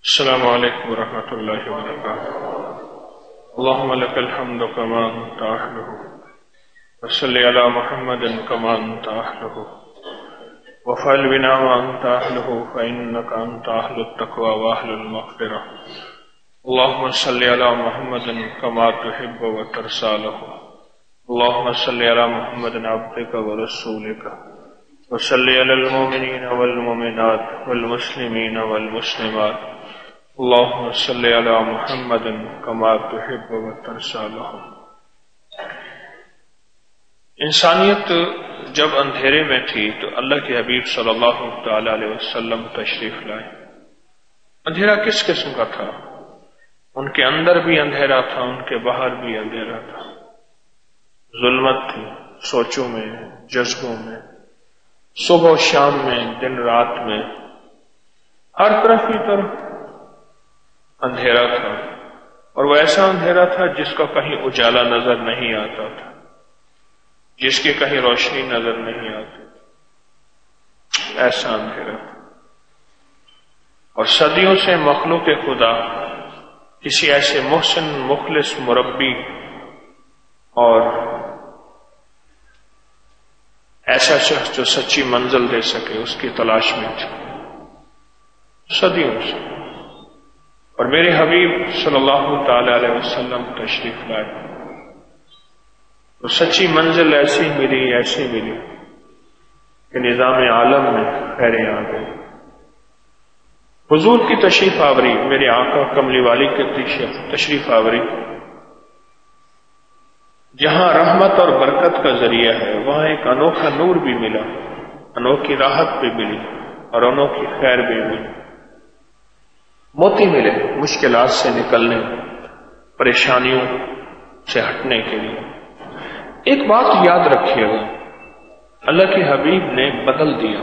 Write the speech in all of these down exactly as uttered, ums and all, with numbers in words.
السلام علیکم ورحمۃ اللہ وبرکاتہ۔ اللهم لك الحمد كما انت اهله وصل على محمد كما انت اهله وفعل بنا ما انت اهله فانك انت اهل التقوى واهل المغفرة۔ اللهم صل على محمد كما تحب وترضى له۔ اللهم صل على محمد عبدك ورسولك وصل على المؤمنين والمؤمنات والمسلمين والمسلمات۔ اللهم صل على محمد كما تحب وترضى له۔ انسانیت جب اندھیرے میں تھی تو اللہ کے حبیب صلی اللہ تعالی علیہ وسلم تشریف لائے۔ اندھیرا کس قسم کا تھا؟ ان کے اندر بھی اندھیرا تھا، ان کے باہر بھی اندھیرا تھا، ظلمت تھی سوچوں میں، جذبوں میں، صبح و شام میں، دن رات میں، ہر طرف کی طرف اندھیرا تھا، اور وہ ایسا اندھیرا تھا جس کا کہیں اجالا نظر نہیں آتا تھا، جس کی کہیں روشنی نظر نہیں آتی تھی، ایسا اندھیرا تھا۔ اور صدیوں سے مخلوق خدا کسی ایسے محسن مخلص مربی اور ایسا شخص جو سچی منزل دے سکے اس کی تلاش میں تھی صدیوں سے، اور میرے حبیب صلی اللہ تعالی علیہ وسلم تشریف لائے تو سچی منزل ایسی ملی ایسی ملی کہ نظام عالم میں خیریں آ گئی۔ حضور کی تشریف آوری، میرے آقا کملی والی کی تشریف آوری جہاں رحمت اور برکت کا ذریعہ ہے، وہاں ایک انوکھا نور بھی ملا، انوکھی راحت بھی ملی اور انوکھی خیر بھی ملی۔ موتی ملے مشکلات سے نکلنے، پریشانیوں سے ہٹنے کے لیے۔ ایک بات یاد رکھیے گا، اللہ کے حبیب نے بدل دیا،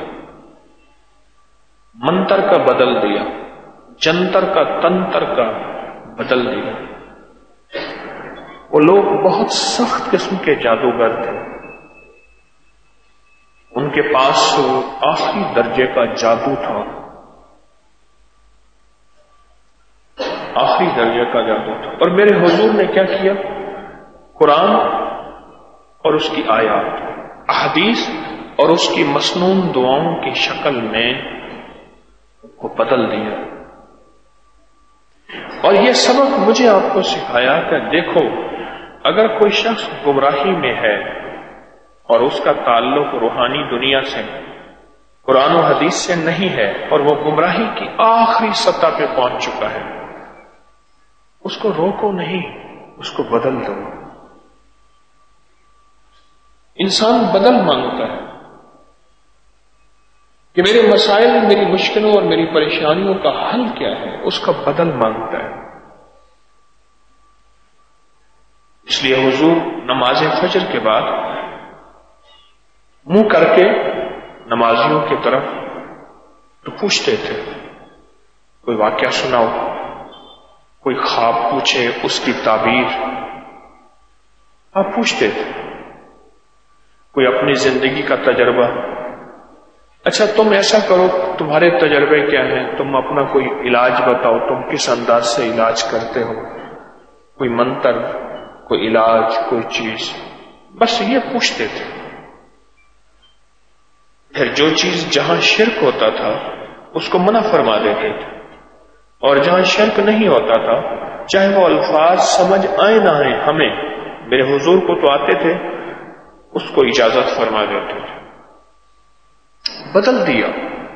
منتر کا بدل دیا، جنتر کا تنتر کا بدل دیا۔ وہ لوگ بہت سخت قسم کے جادوگر تھے، ان کے پاس آخری درجے کا جادو تھا، آخری درجے کا جادو تھا۔ اور میرے حضور نے کیا کیا؟ قرآن اور اس کی آیات، احادیث اور اس کی مسنون دعاؤں کی شکل میں کو بدل دیا۔ اور یہ سبق مجھے آپ کو سکھایا کہ دیکھو، اگر کوئی شخص گمراہی میں ہے اور اس کا تعلق روحانی دنیا سے، قرآن و حدیث سے نہیں ہے، اور وہ گمراہی کی آخری سطح پہ پہنچ چکا ہے، اس کو روکو نہیں، اس کو بدل دو۔ انسان بدل مانگتا ہے کہ میرے مسائل، میری مشکلوں اور میری پریشانیوں کا حل کیا ہے، اس کا بدل مانگتا ہے۔ اس لیے حضور نماز فجر کے بعد منہ کر کے نمازیوں کی طرف تو پوچھتے تھے، کوئی واقعہ سناؤ، کوئی خواب پوچھے اس کی تعبیر آپ پوچھتے تھے، کوئی اپنی زندگی کا تجربہ، اچھا تم ایسا کرو، تمہارے تجربے کیا ہیں، تم اپنا کوئی علاج بتاؤ، تم کس انداز سے علاج کرتے ہو، کوئی منتر، کوئی علاج، کوئی چیز، بس یہ پوچھتے تھے۔ پھر جو چیز جہاں شرک ہوتا تھا اس کو منع فرما دیتے تھے، اور جہاں شرک نہیں ہوتا تھا، چاہے وہ الفاظ سمجھ آئے نہ آئے ہمیں، میرے حضور کو تو آتے تھے، اس کو اجازت فرما دیتے تھے۔ بدل دیا۔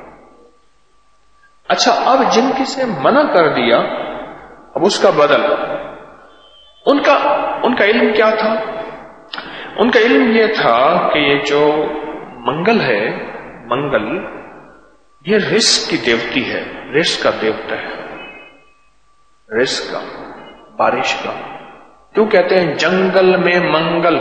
اچھا اب جن کی سے منع کر دیا، اب اس کا بدل، ان کا ان کا علم کیا تھا؟ ان کا علم یہ تھا کہ یہ جو منگل ہے، منگل یہ رزق کی دیوتی ہے، رزق کا دیوتا ہے، رزق کا، بارش کا۔ کیوں کہتے ہیں جنگل میں منگل؟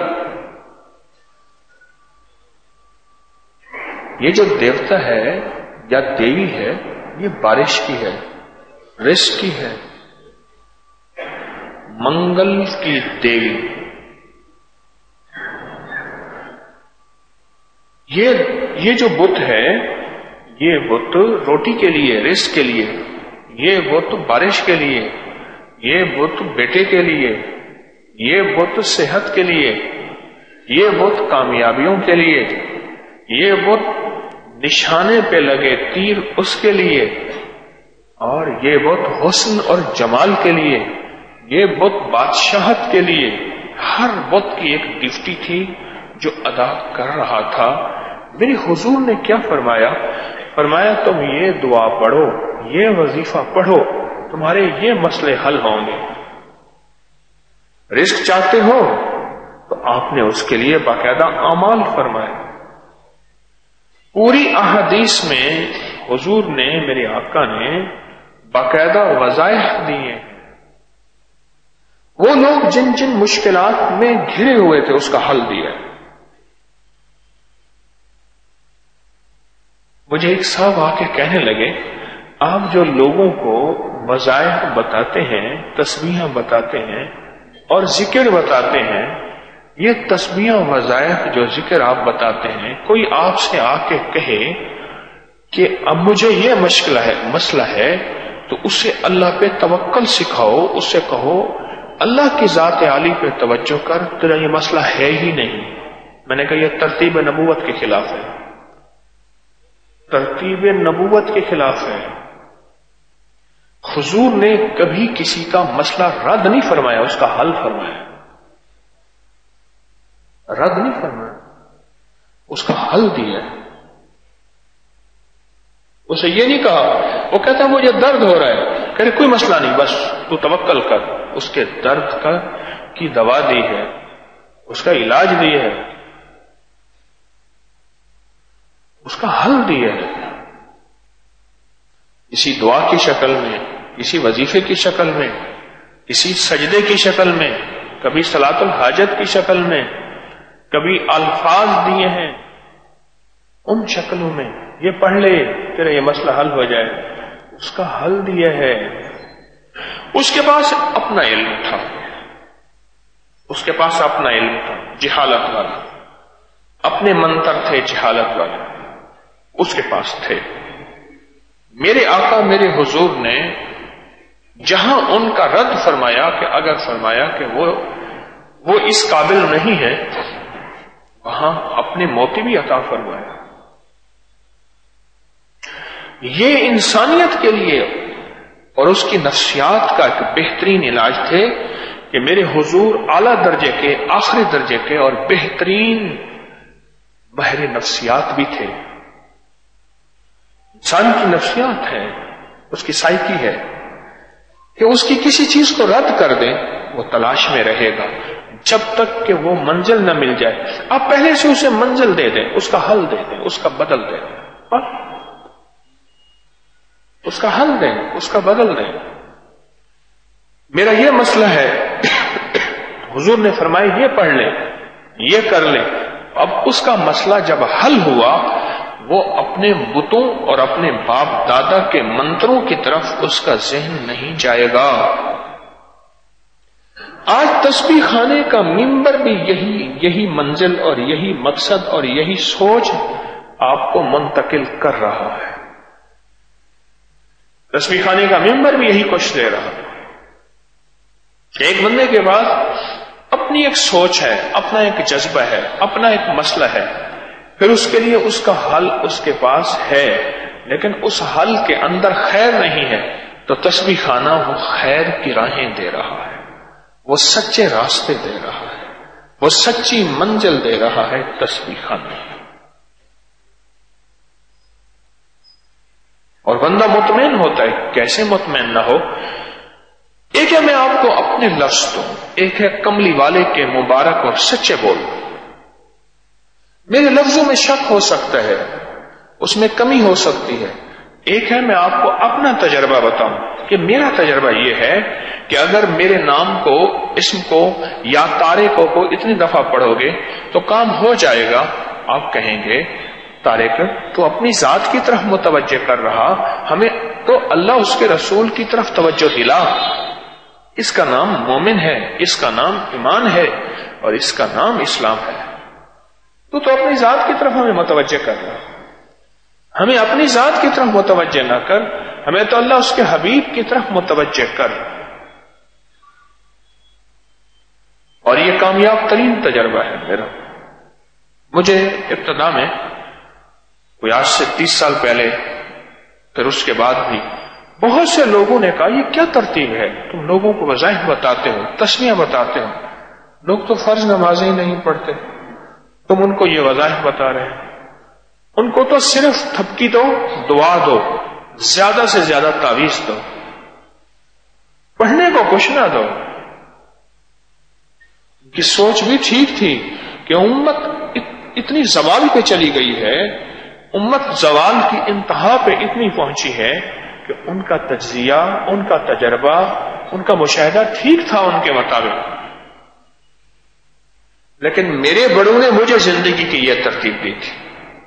یہ جو دیوتا ہے یا دیوی ہے، یہ بارش کی ہے، رزق کی ہے، منگل کی دیوی۔ یہ یہ جو بت ہے، یہ بت روٹی کے لیے، رزق کے لیے، یہ بت بارش کے لیے، یہ بت بیٹے کے لیے، یہ بت صحت کے لیے، یہ بت کامیابیوں کے لیے، یہ بت نشانے پہ لگے تیر اس کے لیے، اور یہ بت حسن اور جمال کے لیے، یہ بت بادشاہت کے لیے. ہر بت کی ایک ڈیوٹی تھی جو ادا کر رہا تھا. میرے حضور نے کیا فرمایا؟ فرمایا تم یہ دعا پڑھو، یہ وظیفہ پڑھو، تمہارے یہ مسئلے حل ہوں گے. رزق چاہتے ہو تو آپ نے اس کے لیے باقاعدہ اعمال فرمائے. پوری احادیث میں حضور نے، میرے آقا نے باقاعدہ وظائف دیے. وہ لوگ جن جن مشکلات میں گھرے ہوئے تھے اس کا حل دیا. مجھے ایک صاحب آ کے کہنے لگے، آپ جو لوگوں کو وظائف بتاتے ہیں، تسبیحاں بتاتے ہیں اور ذکر بتاتے ہیں، یہ تسبیحاں وظائف جو ذکر آپ بتاتے ہیں، کوئی آپ سے آ کے کہے کہ اب مجھے یہ مشکلہ ہے مسئلہ ہے تو اسے اللہ پہ توکل سکھاؤ، اس سے کہو اللہ کی ذات عالی پہ توجہ کر، تیرا یہ مسئلہ ہے ہی نہیں. میں نے کہا یہ ترتیب نبوت کے خلاف ہے، ترتیب نبوت کے خلاف ہے. حضور نے کبھی کسی کا مسئلہ رد نہیں فرمایا، اس کا حل فرمایا. رد نہیں فرمایا، اس کا حل دیا. اسے یہ نہیں کہا، وہ کہتا مجھے درد ہو رہا ہے، کہ کوئی مسئلہ نہیں، بس تو توکل کر. اس کے درد کا کی دوا دی ہے، اس کا علاج دیا ہے، اس کا حل دیا ہے. کسی دعا کی شکل میں، کسی وظیفے کی شکل میں، کسی سجدے کی شکل میں، کبھی صلاۃ الحاجت کی شکل میں، کبھی الفاظ دیے ہیں ان شکلوں میں، یہ پڑھ لے تیرا یہ مسئلہ حل ہو جائے. اس کا حل دیا ہے. اس کے پاس اپنا علم تھا، اس کے پاس اپنا علم تھا جہالت والا، اپنے منتر تھے جہالت والے اس کے پاس تھے. میرے آقا میرے حضور نے جہاں ان کا رد فرمایا کہ اگر فرمایا کہ وہ وہ اس قابل نہیں ہے، وہاں اپنے موتی بھی عطا فرمایا. یہ انسانیت کے لیے اور اس کی نفسیات کا ایک بہترین علاج تھے کہ میرے حضور اعلیٰ درجے کے، آخری درجے کے اور بہترین بحر نفسیات بھی تھے. انسان کی نفسیات ہے، اس کی سائیکی ہے کہ اس کی کسی چیز کو رد کر دیں وہ تلاش میں رہے گا جب تک کہ وہ منزل نہ مل جائے. آپ پہلے سے اسے منزل دے دیں، اس کا حل دے دیں، اس کا بدل دے دیں، اس کا حل دیں، اس کا بدل دیں. میرا یہ مسئلہ ہے، حضور نے فرمایا یہ پڑھ لیں، یہ کر لیں. اب اس کا مسئلہ جب حل ہوا، وہ اپنے بتوں اور اپنے باپ دادا کے منتروں کی طرف اس کا ذہن نہیں جائے گا. آج تسبیح خانے کا ممبر بھی یہی یہی منزل اور یہی مقصد اور یہی سوچ آپ کو منتقل کر رہا ہے. تسبیح خانے کا ممبر بھی یہی کچھ دے رہا ہے. ایک بندے کے پاس اپنی ایک سوچ ہے، اپنا ایک جذبہ ہے، اپنا ایک مسئلہ ہے، پھر اس کے لیے اس کا حل اس کے پاس ہے، لیکن اس حل کے اندر خیر نہیں ہے، تو تسبیح خانہ وہ خیر کی راہیں دے رہا ہے، وہ سچے راستے دے رہا ہے، وہ سچی منزل دے رہا ہے. تسبیح خانہ. اور بندہ مطمئن ہوتا ہے. کیسے مطمئن نہ ہو؟ ایک ہے میں آپ کو اپنے لفظ دوں، ایک ہے کملی والے کے مبارک اور سچے بول. میرے لفظوں میں شک ہو سکتا ہے، اس میں کمی ہو سکتی ہے. ایک ہے میں آپ کو اپنا تجربہ بتاؤں کہ میرا تجربہ یہ ہے کہ اگر میرے نام کو، اسم کو یا تارے کو کو اتنی دفعہ پڑھو گے تو کام ہو جائے گا. آپ کہیں گے طارق تو اپنی ذات کی طرف متوجہ کر رہا، ہمیں تو اللہ اس کے رسول کی طرف توجہ دلا. اس کا نام مومن ہے، اس کا نام ایمان ہے اور اس کا نام اسلام ہے. تو تو اپنی ذات کی طرف ہمیں متوجہ کر رہا. ہمیں اپنی ذات کی طرف متوجہ نہ کر، ہمیں تو اللہ اس کے حبیب کی طرف متوجہ کر. اور یہ کامیاب ترین تجربہ ہے میرا. مجھے ابتدا میں کوئی آج سے تیس سال پہلے، پھر اس کے بعد بھی بہت سے لوگوں نے کہا یہ کیا ترتیب ہے، تم لوگوں کو وظائف بتاتے ہو، تسمیہ بتاتے ہو، لوگ تو فرض نمازیں ہی نہیں پڑھتے، تم ان کو یہ وظائف بتا رہے ہیں. ان کو تو صرف تھپکی دو، دعا دو، زیادہ سے زیادہ تعویذ دو، پڑھنے کو کچھ نہ دو. کی سوچ بھی ٹھیک تھی کہ امت اتنی زوال پہ چلی گئی ہے، امت زوال کی انتہا پہ اتنی پہنچی ہے کہ ان کا تجزیہ، ان کا تجربہ، ان کا مشاہدہ ٹھیک تھا ان کے مطابق. لیکن میرے بڑوں نے مجھے زندگی کی یہ ترتیب دی تھی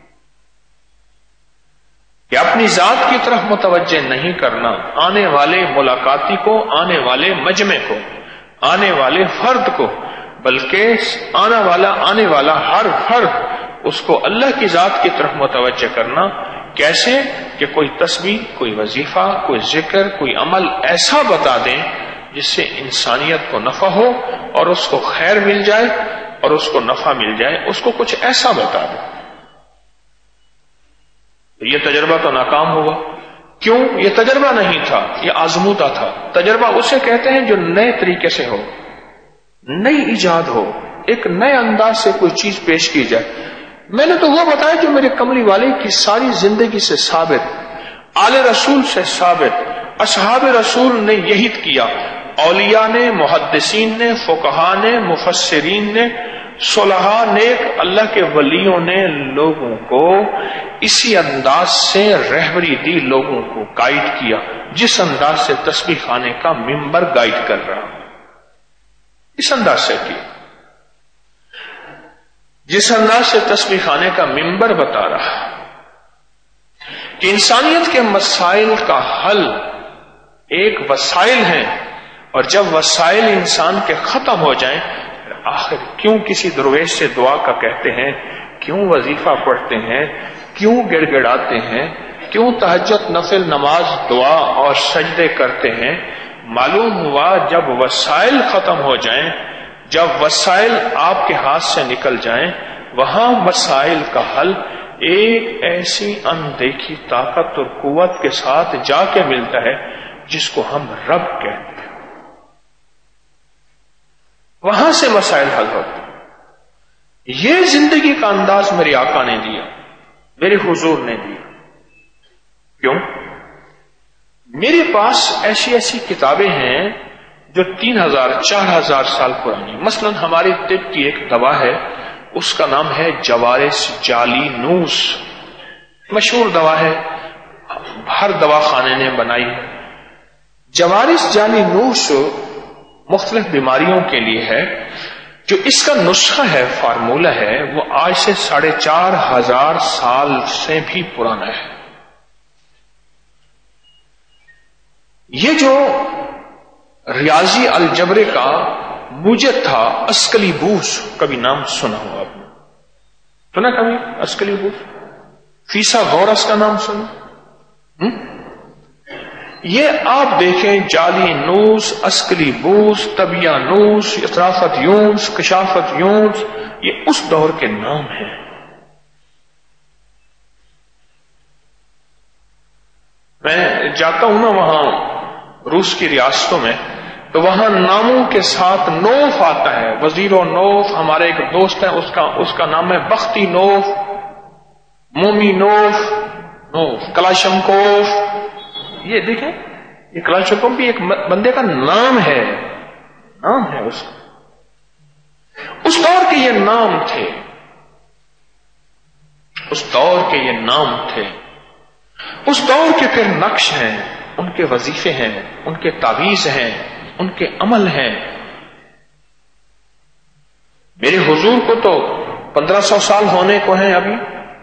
کہ اپنی ذات کی طرف متوجہ نہیں کرنا، آنے والے ملاقاتی کو، آنے والے مجمع کو، آنے والے فرد کو، بلکہ آنے والا آنے والا ہر فرد اس کو اللہ کی ذات کی طرف متوجہ کرنا. کیسے کہ کوئی تسبیح، کوئی وظیفہ، کوئی ذکر، کوئی عمل ایسا بتا دیں جس سے انسانیت کو نفع ہو اور اس کو خیر مل جائے اور اس کو نفع مل جائے، اس کو کچھ ایسا بتا دیں. یہ تجربہ تو ناکام ہوا. کیوں؟ یہ تجربہ نہیں تھا، یہ آزمودہ تھا. تجربہ اسے کہتے ہیں جو نئے طریقے سے ہو، نئی ایجاد ہو، ایک نئے انداز سے کوئی چیز پیش کی جائے. میں نے تو وہ بتایا جو میرے کملی والے کی ساری زندگی سے ثابت، آل رسول سے ثابت، اصحاب رسول نے یہی کیا، اولیاء نے، محدثین نے، فقہاء نے، مفسرین نے، صلحاء نیک اللہ کے ولیوں نے لوگوں کو اسی انداز سے رہبری دی، لوگوں کو گائیڈ کیا، جس انداز سے تسبیح خانے کا ممبر گائیڈ کر رہا، اس انداز سے کیا، جس انداز سے تسبیح خانے کا ممبر بتا رہا کہ انسانیت کے مسائل کا حل ایک وسائل ہیں، اور جب وسائل انسان کے ختم ہو جائیں، آخر کیوں کسی درویش سے دعا کا کہتے ہیں، کیوں وظیفہ پڑھتے ہیں، کیوں گڑ گڑاتے ہیں، کیوں تہجد نفل نماز دعا اور سجدے کرتے ہیں؟ معلوم ہوا جب وسائل ختم ہو جائیں، جب وسائل آپ کے ہاتھ سے نکل جائیں، وہاں مسائل کا حل ایک ایسی اندیکھی طاقت اور قوت کے ساتھ جا کے ملتا ہے جس کو ہم رب کہتے ہیں. وہاں سے مسائل حل ہوتے. یہ زندگی کا انداز میرے آقا نے دیا، میرے حضور نے دیا. کیوں؟ میرے پاس ایسی ایسی کتابیں ہیں جو تین ہزار چار ہزار سال پرانی. مثلا ہماری طب کی ایک دوا ہے، اس کا نام ہے جوارس جالی نوس، مشہور دوا ہے، ہر دوا خانے نے بنائی ہے. جوارس جالی نوس مختلف بیماریوں کے لیے ہے. جو اس کا نسخہ ہے، فارمولہ ہے، وہ آج سے ساڑھے چار ہزار سال سے بھی پرانا ہے. یہ جو ریاضی الجبرے کا موجد تھا اسکلی بوس، کبھی نام سنا ہو آپ نے؟ سنا کبھی اسکلی بوس؟ فیثاغورس کا نام سنا؟ یہ آپ دیکھیں، جالی نوس، اسکلی بوس، طبیہ نوس، اطرافت یونس، کشافت یونس، یہ اس دور کے نام ہیں. میں جاتا ہوں نا وہاں روس کی ریاستوں میں، تو وہاں ناموں کے ساتھ نوف آتا ہے. وزیر و نوف، ہمارے ایک دوست ہے، اس کا اس کا نام ہے بختی نوف، مومی نوف، نوف کلاشنکوف. یہ دیکھیں، یہ کلاشنکوف بھی ایک بندے کا نام ہے، نام ہے اس کا. اس دور کے یہ نام تھے، اس دور کے یہ نام تھے. اس دور کے پھر نقش ہیں، ان کے وظیفے ہیں، ان کے تعویذ ہیں، ان کے عمل ہیں. میرے حضور کو تو پندرہ سو سال ہونے کو ہیں ابھی.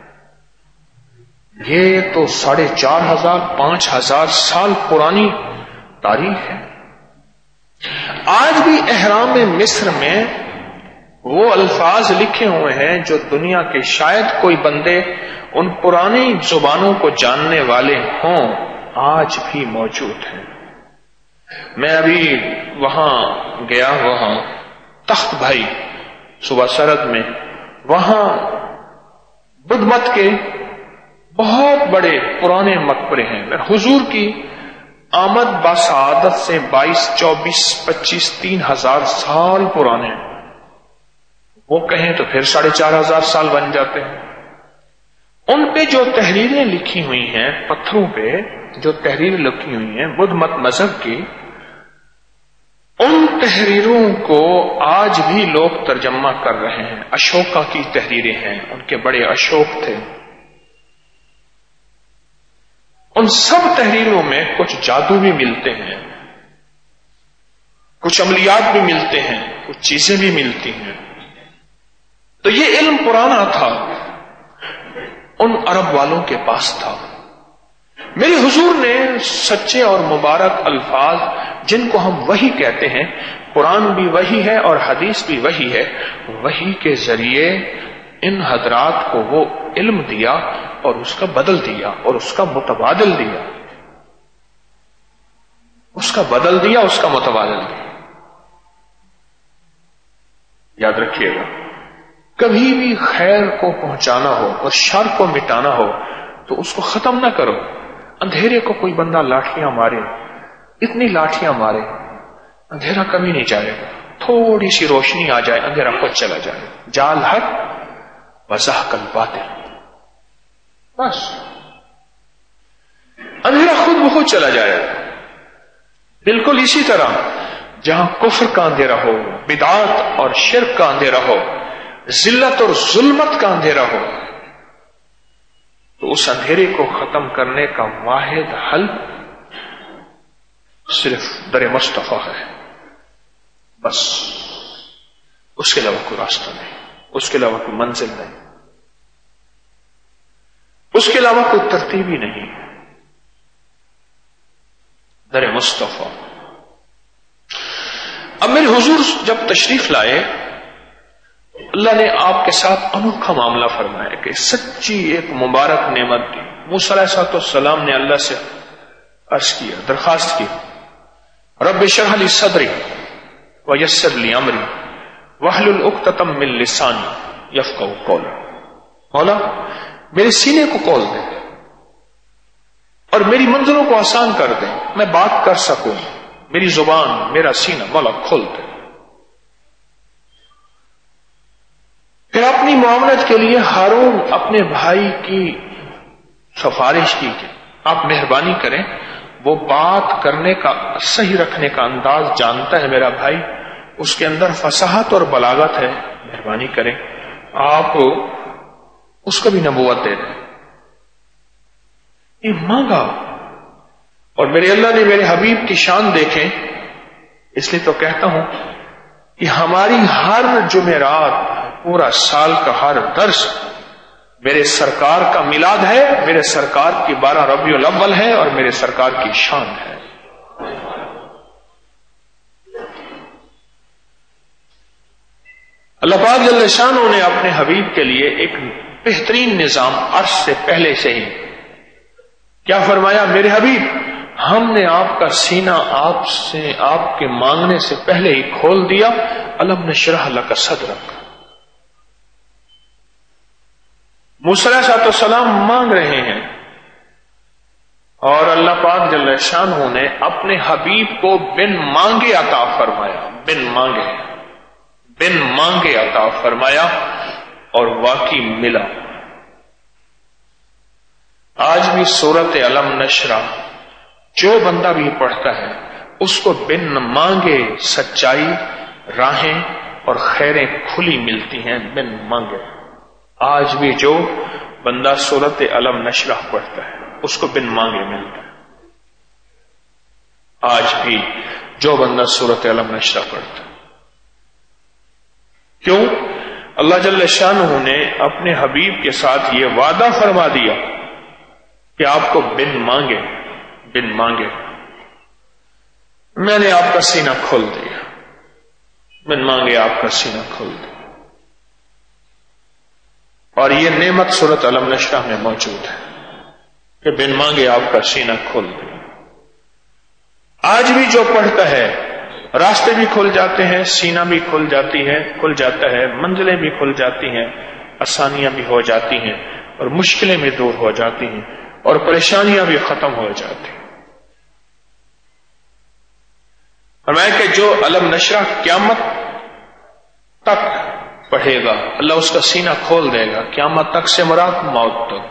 یہ تو ساڑھے چار ہزار پانچ ہزار سال پرانی تاریخ ہے. آج بھی احرام مصر میں وہ الفاظ لکھے ہوئے ہیں جو دنیا کے شاید کوئی بندے ان پرانی زبانوں کو جاننے والے ہوں. آج بھی موجود ہیں. میں ابھی وہاں گیا وہاں تخت بھائی صبح سرد میں، وہاں بدھ مت کے بہت بڑے پرانے مقبرے ہیں. حضور کی آمد باسعادت سے بائیس چوبیس پچیس تین ہزار سال پرانے، وہ کہیں تو پھر ساڑھے چار ہزار سال بن جاتے ہیں. ان پہ جو تحریریں لکھی ہوئی ہیں، پتھروں پہ جو تحریریں لکھی ہوئی ہیں بدھ مت مذہب کی، ان تحریروں کو آج بھی لوگ ترجمہ کر رہے ہیں. اشوکا کی تحریریں ہیں، ان کے بڑے اشوک تھے. ان سب تحریروں میں کچھ جادو بھی ملتے ہیں، کچھ عملیات بھی ملتے ہیں، کچھ چیزیں بھی ملتی ہیں. تو یہ علم پرانا تھا، ان عرب والوں کے پاس تھا. میرے حضور نے سچے اور مبارک الفاظ جن کو ہم وحی کہتے ہیں، قرآن بھی وحی ہے اور حدیث بھی وحی ہے، وحی کے ذریعے ان حضرات کو وہ علم دیا اور اس کا بدل دیا اور اس کا متبادل دیا، اس کا بدل دیا اس کا متبادل دیا. یاد رکھیے گا، کبھی بھی خیر کو پہنچانا ہو اور شر کو مٹانا ہو تو اس کو ختم نہ کرو. اندھیرے کو کوئی بندہ لاٹھیاں مارے، اتنی لاٹھیاں مارے، اندھیرا کبھی نہیں جائے گا. تھوڑی سی روشنی آ جائے، اندھیرا خود چلا جائے. جال حق وضاحق الباطل، بس اندھیرا خود بخود چلا جائے. بالکل اسی طرح جہاں کفر کا اندھیرا ہو، بدعات اور شرک کا اندھیرا ہو، ذلت اور ظلمت کا اندھیرا ہو، تو اس اندھیرے کو ختم کرنے کا واحد حل صرف در مصطفیٰ ہے. بس اس کے علاوہ کوئی راستہ نہیں، اس کے علاوہ کوئی منزل نہیں، اس کے علاوہ کوئی ترتیب ہی نہیں. در مصطفیٰ. اب میرے حضور جب تشریف لائے، اللہ نے آپ کے ساتھ انوکھا معاملہ فرمایا کہ سچی ایک مبارک نعمت دی. موسیٰ علیہ الصلوۃ والسلام نے اللہ سے عرض کیا، درخواست کی، رب اشرح لی صدری ویسر لی امری واحلل عقدۃ من لسانی یفقہوا قولی. مولا میرے سینے کو کھول دے اور میری منزلوں کو آسان کر دے، میں بات کر سکوں. میری زبان، میرا سینہ مولا کھول دے. پھر اپنی معاونت کے لیے ہارون اپنے بھائی کی سفارش کی کہ آپ مہربانی کریں، وہ بات کرنے کا صحیح رکھنے کا انداز جانتا ہے میرا بھائی، اس کے اندر فصاحت اور بلاغت ہے، مہربانی کریں آپ اس کو بھی نبوت دے دیں. یہ مانگا، اور میرے اللہ نے میرے حبیب کی شان دیکھیں، اس لیے تو کہتا ہوں کہ ہماری ہر جمعرات، پورا سال کا ہر درس میرے سرکار کا میلاد ہے، میرے سرکار کی بارہ ربیع الاول ہے اور میرے سرکار کی شان ہے. اللہ پاک جل شانہ نے اپنے حبیب کے لیے ایک بہترین نظام عرش سے پہلے سے ہی کیا فرمایا، میرے حبیب ہم نے آپ کا سینہ آپ سے آپ کے مانگنے سے پہلے ہی کھول دیا. الم نشرح لک صدرک. موسیٰ علیہ السلام مانگ رہے ہیں اور اللہ پاک جل شانہ نے اپنے حبیب کو بن مانگے عطا فرمایا. بن مانگے بن مانگے عطا فرمایا اور واقعی ملا. آج بھی سورت علم نشرح جو بندہ بھی پڑھتا ہے اس کو بن مانگے سچائی، راہیں اور خیریں کھلی ملتی ہیں. بن مانگے. آج بھی جو بندہ سورت علم نشرح پڑھتا ہے اس کو بن مانگے ملتا ہے. آج بھی جو بندہ سورت علم نشرح پڑھتا ہے. کیوں؟ اللہ جل شانہ نے اپنے حبیب کے ساتھ یہ وعدہ فرما دیا کہ آپ کو بن مانگے بن مانگے میں نے آپ کا سینہ کھول دیا. بن مانگے آپ کا سینہ کھول دیا. اور یہ نعمت سورت علم نشرح میں موجود ہے کہ بن مانگے آپ کا سینہ کھول دیا. آج بھی جو پڑھتا ہے راستے بھی کھل جاتے ہیں، سینہ بھی کھل جاتی ہے کھل جاتا ہے منزلیں بھی کھل جاتی ہیں، آسانیاں بھی ہو جاتی ہیں، اور مشکلیں بھی دور ہو جاتی ہیں، اور پریشانیاں بھی ختم ہو جاتی ہیں۔ فرمایا کہ جو علم نشرہ قیامت تک پڑھے گا اللہ اس کا سینہ کھول دے گا۔ قیامت تک سے مراد موت تک،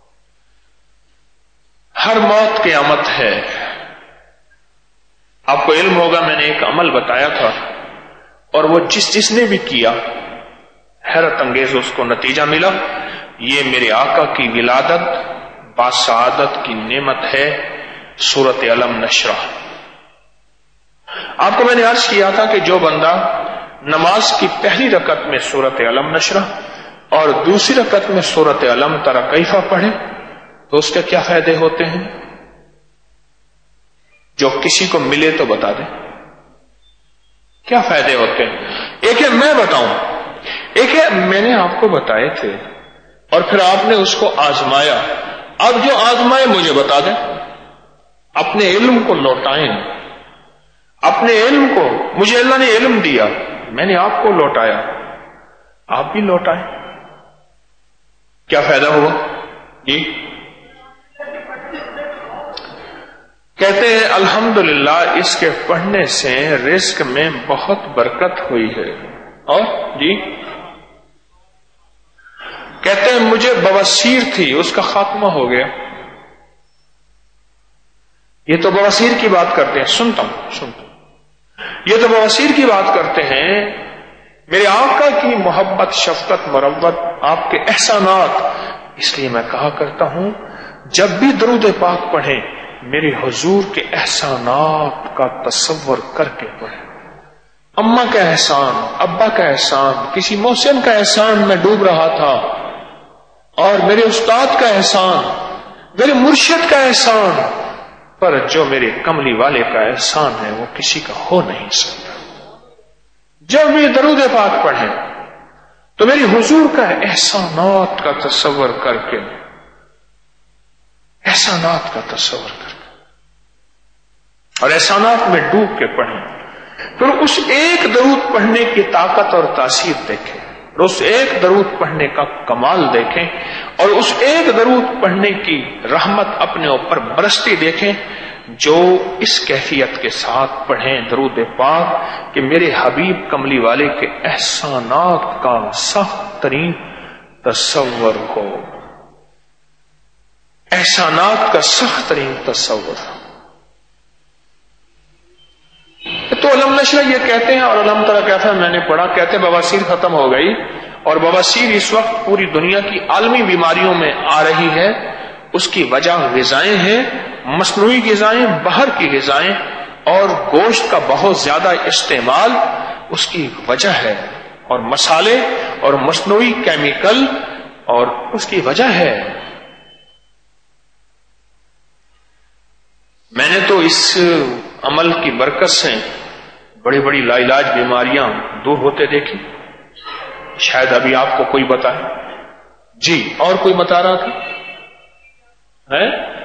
ہر موت قیامت ہے۔ آپ کو علم ہوگا میں نے ایک عمل بتایا تھا، اور وہ جس جس نے بھی کیا حیرت انگیز اس کو نتیجہ ملا۔ یہ میرے آقا کی ولادت باسعادت کی نعمت ہے، سورۃ علم نشرہ۔ آپ کو میں نے عرض کیا تھا کہ جو بندہ نماز کی پہلی رکعت میں سورۃ علم نشرہ اور دوسری رکعت میں سورۃ علم تری کیف پڑھے تو اس کے کیا فائدے ہوتے ہیں؟ جو کسی کو ملے تو بتا دیں کیا فائدے ہوتے ہیں۔ ایک ہے میں بتاؤں، ایک ہے میں نے آپ کو بتائے تھے اور پھر آپ نے اس کو آزمایا۔ اب جو آزمائے مجھے بتا دیں، اپنے علم کو لوٹائیں، اپنے علم کو، مجھے اللہ نے علم دیا، میں نے آپ کو لوٹایا، آپ بھی لوٹائیں، کیا فائدہ ہوا؟ جی کہتے ہیں الحمدللہ اس کے پڑھنے سے رزق میں بہت برکت ہوئی ہے۔ اور جی کہتے ہیں مجھے بواسیر تھی اس کا خاتمہ ہو گیا۔ یہ تو بواسیر کی بات کرتے ہیں، سنتا ہوں سنتا ہوں یہ تو بواسیر کی بات کرتے ہیں۔ میرے آقا کی محبت شفقت مروت آپ کے احسانات، اس لیے میں کہا کرتا ہوں جب بھی درود پاک پڑھیں میرے حضور کے احسانات کا تصور کر کے پڑھیں۔ اماں کا احسان، ابا کا احسان، کسی محسن کا احسان میں ڈوب رہا تھا، اور میرے استاد کا احسان، میرے مرشد کا احسان، پر جو میرے کملی والے کا احسان ہے وہ کسی کا ہو نہیں سکتا۔ جب بھی درود پاک پڑھیں تو میری حضور کا احسانات کا تصور کر کے، احسانات کا تصور کر کے اور احسانات میں ڈوب کے پڑھیں، پھر اس ایک درود پڑھنے کی طاقت اور تاثیر دیکھیں، اور اس ایک درود پڑھنے کا کمال دیکھیں، اور اس ایک درود پڑھنے کی رحمت اپنے اوپر برستی دیکھیں جو اس کیفیت کے ساتھ پڑھیں درود پاک کہ میرے حبیب کملی والے کے احسانات کا سخت ترین تصور ہو، احسانات کا سخت ترین تصور۔ تو علم نشرہ یہ کہتے ہیں، اور علم تری کیف میں نے پڑھا، کہتے ہیں بواسیر ختم ہو گئی، اور بواسیر اس وقت پوری دنیا کی عالمی بیماریوں میں آ رہی ہے۔ اس کی وجہ غذائیں ہیں، مصنوعی غذائیں، باہر کی غذائیں اور گوشت کا بہت زیادہ استعمال اس کی وجہ ہے، اور مسالے اور مصنوعی کیمیکل اور اس کی وجہ ہے۔ میں نے تو اس عمل کی برکت سے بڑی بڑی لا علاج بیماریاں دور ہوتے دیکھی، شاید ابھی آپ کو کوئی بتائے۔ جی اور کوئی بتا رہا تھا ہے؟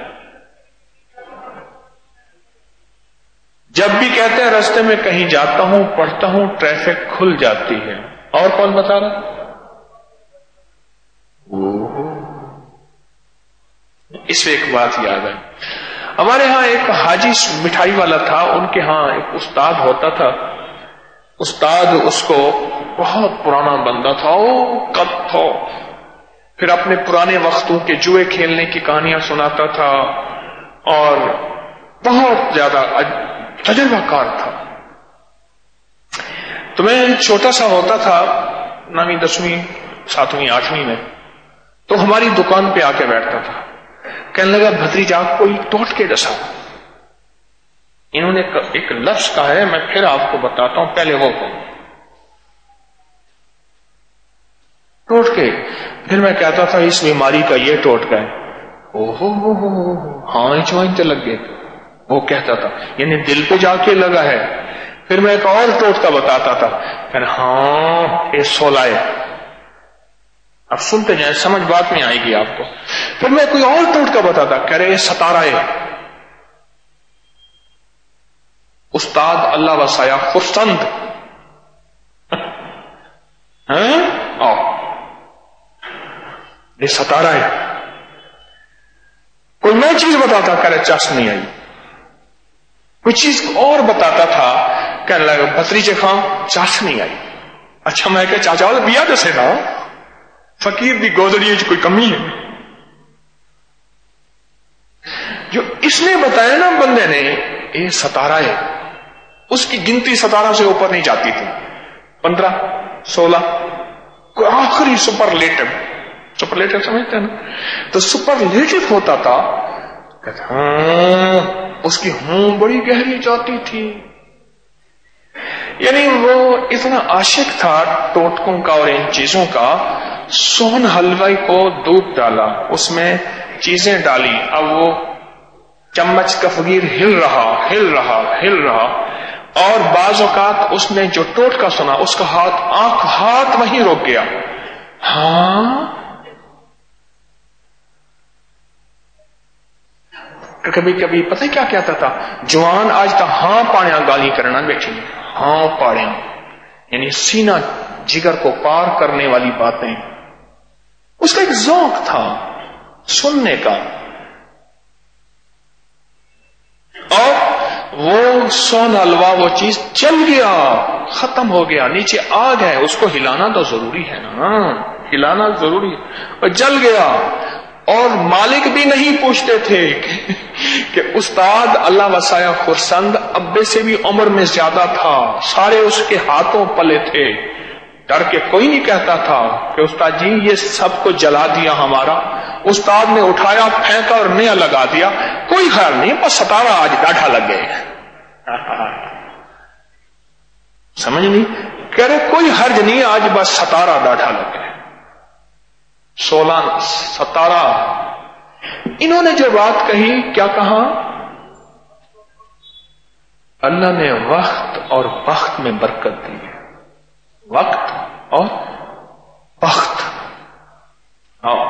جب بھی کہتے ہیں راستے میں کہیں جاتا ہوں پڑھتا ہوں ٹریفک کھل جاتی ہے، اور کون بتا رہا؟ اس میں ایک بات یاد ہے، ہمارے ہاں ایک حاجی مٹھائی والا تھا، ان کے ہاں ایک استاد ہوتا تھا، استاد اس کو بہت پرانا بندہ تھا، وہ قد تھا، پھر اپنے پرانے وقتوں کے جوئے کھیلنے کی کہانیاں سناتا تھا، اور بہت زیادہ تجربہ کار تھا۔ تو میں چھوٹا سا ہوتا تھا، نویں دسویں ساتویں آٹھویں میں، تو ہماری دکان پہ آ کے بیٹھتا تھا، کہنے لگا بھتیجا کوئی ٹوٹ کے دسا۔ انہوں نے ایک لفظ کہا ہے، میں پھر آپ کو بتاتا ہوں، پہلے وہ کو ٹوٹ کے، پھر میں کہتا تھا اس بیماری کا یہ ٹوٹ کا ہے، او ہو ہو ہو ہاں چوائن تے لگ گئے، وہ کہتا تھا یعنی دل پہ جا کے لگا ہے۔ پھر میں ایک اور ٹوٹ کا بتاتا تھا، کہ ہاں یہ سولہ ہے، اب سنتے جائیں سمجھ بات میں آئے گی آپ کو۔ پھر میں کوئی اور ٹوٹ کا بتاتا، کہہ رہے ستارہ ہے، استاد اللہ وسایا خرسند آؤ یہ ستارہ ہے. کوئی نئی چیز بتاتا کرے چس نہیں آئی, کوئی چیز اور بتاتا تھا کہنے لگا بھتریجے خان چس نہیں آئی. اچھا میں کہ چاچا والا بیا دسے نا فقیر دی گودڑی کوئی کمی ہے. جو اس نے بتایا نا بندے نے یہ ستارہ ہے, اس کی گنتی ستارہ سے اوپر نہیں جاتی تھی. پندرہ سولہ کوئی آخری سپرلیٹو, سپرلیٹو سمجھتے ہیں نا, تو سپرلیٹو ہوتا تھا ہاں اس کی ہوں بڑی گہری جاتی تھی. یعنی وہ اتنا عاشق تھا ٹوٹکوں کا اور ان چیزوں کا. سون حلوائی کو دودھ ڈالا, اس میں چیزیں ڈالی, اب وہ چمچ کا فقیر ہل رہا ہل رہا ہل رہا اور بعض اوقات اس نے جو ٹوٹکا سنا اس کا ہاتھ آنکھ ہاتھ وہیں رک گیا. ہاں کبھی کبھی پتہ کیا کہتا تھا جوان آج تک ہاں پاڑیاں گالی کرنا بیٹھی, ہاں پاڑیاں یعنی سینہ جگر کو پار کرنے والی باتیں. اس کا ایک ذوق تھا سننے کا, اور وہ سون حلوا وہ چیز چل گیا, ختم ہو گیا, نیچے آگ ہے اس کو ہلانا تو ضروری ہے نا, ہلانا ضروری ہے, اور جل گیا. اور مالک بھی نہیں پوچھتے تھے کہ استاد اللہ وسایا خرسند ابے سے بھی عمر میں زیادہ تھا, سارے اس کے ہاتھوں پلے تھے. ڈر کے کوئی نہیں کہتا تھا کہ استاد جی یہ سب کو جلا دیا ہمارا. استاد نے اٹھایا پھینکا اور نیا لگا دیا, کوئی خیال نہیں, بس ستارہ آج ڈاٹھا لگ گئے. سمجھ نہیں کہہ رہے کوئی حرج نہیں, آج بس ستارہ ڈاٹھا لگ گئے. سولہ ستارہ. انہوں نے جو بات کہی کیا کہا, اللہ نے وقت اور بخت میں برکت دی ہے. وقت اور بخت. ہاں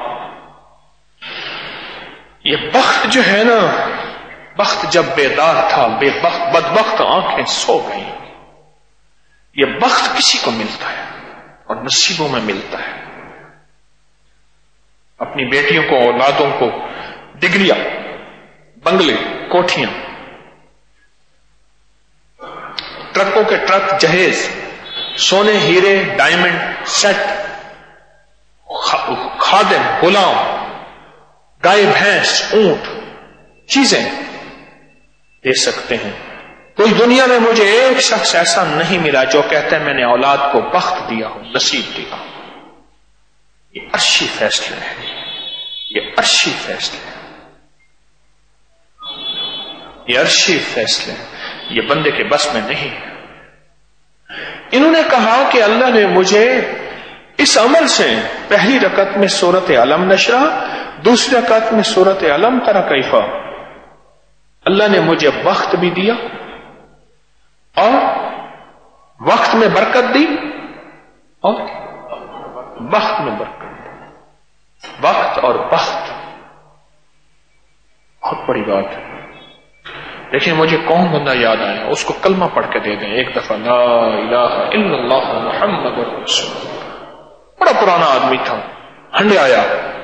یہ بخت جو ہے نا, بخت جب بیدار تھا بے بخت بدبخت آنکھیں سو گئیں. یہ بخت کسی کو ملتا ہے اور نصیبوں میں ملتا ہے. اپنی بیٹیوں کو اولادوں کو ڈگریاں بنگلے کوٹھیاں ٹرکوں کے ٹرک جہیز سونے ہیرے ڈائمنڈ سیٹ خادم غلام گائے بھینس اونٹ چیزیں دے سکتے ہیں. کوئی دنیا میں مجھے ایک شخص ایسا نہیں ملا جو کہتا ہے میں نے اولاد کو بخت دیا ہو نصیب دیا ہو. یہ عرشی فیصلے ہیں, یہ عرشی فیصلے ہیں, یہ عرشی فیصلے ہیں, یہ بندے کے بس میں نہیں ہے. انہوں نے کہا کہ اللہ نے مجھے اس عمل سے پہلی رکعت میں سورۃ علم نشرہ, دوسری رکعت میں سورۃ علم تری کیف, اللہ نے مجھے وقت بھی دیا اور وقت میں برکت دی اور وقت میں برکت دی. وقت اور بخت بہت بڑی بات ہے. لیکن مجھے کون بندہ یاد آیا, اس کو کلمہ پڑھ کے دے دیں ایک دفعہ, لا الہ الا اللہ محمد رسول اللہ. بڑا پرانا آدمی تھا, ہنڈے آیا.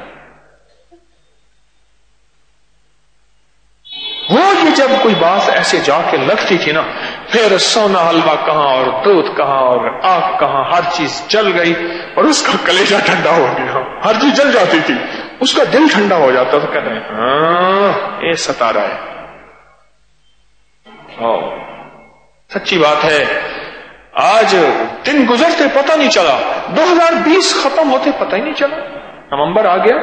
وہ یہ جب کوئی بات ایسے جا کے لگتی تھی نا, پھر سونا حلوہ کہاں اور دودھ کہاں اور آگ کہاں, ہر چیز جل گئی اور اس کا کلیجہ ٹھنڈا ہو گیا. ہر چیز جل جاتی تھی, اس کا دل ٹھنڈا ہو جاتا تھا. کہتے ہیں ہاں یہ ستارہ ہے. سچی بات ہے, آج دن گزرتے پتہ نہیں چلا, دو ہزار بیس ختم ہوتے پتہ ہی نہیں چلا, نومبر آ گیا,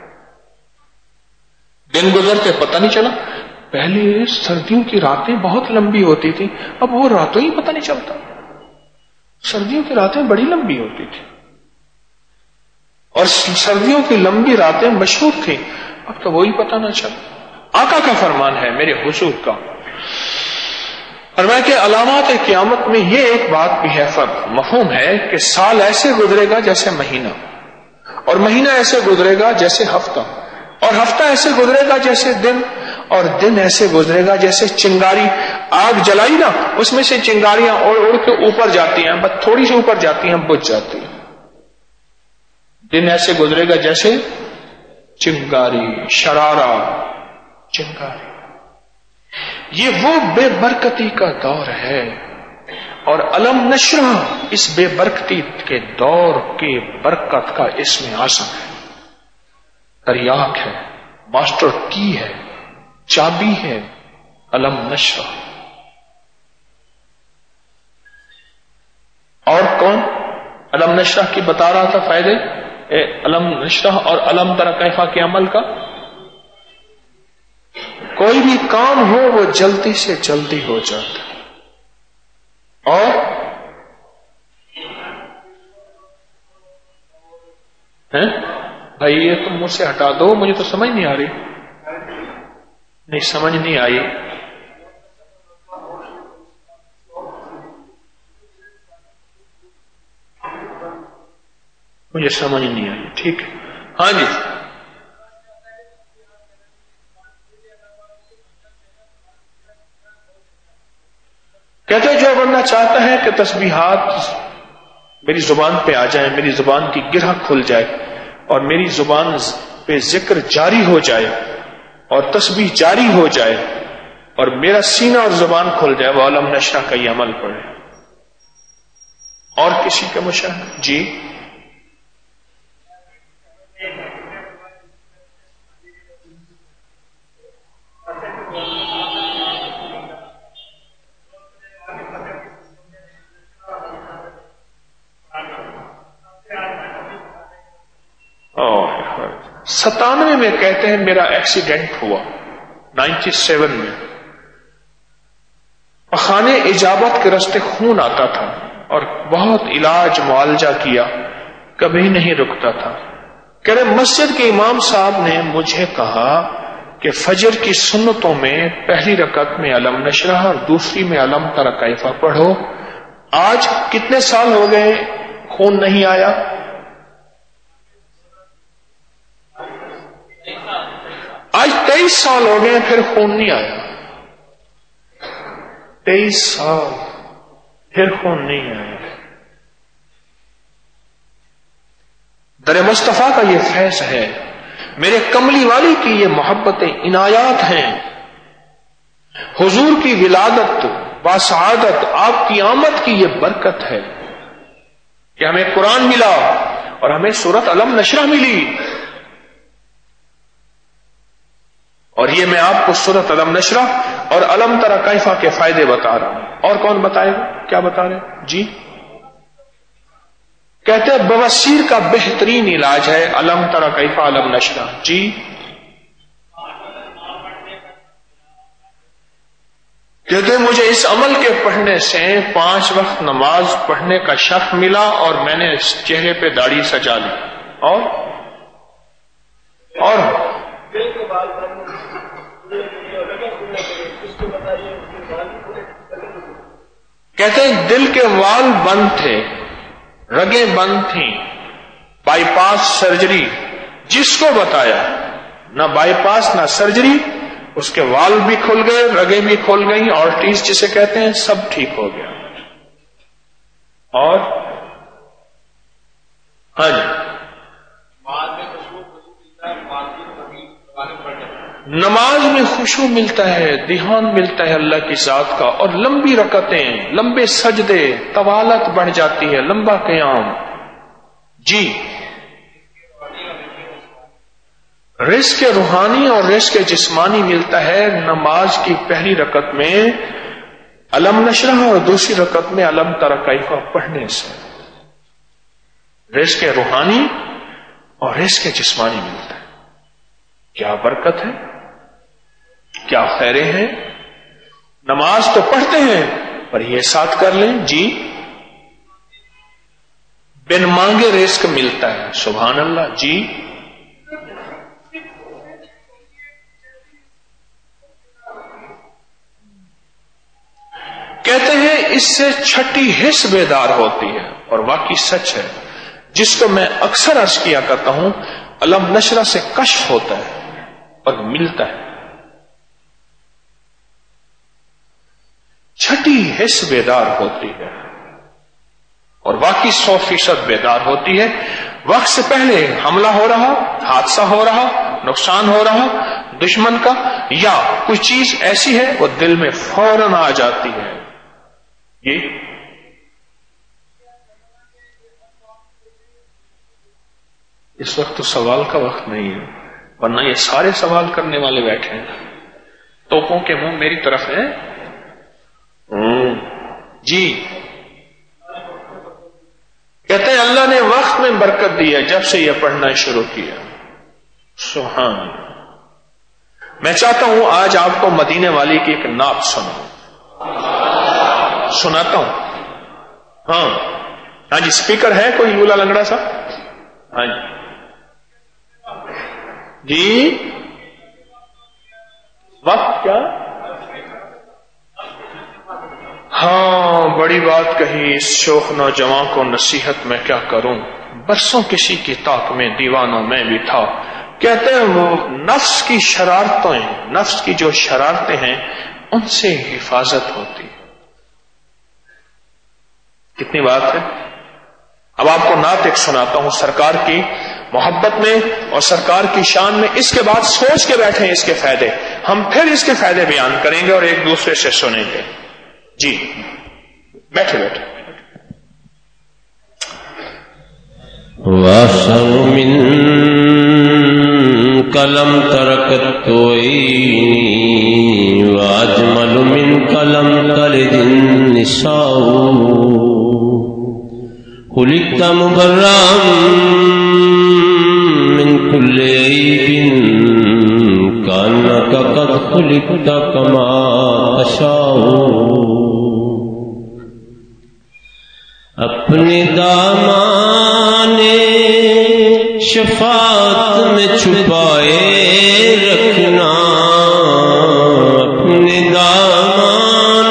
دن گزرتے پتہ نہیں چلا. پہلے سردیوں کی راتیں بہت لمبی ہوتی تھی, اب وہ راتوں ہی پتہ نہیں چلتا. سردیوں کی راتیں بڑی لمبی ہوتی تھی اور سردیوں کی لمبی راتیں مشہور تھیں, اب تو وہی پتہ نہ چلا. آقا کا فرمان ہے میرے حضور کا, اور میں کہ علامات قیامت میں یہ ایک بات بھی ہے, فرق مفہوم ہے کہ سال ایسے گزرے گا جیسے مہینہ, اور مہینہ ایسے گزرے گا جیسے ہفتہ, اور ہفتہ ایسے گزرے گا جیسے دن, اور دن ایسے گزرے گا جیسے چنگاری. آگ جلائی نا، اس میں سے چنگاریاں اڑ اڑ کے اوپر جاتی ہیں، بس تھوڑی سی اوپر جاتی ہیں، بجھ جاتی ہیں. دن ایسے گزرے گا جیسے چنگاری، شرارہ چنگاری. یہ وہ بے برکتی کا دور ہے، اور علم نشرح اس بے برکتی کے دور کی برکت کا اسم اعظم ہے، تریاک ہے، ماسٹر کی ہے، چابی ہے. علم نشرح. اور کون علم نشرح کی بتا رہا تھا فائدے؟ اے علم نشرح اور علم تری کیف کے عمل کا. کوئی بھی کام ہو وہ جلدی سے جلدی ہو جاتا ہے. اور ہیں بھائی یہ تم مجھ سے ہٹا دو، مجھے تو سمجھ نہیں آ رہی. نہیں سمجھ نہیں آئی. مجھے سمجھ نہیں آئی. ٹھیک ہے، ہاں جی. کہتے جو بندہ چاہتا ہے کہ تسبیحات میری زبان پہ آ جائیں، میری زبان کی گرہ کھل جائے اور میری زبان پہ ذکر جاری ہو جائے اور تسبیح جاری ہو جائے اور میرا سینہ اور زبان کھل جائے، وہ علم نشرح کا یہ عمل پڑے. اور کسی کا مشاہدہ؟ جی ستانوے میں کہتے ہیں میرا ایکسیڈنٹ ہوا، نائنٹی سیون میں. پخانے اجابت کے راستے خون آتا تھا اور بہت علاج معالجہ کیا، کبھی نہیں رکتا تھا. کہہ رہے مسجد کے امام صاحب نے مجھے کہا کہ فجر کی سنتوں میں پہلی رکعت میں علم نشرح اور دوسری میں علم تری کیف پڑھو. آج کتنے سال ہو گئے خون نہیں آیا؟ آج تیئیس سال ہو گئے پھر خون نہیں آیا. تیئیس سال پھر خون نہیں آیا. در مصطفیٰ کا یہ فیض ہے، میرے کملی والی کی یہ محبتیں عنایات ہیں. حضور کی ولادت باسعادت، آپ کی آمد کی یہ برکت ہے کہ ہمیں قرآن ملا اور ہمیں سورت علم نشرح ملی. اور یہ میں آپ کو سورت علم نشرح اور علم تری کیف کے فائدے بتا رہا ہوں. اور کون بتائے گا؟ کیا بتا رہے ہیں؟ جی کہتے ہیں بواسیر کا بہترین علاج ہے علم تری کیف علم نشرح. جی کہتے ہیں مجھے اس عمل کے پڑھنے سے پانچ وقت نماز پڑھنے کا شرف ملا اور میں نے اس چہرے پہ داڑھی سجا لی. اور اور کہتے ہیں دل کے وال بند تھے، رگیں بند تھیں، بائی پاس سرجری جس کو بتایا، نہ بائی پاس نہ سرجری، اس کے وال بھی کھل گئے، رگیں بھی کھل گئی، آرٹریز جسے کہتے ہیں سب ٹھیک ہو گیا. اور ہاں جی نماز میں خشوع ملتا ہے، دھیان ملتا ہے اللہ کی ذات کا، اور لمبی رکعتیں، لمبے سجدے، طوالت بڑھ جاتی ہے، لمبا قیام. جی رزق روحانی اور رزق جسمانی ملتا ہے نماز کی پہلی رکعت میں علم نشرح اور دوسری رکعت میں علم تری کیف پڑھنے سے. رزق روحانی اور رزق جسمانی ملتا ہے. کیا برکت ہے، کیا خیریں ہیں. نماز تو پڑھتے ہیں پر یہ ساتھ کر لیں. جی بن مانگے رزق ملتا ہے. سبحان اللہ. جی کہتے ہیں اس سے چھٹی حس بیدار ہوتی ہے، اور واقعی سچ ہے، جس کو میں اکثر عرض کیا کرتا ہوں، علم نشرح سے کشف ہوتا ہے اور ملتا ہے. چھٹی حص بیدار ہوتی ہے اور باقی سو فیصد بیدار ہوتی ہے. وقت سے پہلے حملہ ہو رہا، حادثہ ہو رہا، نقصان ہو رہا دشمن کا، یا کوئی چیز ایسی ہے وہ دل میں فوراً آ جاتی ہے. یہ اس وقت تو سوال کا وقت نہیں ہے، ورنہ یہ سارے سوال کرنے والے بیٹھے ہیں. توپوں کے منہ میری طرف ہے. جی کہتے ہیں اللہ نے وقت میں برکت دی ہے جب سے یہ پڑھنا شروع کیا. سبحان اللہ. میں چاہتا ہوں آج آپ کو مدینے والی کی ایک نعت سناؤں. سناتا ہوں. ہاں ہاں جی اسپیکر ہے کوئی لولا لنگڑا سا؟ ہاں جی جی وقت کیا؟ ہاں بڑی بات کہی. اس شوخ نوجوان کو نصیحت میں کیا کروں، برسوں کسی کی طاق میں دیوانوں میں بھی تھا. کہتے ہیں وہ نفس کی شرارتیں، نفس کی جو شرارتیں ہیں ان سے حفاظت ہوتی. کتنی بات ہے. اب آپ کو نعت ایک سناتا ہوں سرکار کی محبت میں اور سرکار کی شان میں. اس کے بعد سوچ کے بیٹھیں اس کے فائدے، ہم پھر اس کے فائدے بیان کریں گے اور ایک دوسرے سے سنیں گے. جی بیٹھے بیٹھے. وَأَحْسَنُ مِنْكَ لَمْ تَرَكَتْ عَيْنِي وَأَجْمَلُ مِنْكَ لَمْ تَلِدِ النِّسَاءُ خُلِقْتَ مُبَرَّأً مِنْ كُلِّ عَيْبٍ كَأَنَّكَ قَدْ خُلِقْتَ كَمَا تَشَاءُ. اپنے دامان شفاعت میں چھپائے رکھنا، اپنے دامان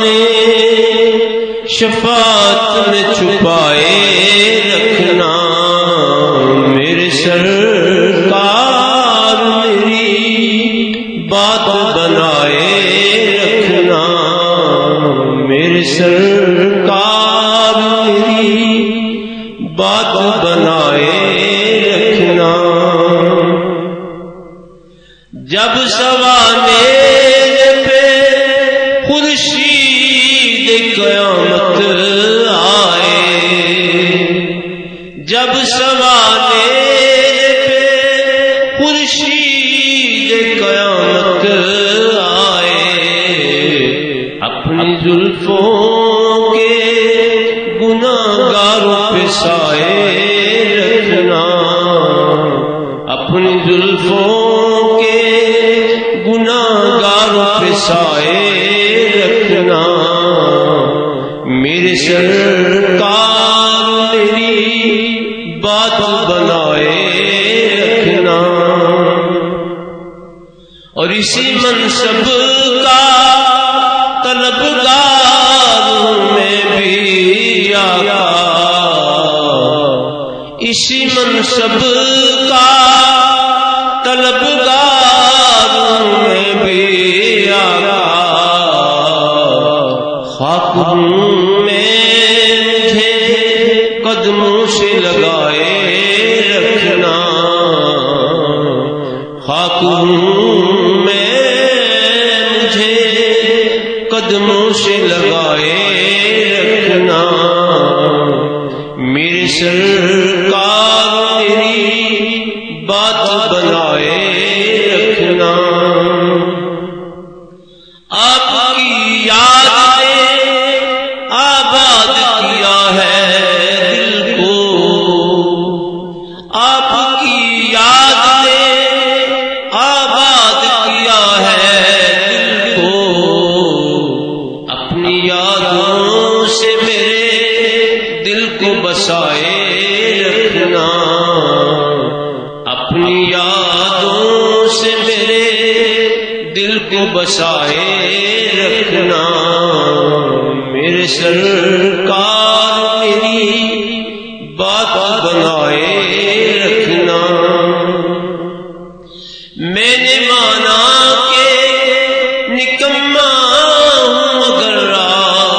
شفاعت میں چھپائے رکھنا. میرے سرکار میری بات بنائے رکھنا، میرے سرکار میری بات بنائے رکھنا. جب سوانے پہ خورشید قیامت آئے، جب سوانے پہ خورشید قیامت آئے، اپنی زلفوں کے گناہگاروں پہ سائے رکھنا، اپنی زلفوں کے گناہگاروں پہ سائے رکھنا. میرے سرکار میری بات بنائے رکھنا. اور اسی منصب کا طلبگار میں بھی آقا، اسی منصب کا طلبگار میں بھی آقا. خاک میں مجھے قدموں سے لگائے رکھنا، خاک میں مجھے قدموں سے لگائے رکھنا. میرے سرکار میری بات بنائے رکھنا. آپ کی یاد نے آباد کیا ہے دل کو، آپ کی یاد نے آباد کیا ہے دل کو. اپنی یادوں سے میرے دل کو بسائے رکھنا، اپنی یادوں سے میرے دل کو بسائے رکھنا. میرے سرکار میری بات بنائے رکھنا. میں نے مانا کہ نکما ہوں مگر راہ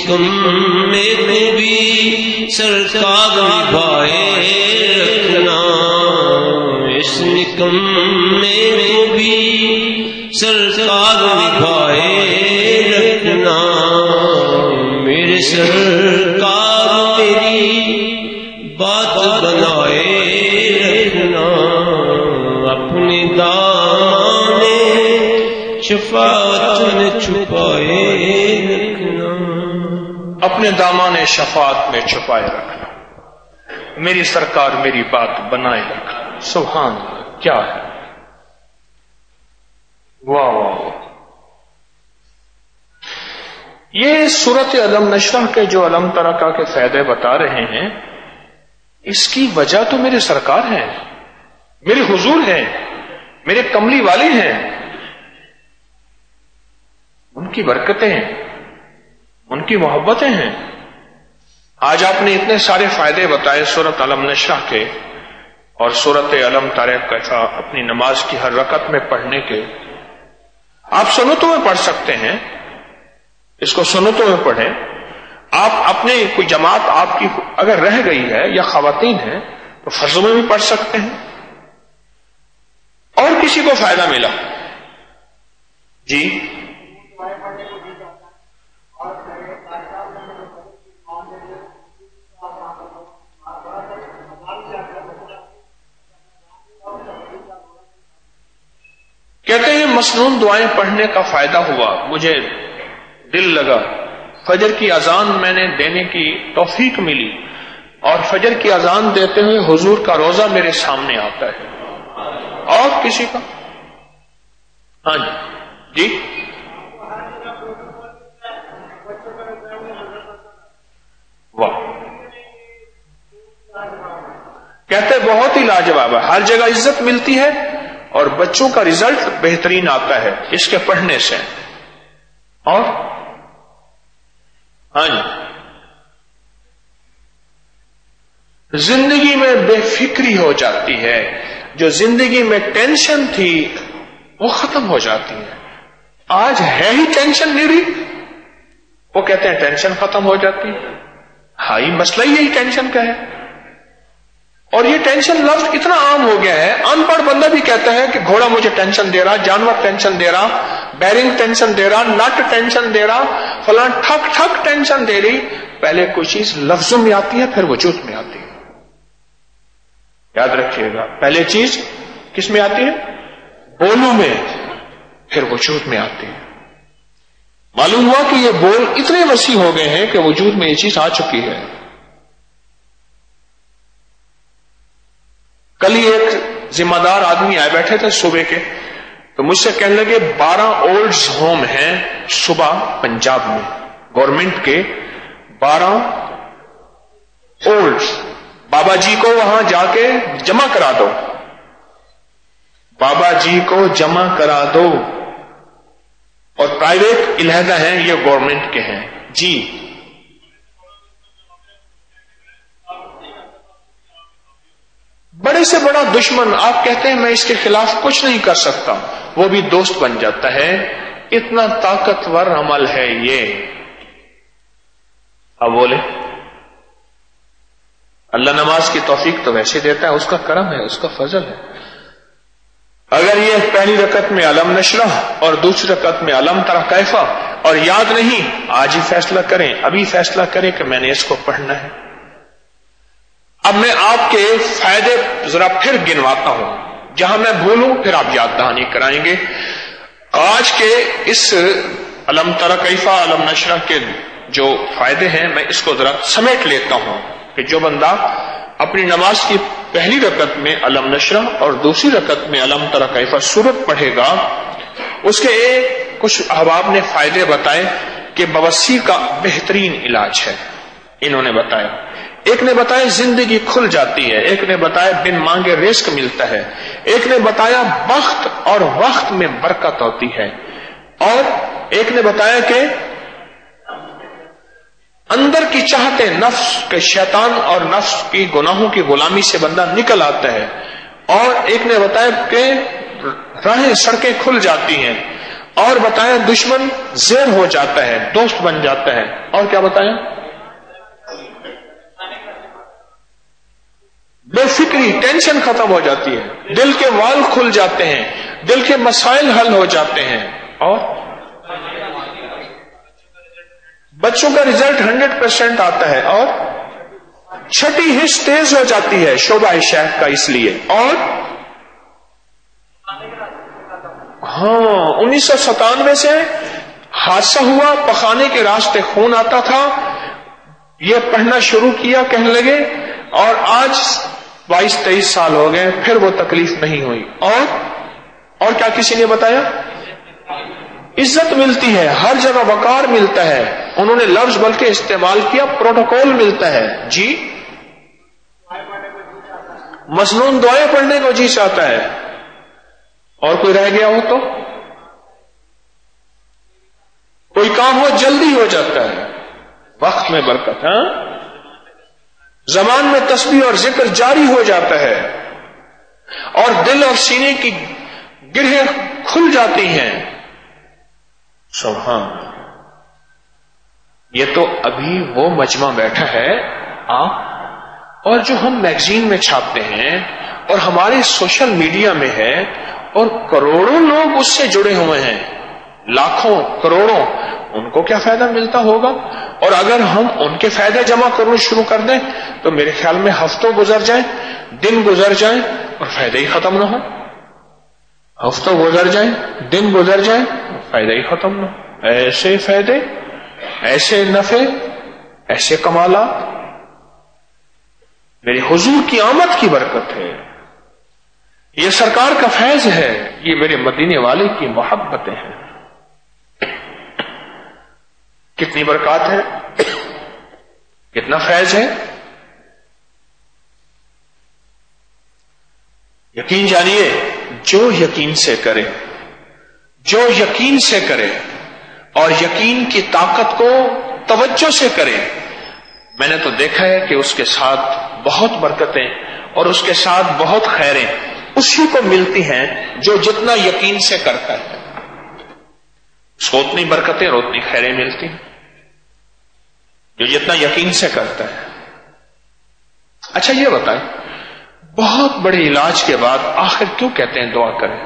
نکمے کو بھی سرکار نبھائے رکھنا، اس نکمے کو بھی سرکار نبھائے رکھنا، میرے سرکار میری بات بنائے رکھنا، اپنے دامن شفاعت میں چھپائے رکھنا، اپنے دامان شفاعت میں چھپائے رکھنا، میری سرکار میری بات بنائے رکھنا۔ سبحان اللہ، کیا ہے، واہ واہ۔ یہ سورت علم نشرح کے جو علم ترقہ کے فائدے بتا رہے ہیں، اس کی وجہ تو میرے سرکار ہیں، میرے حضور ہیں، میرے کملی والے ہیں، ان کی برکتیں ہیں، ان کی محبتیں ہیں۔ آج آپ نے اتنے سارے فائدے بتائے سورت علم نشرح کے اور سورت علم ترقہ کیفا اپنی نماز کی ہر رکعت میں پڑھنے کے۔ آپ سنتوں میں پڑھ سکتے ہیں، اس کو سنتوں میں پڑھیں۔ آپ اپنے کوئی جماعت آپ کی اگر رہ گئی ہے یا خواتین ہیں تو فرضوں میں بھی پڑھ سکتے ہیں، اور کسی کو فائدہ ملا جی کہتے ہیں مسنون دعائیں پڑھنے کا فائدہ ہوا، مجھے دل لگا، فجر کی اذان میں نے دینے کی توفیق ملی، اور فجر کی اذان دیتے ہوئے حضور کا روزہ میرے سامنے آتا ہے۔ اور کسی کا؟ ہاں جی جی واہ، کہتے بہت ہی لاجواب ہے، ہر جگہ عزت ملتی ہے اور بچوں کا رزلٹ بہترین آتا ہے اس کے پڑھنے سے۔ اور ہاں جی، زندگی میں بے فکری ہو جاتی ہے، جو زندگی میں ٹینشن تھی وہ ختم ہو جاتی ہے۔ آج ہے ہی ٹینشن نہیں رہی، وہ کہتے ہیں ٹینشن ختم ہو جاتی ہے۔ ہائی مسئلہ یہی ٹینشن کا ہے، اور یہ ٹینشن لفظ اتنا عام ہو گیا ہے، ان پڑھ بندہ بھی کہتا ہے کہ گھوڑا مجھے ٹینشن دے رہا، جانور ٹینشن دے رہا، بیرنگ ٹینشن دے رہا، نٹ ٹینشن دے رہا، فلاں ٹھک ٹھک ٹینشن دے رہی۔ پہلے کوئی چیز لفظوں میں آتی ہے پھر وجود میں آتی ہے، یاد رکھیے گا، پہلے چیز کس میں آتی ہے؟ بولوں میں، پھر وجود میں آتی ہے۔ معلوم ہوا کہ یہ بول اتنے وسیع ہو گئے ہیں کہ وجود میں یہ چیز آ چکی ہے۔ کل ہی ایک ذمہ دار آدمی آئے بیٹھے تھے صوبے کے، تو مجھ سے کہنے لگے بارہ اولڈز ہوم ہیں صبح پنجاب میں، گورنمنٹ کے بارہ اولڈز، بابا جی کو وہاں جا کے جمع کرا دو، بابا جی کو جمع کرا دو، اور پرائیویٹ علیحدہ ہیں، یہ گورنمنٹ کے ہیں جی۔ بڑے سے بڑا دشمن آپ کہتے ہیں میں اس کے خلاف کچھ نہیں کر سکتا، وہ بھی دوست بن جاتا ہے، اتنا طاقتور عمل ہے یہ۔ اب بولے اللہ نماز کی توفیق تو ویسے دیتا ہے، اس کا کرم ہے، اس کا فضل ہے۔ اگر یہ پہلی رکعت میں علم نشرح اور دوسری رکعت میں علم ترى کیفا، اور یاد نہیں، آج ہی فیصلہ کریں، ابھی فیصلہ کریں کہ میں نے اس کو پڑھنا ہے۔ اب میں آپ کے فائدے ذرا پھر گنواتا ہوں، جہاں میں بھولوں پھر آپ یاد دہانی کرائیں گے۔ آج کے اس علم ترى کیفا علم نشرح کے جو فائدے ہیں میں اس کو ذرا سمیٹ لیتا ہوں کہ جو بندہ اپنی نماز کی پہلی رکعت میں علم نشرح اور دوسری رکعت میں علم ترى کیفا سورت پڑھے گا، اس کے ایک کچھ احباب نے فائدے بتائے کہ بواسیر کا بہترین علاج ہے، انہوں نے بتایا۔ ایک نے بتایا زندگی کھل جاتی ہے، ایک نے بتایا بن مانگے رزق ملتا ہے، ایک نے بتایا بخت اور وقت میں برکت ہوتی ہے، اور ایک نے بتایا کہ اندر کی چاہتے نفس کے شیطان اور نفس کی گناہوں کی غلامی سے بندہ نکل آتا ہے، اور ایک نے بتایا کہ راہیں سڑکیں کھل جاتی ہیں، اور بتایا دشمن زیر ہو جاتا ہے، دوست بن جاتا ہے، اور کیا بتایا؟ بے فکری، ٹینشن ختم ہو جاتی ہے، دل کے وال کھل جاتے ہیں، دل کے مسائل حل ہو جاتے ہیں، اور بچوں کا رزلٹ ہنڈریڈ پرسینٹ آتا ہے، اور چھٹی حص تیز ہو جاتی ہے شعبہ شیخ کا، اس لیے، اور ہاں انیس سو ستانوے سے حادثہ ہوا، پخانے کے راستے خون آتا تھا، یہ پڑھنا شروع کیا، کہنے لگے، اور آج بائیس تیئیس سال ہو گئے، پھر وہ تکلیف نہیں ہوئی، اور اور کیا کسی نے بتایا؟ عزت ملتی ہے، ہر جگہ وقار ملتا ہے، انہوں نے لفظ بلکہ استعمال کیا پروٹوکول ملتا ہے، جی مسنون دعائیں پڑھنے کو جی چاہتا ہے، اور کوئی رہ گیا ہو تو کوئی کام ہو جلدی ہو جاتا ہے، وقت میں برکت، ہاں زبان میں تسبیح اور ذکر جاری ہو جاتا ہے، اور دل اور سینے کی گرہیں کھل جاتی ہیں، سبحان۔ یہ تو ابھی وہ مجمع بیٹھا ہے آپ، اور جو ہم میگزین میں چھاپتے ہیں اور ہمارے سوشل میڈیا میں ہے، اور کروڑوں لوگ اس سے جڑے ہوئے ہیں، لاکھوں کروڑوں، ان کو کیا فائدہ ملتا ہوگا؟ اور اگر ہم ان کے فائدے جمع کرنا شروع کر دیں تو میرے خیال میں ہفتوں گزر جائیں، دن گزر جائیں، اور فائدے ہی ختم نہ ہو، ہفتوں گزر جائیں، دن گزر جائیں، فائدے ہی ختم نہ ہو، ایسے فائدے، ایسے نفع، ایسے کمالات، میرے حضور کی آمد کی برکت ہے، یہ سرکار کا فیض ہے، یہ میرے مدینے والے کی محبتیں ہیں، کتنی برکات ہے، کتنا فیض ہے۔ یقین جانیے، جو یقین سے کرے، جو یقین سے کرے اور یقین کی طاقت کو توجہ سے کرے، میں نے تو دیکھا ہے کہ اس کے ساتھ بہت برکتیں اور اس کے ساتھ بہت خیریں اسی کو ملتی ہیں جو جتنا یقین سے کرتا ہے، اس کو اتنی برکتیں اور اتنی خیریں ملتی ہیں جو جتنا یقین سے کرتا ہے۔ اچھا یہ بتائیں، بہت بڑے علاج کے بعد آخر کیوں کہتے ہیں دعا کریں؟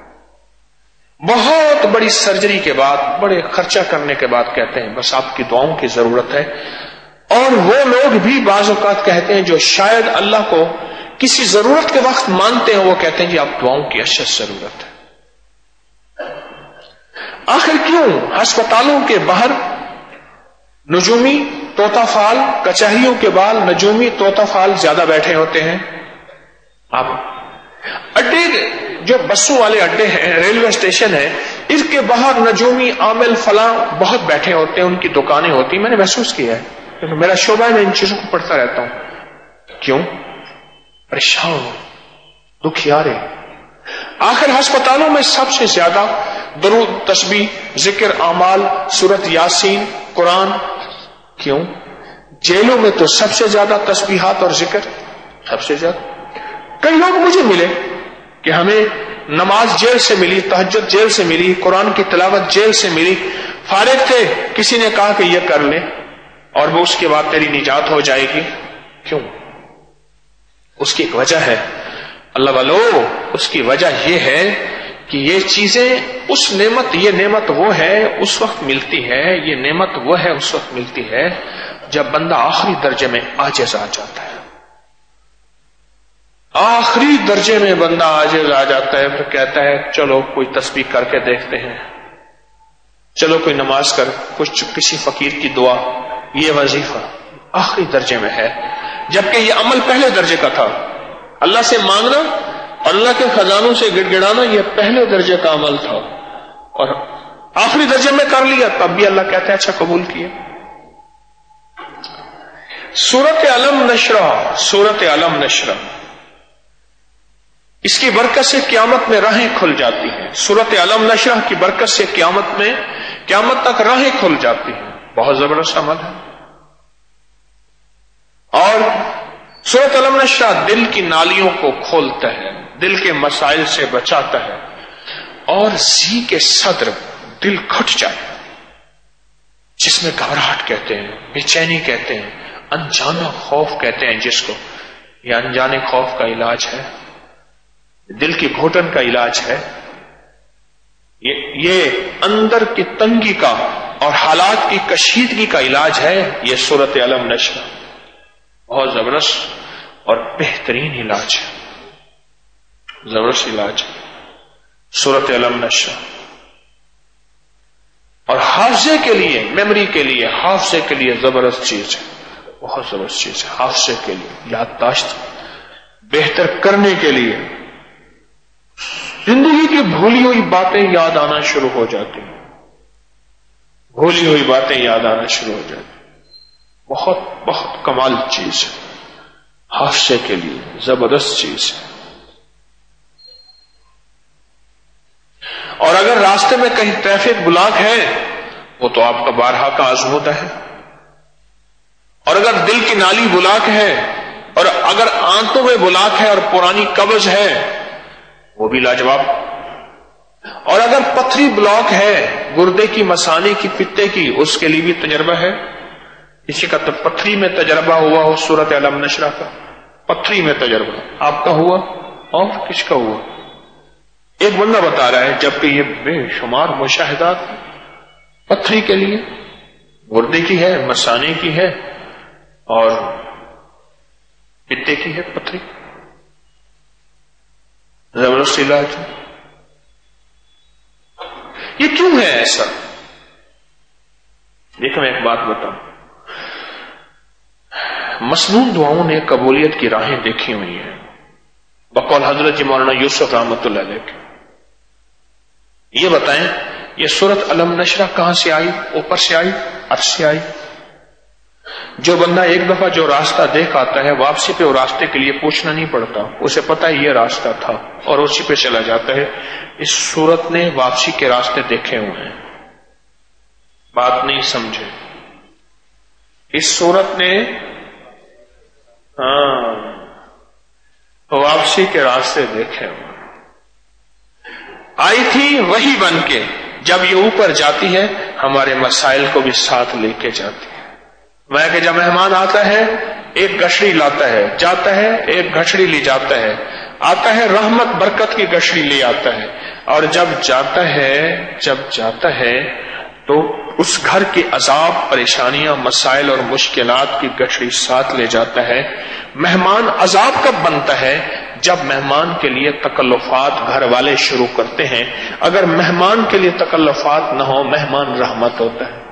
بہت بڑی سرجری کے بعد، بڑے خرچہ کرنے کے بعد کہتے ہیں بس آپ کی دعاؤں کی ضرورت ہے، اور وہ لوگ بھی بعض اوقات کہتے ہیں جو شاید اللہ کو کسی ضرورت کے وقت مانتے ہیں، وہ کہتے ہیں جی آپ دعاؤں کی اشد ضرورت ہے۔ آخر کیوں ہسپتالوں کے باہر نجومی طوطا فال، کچہریوں کے بعد نجومی طوطا فال زیادہ بیٹھے ہوتے ہیں؟ آپ اڈے جو بسوں والے اڈے ہیں، ریلوے اسٹیشن ہے، اس کے باہر نجومی عامل فلاں بہت بیٹھے ہوتے ہیں، ان کی دکانیں ہوتی ہیں، میں نے محسوس کیا ہے کیونکہ میرا شعبہ ہے، میں ان چیزوں کو پڑھتا رہتا ہوں۔ کیوں؟ پریشان، دکھیارے۔ آخر ہسپتالوں میں سب سے زیادہ درود، تسبیح، ذکر، اعمال، سورت یاسین، قرآن، کیوں؟ جیلوں میں تو سب سے زیادہ تسبیحات اور ذکر، سب سے زیادہ۔ کئی لوگ مجھے ملے کہ ہمیں نماز جیل سے ملی، تہجد جیل سے ملی، قرآن کی تلاوت جیل سے ملی، فارغ تھے، کسی نے کہا کہ یہ کر لے اور وہ اس کے بعد تیری نجات ہو جائے گی۔ کیوں؟ اس کی ایک وجہ ہے، اللہ والو، اس کی وجہ یہ ہے کہ یہ چیزیں، اس نعمت، یہ نعمت وہ ہے اس وقت ملتی ہے، یہ نعمت وہ ہے اس وقت ملتی ہے جب بندہ آخری درجے میں عاجز آ جاتا ہے، آخری درجے میں بندہ عاجز آ جاتا ہے، پھر کہتا ہے چلو کوئی تسبیح کر کے دیکھتے ہیں، چلو کوئی نماز کر، کچھ کسی فقیر کی دعا، یہ وظیفہ آخری درجے میں ہے، جبکہ یہ عمل پہلے درجے کا تھا۔ اللہ سے مانگنا اور اللہ کے خزانوں سے گڑ گڑانا یہ پہلے درجے کا عمل تھا، اور آخری درجے میں کر لیا تب بھی اللہ کہتا ہے اچھا قبول کیا۔ سورت علم نشرہ، سورت علم نشرہ، اس کی برکت سے قیامت میں راہیں کھل جاتی ہیں۔ سورت علم نشرہ کی برکت سے قیامت میں قیامت تک راہیں کھل جاتی ہیں، بہت زبردست عمل ہے۔ اور سورت علم نشرہ دل کی نالیوں کو کھولتا ہے، دل کے مسائل سے بچاتا ہے، اور ذی کے صدر، دل گھٹ جائے، جس میں گھبراہٹ کہتے ہیں، بے چینی کہتے ہیں، انجانا خوف کہتے ہیں جس کو، یہ انجانے خوف کا علاج ہے، دل کی گھٹن کا علاج ہے، یہ اندر کی تنگی کا اور حالات کی کشیدگی کا علاج ہے۔ یہ سورۃ علم نشر بہت زبردست اور بہترین علاج ہے، زبردست علاج ہے سورۃ علم نشر۔ اور حافظے کے لیے، میموری کے لیے، حافظے کے لیے زبردست چیز ہے، بہت زبردست چیز ہے حافظے کے لیے، یادداشت بہتر کرنے کے لیے۔ زندگی کی بھولی ہوئی باتیں یاد آنا شروع ہو جاتی ہیں، بھولی ہوئی باتیں یاد آنا شروع ہو جاتی ہیں، بہت بہت کمال چیز ہے، حافظے کے لیے زبردست چیز ہے۔ اور اگر راستے میں کہیں ٹریفک بلاک ہے، وہ تو آپ کا بارہا کا آزمودہ ہے، اور اگر دل کی نالی بلاک ہے، اور اگر آنتوں میں بلاک ہے اور پرانی قبض ہے، وہ بھی لاجواب، اور اگر پتھری بلاک ہے گردے کی، مثانے کی، پتے کی، اس کے لیے بھی تجربہ ہے۔ کسی کا تو پتھری میں تجربہ ہوا ہو سورۃ علم نشر کا، پتھری میں تجربہ آپ کا ہوا اور کس کا ہوا؟ ایک بندہ بتا رہا ہے، جبکہ یہ بے شمار مشاہدات پتھری کے لیے، گردے کی ہے، مثانے کی ہے اور پتے کی ہے، پتھری زبردست علاج ہے۔ یہ کیوں ہے ایسا؟ دیکھو میں ایک بات بتاؤں، مسنون دعاؤں نے قبولیت کی راہیں دیکھی ہوئی ہیں، بقول حضرت مولانا یوسف رحمۃ اللہ علیہ کے۔ یہ بتائیں یہ سورۃ علم نشر کہاں سے آئی؟ اوپر سے آئی، عرش سے آئی؟ جو بندہ ایک دفعہ جو راستہ دیکھ آتا ہے، واپسی پہ وہ راستے کے لیے پوچھنا نہیں پڑتا، اسے پتا ہے یہ راستہ تھا اور اسی پہ چلا جاتا ہے۔ اس سورت نے واپسی کے راستے دیکھے ہوئے ہیں، بات نہیں سمجھے؟ اس سورت نے ہاں واپسی کے راستے دیکھے ہوئے، آئی تھی وہی بن کے، جب یہ اوپر جاتی ہے ہمارے مسائل کو بھی ساتھ لے کے جاتی ہے۔ میں کہ جب مہمان آتا ہے ایک گٹھڑی لاتا ہے، جاتا ہے ایک گٹھڑی لے جاتا ہے، آتا ہے رحمت برکت کی گٹھڑی لے آتا ہے، اور جب جاتا ہے جب جاتا ہے تو اس گھر کے عذاب، پریشانیاں، مسائل اور مشکلات کی گٹھڑی ساتھ لے جاتا ہے۔ مہمان عذاب کب بنتا ہے؟ جب مہمان کے لیے تکلفات گھر والے شروع کرتے ہیں۔ اگر مہمان کے لیے تکلفات نہ ہو، مہمان رحمت ہوتا ہے۔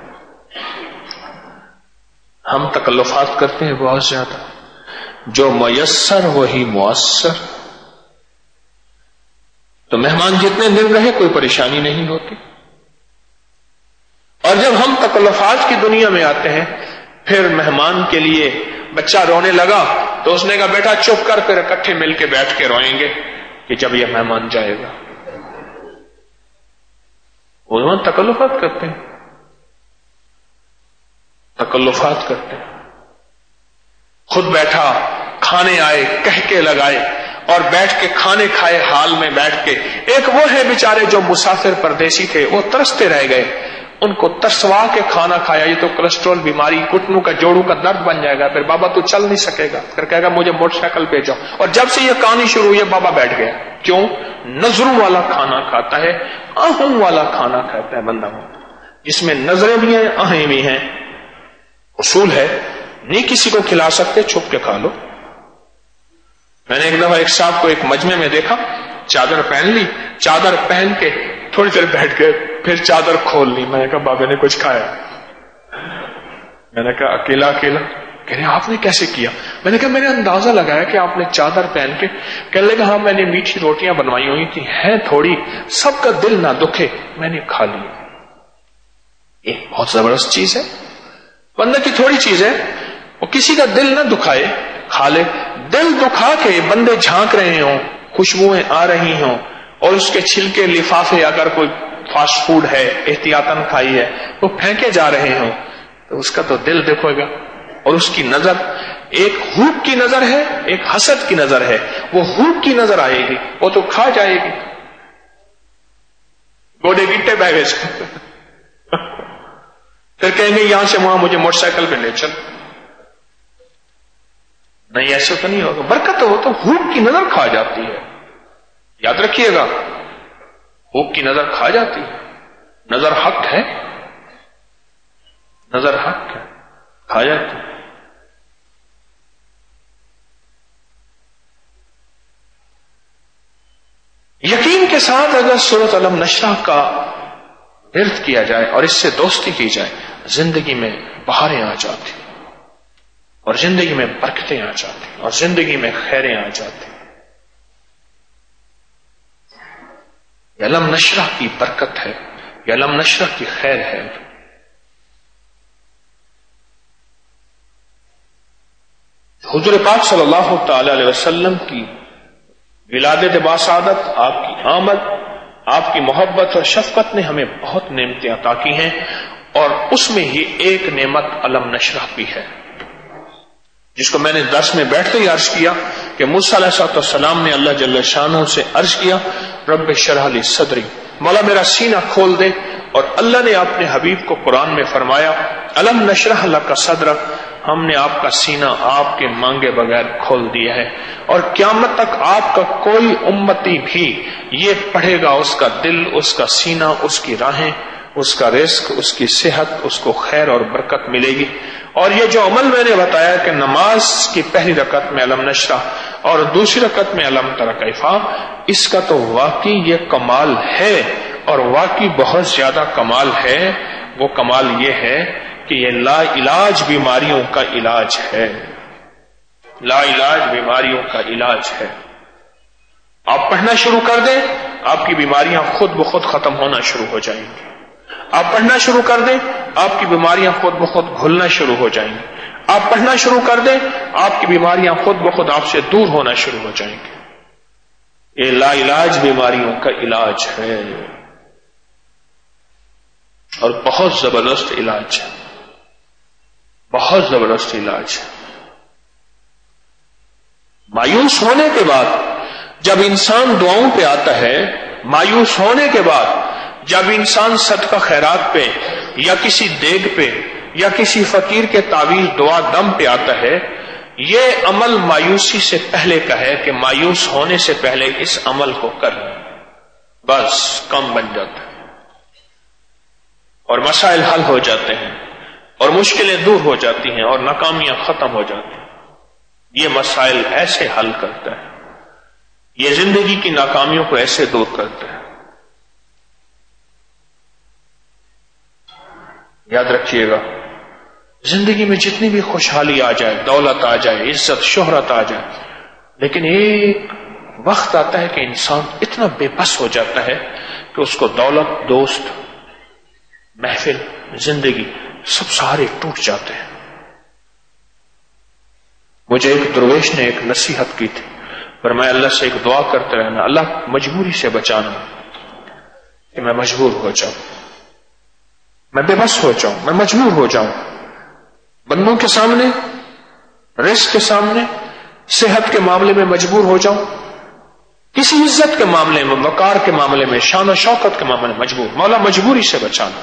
ہم تکلفات کرتے ہیں بہت زیادہ، جو میسر وہی مؤثر، تو مہمان جتنے دن رہے کوئی پریشانی نہیں ہوتی، اور جب ہم تکلفات کی دنیا میں آتے ہیں، پھر مہمان کے لیے بچہ رونے لگا تو اس نے کہا بیٹا چپ کر، پھر اکٹھے مل کے بیٹھ کے روئیں گے کہ جب یہ مہمان جائے گا۔ وہ تکلفات کرتے ہیں، تکلفات کرتے ہیں۔ خود بیٹھا، کھانے آئے، کہہ کے لگائے اور بیٹھ کے کھانے کھائے، حال میں بیٹھ کے۔ ایک وہ ہے بیچارے جو مسافر پردیسی تھے، وہ ترستے رہ گئے، ان کو ترسوا کے کھانا کھایا۔ یہ تو کولیسٹرول بیماری، گھٹنوں کا، جوڑوں کا درد بن جائے گا، پھر بابا تو چل نہیں سکے گا، پھر کہے گا مجھے موٹر سائیکل پہ جاؤ۔ اور جب سے یہ کہانی شروع ہوئی بابا بیٹھ گیا۔ کیوں؟ نظروں والا کھانا کھاتا ہے، آہوں والا کھانا کھاتا ہے بندہ، جس میں نظریں بھی ہیں، آہیں بھی ہیں۔ اصول ہے نہیں کسی کو کھلا سکتے، چھپ کے کھا لو۔ میں نے ایک دفعہ ایک صاحب کو ایک مجمع میں دیکھا، چادر پہن لی، چادر پہن کے تھوڑی دیر بیٹھ گئے، پھر چادر کھول لی۔ میں نے کہا بابے نے کچھ کھایا؟ میں نے کہا اکیلا اکیلا؟ کہہ رہے آپ نے کیسے کیا؟ میں نے کہا میں نے اندازہ لگایا کہ آپ نے چادر پہن کے، کہنے لگا ہاں میں نے میٹھی روٹیاں بنوائی ہوئی تھی، ہیں تھوڑی، سب کا دل نہ دکھے، میں نے کھا لی۔ یہ بہت زبردست چیز ہے، بندہ کی تھوڑی چیز ہے، وہ کسی کا دل نہ دکھائے، کھا لے۔ دل دکھا کے بندے جھانک رہے ہوں، خوشبوئیں آ رہی ہوں، اور اس کے چھلکے لفافے اگر کوئی فاسٹ فوڈ ہے احتیاطاً کھائی ہے وہ پھینکے جا رہے ہوں، تو اس کا تو دل دیکھے گا، اور اس کی نظر ایک ہوپ کی نظر ہے، ایک حسد کی نظر ہے۔ وہ ہوپ کی نظر آئے گی، وہ تو کھا جائے گی، گوڈے گٹے بہ گئے پھر کہیں گے یہاں سے وہاں مجھے موٹر سائیکل پہ لے چل. نہیں، ایسے تو نہیں ہوگا. برکت ہو تو بھوک کی نظر کھا جاتی ہے. یاد رکھیے گا، بھوک کی نظر کھا جاتی ہے. نظر حق ہے، نظر حق ہے، کھا جاتی ہے. یقین کے ساتھ اگر سورۃ علم نشرح کا ورد کیا جائے اور اس سے دوستی کی جائے، زندگی میں بہاریں آ جاتی اور زندگی میں برکتیں آ جاتی اور زندگی میں خیریں آ جاتی. یہ علم نشرح کی برکت ہے، یہ علم نشرح کی خیر ہے. حضور پاک صلی اللہ تعالی علیہ وسلم کی ولادت باسعادت، آپ کی آمد، آپ کی محبت اور شفقت نے ہمیں بہت نعمتیں عطا کی ہیں، اور اس میں ہی ایک نعمت علم نشرح بھی ہے، جس کو میں نے درس میں بیٹھتے ہی عرض کیا کہ موسیٰ علیہ السلام نے اللہ جل شانہ سے عرض کیا رب اشرح لی صدری، مولا میرا سینہ کھول دے. اور اللہ نے اپنے حبیب کو قرآن میں فرمایا علم نشرح لک صدرک، ہم نے آپ کا سینہ آپ کے مانگے بغیر کھول دیا ہے. اور قیامت تک آپ کا کوئی امتی بھی یہ پڑھے گا، اس کا دل، اس کا سینہ، اس کی راہیں، اس کا رزق، اس کی صحت، اس کو خیر اور برکت ملے گی. اور یہ جو عمل میں نے بتایا کہ نماز کی پہلی رکعت میں علم نشرح اور دوسری رکعت میں علم تر کیفا، اس کا تو واقعی یہ کمال ہے، اور واقعی بہت زیادہ کمال ہے. وہ کمال یہ ہے کہ یہ لا علاج بیماریوں کا علاج ہے، لا علاج بیماریوں کا علاج ہے. آپ پڑھنا شروع کر دیں، آپ کی بیماریاں خود بخود ختم ہونا شروع ہو جائیں گی. آپ پڑھنا شروع کر دیں، آپ کی بیماریاں خود بخود گھلنا شروع ہو جائیں گی. آپ پڑھنا شروع کر دیں، آپ کی بیماریاں خود بخود آپ سے دور ہونا شروع ہو جائیں گی. یہ لا علاج بیماریوں کا علاج ہے، اور بہت زبردست علاج ہے، بہت زبردست علاج ہے. مایوس ہونے کے بعد جب انسان دعاؤں پہ آتا ہے، مایوس ہونے کے بعد جب انسان صدقہ خیرات پہ یا کسی دیگ پہ یا کسی فقیر کے تعویذ دعا دم پہ آتا ہے، یہ عمل مایوسی سے پہلے کا ہے کہ مایوس ہونے سے پہلے اس عمل کو کر، بس کم بن جاتا ہے اور مسائل حل ہو جاتے ہیں اور مشکلیں دور ہو جاتی ہیں اور ناکامیاں ختم ہو جاتی ہیں. یہ مسائل ایسے حل کرتا ہے، یہ زندگی کی ناکامیوں کو ایسے دور کرتا ہے. یاد رکھیے گا، زندگی میں جتنی بھی خوشحالی آ جائے، دولت آ جائے، عزت شہرت آ جائے، لیکن ایک وقت آتا ہے کہ انسان اتنا بے بس ہو جاتا ہے کہ اس کو دولت، دوست، محفل، زندگی سب سارے ٹوٹ جاتے ہیں. مجھے ایک درویش نے ایک نصیحت کی تھی، فرمایا اللہ سے ایک دعا کرتے رہنا، اللہ مجبوری سے بچانا کہ میں مجبور ہو جاؤں، میں بے بس ہو جاؤں، میں مجبور ہو جاؤں، بندوں کے سامنے، رزق کے سامنے، صحت کے معاملے میں مجبور ہو جاؤں، کسی عزت کے معاملے میں، وقار کے معاملے میں، شان و شوکت کے معاملے میں مجبور. مولا مجبوری سے بچانا.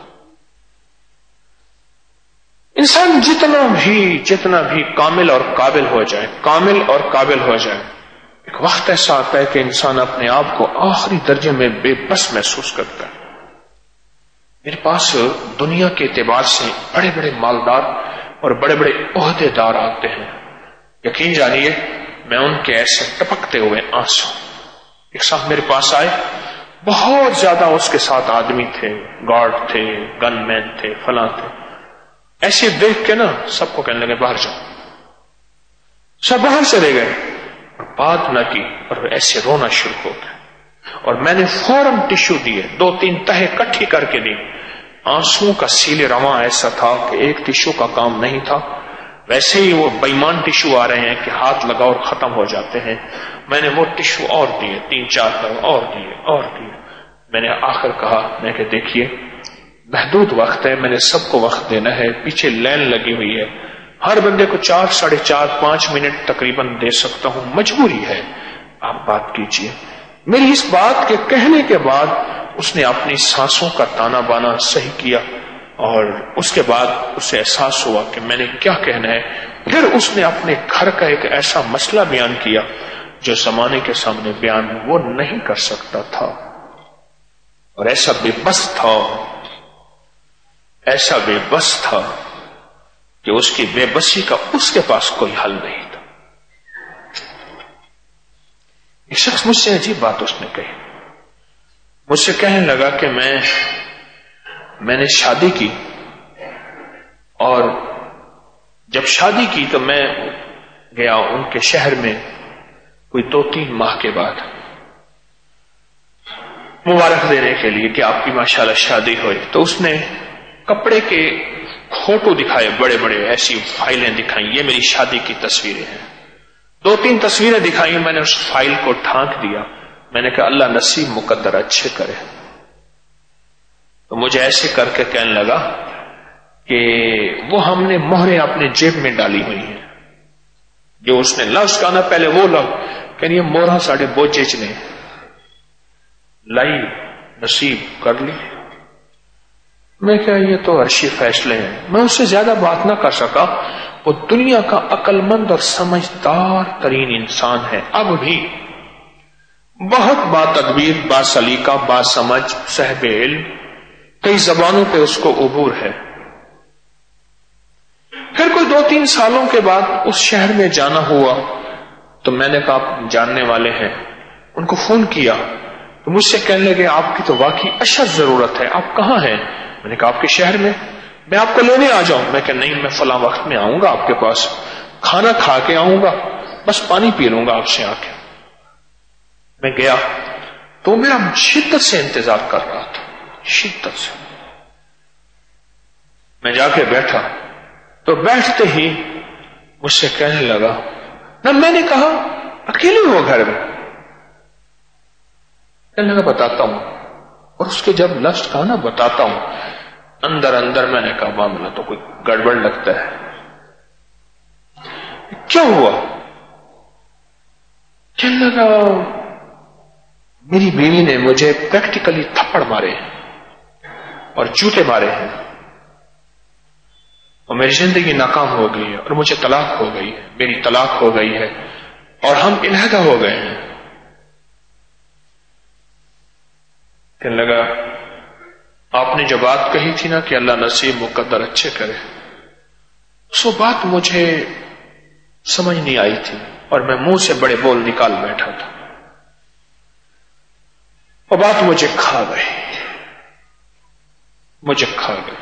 انسان جتنا بھی جتنا بھی کامل اور قابل ہو جائے، کامل اور قابل ہو جائے، ایک وقت ایسا آتا ہے کہ انسان اپنے آپ کو آخری درجے میں بے بس محسوس کرتا ہے. میرے پاس دنیا کے اعتبار سے بڑے بڑے مالدار اور بڑے بڑے عہدے دار آتے ہیں، یقین جانیے میں ان کے ایسے ٹپکتے ہوئے آنسو، ایک صاحب میرے پاس آئے، بہت زیادہ اس کے ساتھ آدمی تھے، گارڈ تھے، گن مین تھے، فلاں تھے. ایسے دیکھ کے نا سب کو کہنے لگے باہر جاؤ، سب باہر چلے گئے، بات نہ کی اور ایسے رونا شروع ہو گئے. اور میں نے فوراً ٹشو دیے، دو تین تہے کٹھی کر کے دی. آنسوؤں کا سیل رواں ایسا تھا کہ ایک ٹشو کا کام نہیں تھا. ویسے ہی وہ بےمان ٹشو آ رہے ہیں کہ ہاتھ لگا اور ختم ہو جاتے ہیں. میں نے وہ ٹشو اور دیے، تین چار طرح اور دیے اور دیے. میں نے آخر کہا، میں کہ دیکھیے محدود وقت ہے، میں نے سب کو وقت دینا ہے، پیچھے لائن لگی ہوئی ہے، ہر بندے کو چار ساڑھے چار پانچ منٹ تقریباً دے سکتا ہوں، مجبوری ہے، آپ بات کیجیے. میری اس بات کے کہنے کے بعد اس نے اپنی سانسوں کا تانا بانا صحیح کیا، اور اس کے بعد اسے احساس ہوا کہ میں نے کیا کہنا ہے۔ پھر اس نے اپنے گھر کا ایک ایسا مسئلہ بیان کیا جو زمانے کے سامنے بیان وہ نہیں کر سکتا تھا، اور ایسا بے بس تھا، ایسا بے بس تھا کہ اس کی بے بسی کا اس کے پاس کوئی حل نہیں تھا۔ ایک شخص مجھ سے عجیب بات اس نے کہی، مجھ سے کہنے لگا کہ میں میں نے شادی کی، اور جب شادی کی تو میں گیا ان کے شہر میں کوئی دو تین ماہ کے بعد مبارک دینے کے لیے کہ آپ کی ماشاءاللہ شادی ہوئی، تو اس نے کپڑے کے فوٹو دکھائے، بڑے بڑے ایسی فائلیں دکھائیں، یہ میری شادی کی تصویریں ہیں، دو تین تصویریں دکھائیں۔ میں نے اس فائل کو ڈھانک دیا، میں نے کہا اللہ نصیب مقدر اچھے کرے۔ تو مجھے ایسے کر کے کہنے لگا کہ وہ ہم نے مہریں اپنے جیب میں ڈالی ہوئی ہیں، جو اس نے لفظ کہا نا پہلے وہ لفظ کہ یہ مورا ساڑھے بوجھ نے لائی نصیب کر لی۔ میں کہا یہ تو عرشی فیصلے ہیں، میں اس سے زیادہ بات نہ کر سکا۔ وہ دنیا کا عقل مند اور سمجھدار ترین انسان ہے، اب بھی بہت با تدبیر، با سلیقہ، با سمجھ، صاحب علم، کئی زبانوں پہ اس کو عبور ہے۔ پھر کوئی دو تین سالوں کے بعد اس شہر میں جانا ہوا تو میں نے کہا آپ جاننے والے ہیں، ان کو فون کیا تو مجھ سے کہنے لگے آپ کی تو واقعی اشد ضرورت ہے، آپ کہاں ہیں؟ میں نے کہا آپ کے شہر میں، میں آپ کو لینے آ جاؤں؟ میں کہ نہیں، میں فلاں وقت میں آؤں گا آپ کے پاس، کھانا کھا کے آؤں گا، بس پانی پی لوں گا آپ سے آ کے۔ میں گیا تو میرا شدت سے انتظار کر رہا تھا، شدت سے۔ میں جا کے بیٹھا تو بیٹھتے ہی مجھ سے کہنے لگا، نہ میں نے کہا اکیلے ہو گھر میں؟ کہنے لگا بتاتا ہوں، اور اس کے جب لفظ کہا نا بتاتا ہوں، اندر اندر میں نے کہا معاملہ تو کوئی گڑبڑ لگتا ہے۔ کیا ہوا؟ کہنے لگا میری بیوی نے مجھے پریکٹیکلی تھپڑ مارے ہیں اور جوتے مارے ہیں، اور میری زندگی ناکام ہو گئی ہے، اور مجھے طلاق ہو گئی ہے، میری طلاق ہو گئی ہے، اور ہم علیحدہ ہو گئے ہیں۔ کہنے لگا آپ نے جو بات کہی تھی نا کہ اللہ نصیب مقدر اچھے کرے، سو بات مجھے سمجھ نہیں آئی تھی، اور میں منہ سے بڑے بول نکال بیٹھا تھا، اور بات مجھے کھا گئی، مجھے کھا گئی۔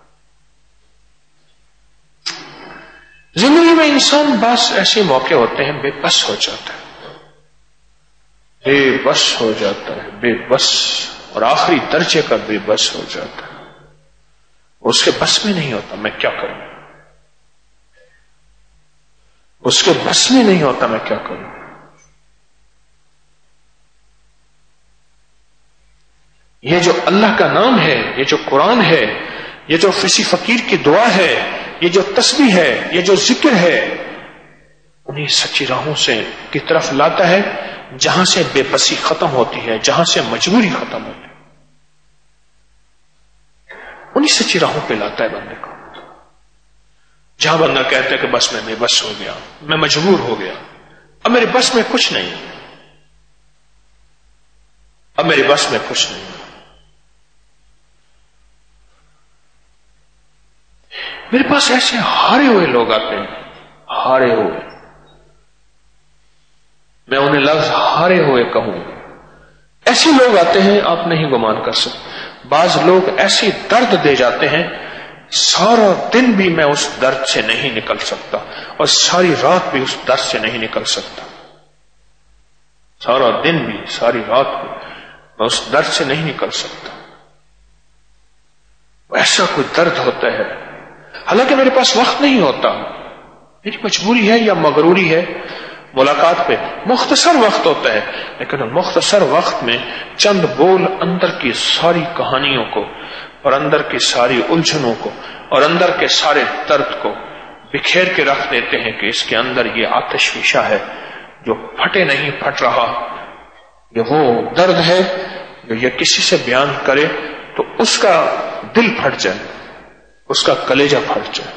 زندگی میں انسان بس ایسے موقع ہوتے ہیں بے بس ہو جاتا ہے، بے بس ہو جاتا ہے، بے بس، اور آخری درجے کا بے بس ہو جاتا ہے، اس کے بس میں نہیں ہوتا میں کیا کروں، اس کے بس میں نہیں ہوتا میں کیا کروں۔ یہ جو اللہ کا نام ہے، یہ جو قرآن ہے، یہ جو کسی فقیر کی دعا ہے، یہ جو تسبیح ہے، یہ جو ذکر ہے، انہیں سچی راہوں سے کی طرف لاتا ہے جہاں سے بے بسی ختم ہوتی ہے، جہاں سے مجبوری ختم ہوتی ہے، انہیں سچی راہوں پہ لاتا ہے بندے کو۔ جہاں بندہ کہتا ہے کہ بس میں بے بس ہو گیا، میں مجبور ہو گیا، اب میرے بس میں کچھ نہیں، اب میرے بس میں کچھ نہیں۔ میرے پاس ایسے ہارے ہوئے لوگ آتے ہیں، ہارے ہوئے، میں انہیں لفظ ہارے ہوئے کہوں، ایسے لوگ آتے ہیں آپ نہیں گمان کر سکتے۔ بعض لوگ ایسی درد دے جاتے ہیں، سارا دن بھی میں اس درد سے نہیں نکل سکتا، اور ساری رات بھی اس درد سے نہیں نکل سکتا، سارا دن بھی ساری رات بھی میں اس درد سے نہیں نکل سکتا۔ ایسا کوئی درد ہوتا ہے، حالانکہ میرے پاس وقت نہیں ہوتا، میری مجبوری ہے یا مغروری ہے، ملاقات پہ مختصر وقت ہوتا ہے، لیکن مختصر وقت میں چند بول اندر کی ساری کہانیوں کو، اور اندر کی ساری الجھنوں کو، اور اندر کے سارے درد کو بکھیر کے رکھ دیتے ہیں کہ اس کے اندر یہ آتش فشاں ہے جو پھٹے نہیں پھٹ رہا، یہ وہ درد ہے جو یہ کسی سے بیان کرے تو اس کا دل پھٹ جائے، اس کا کلیجہ پھٹ جائے،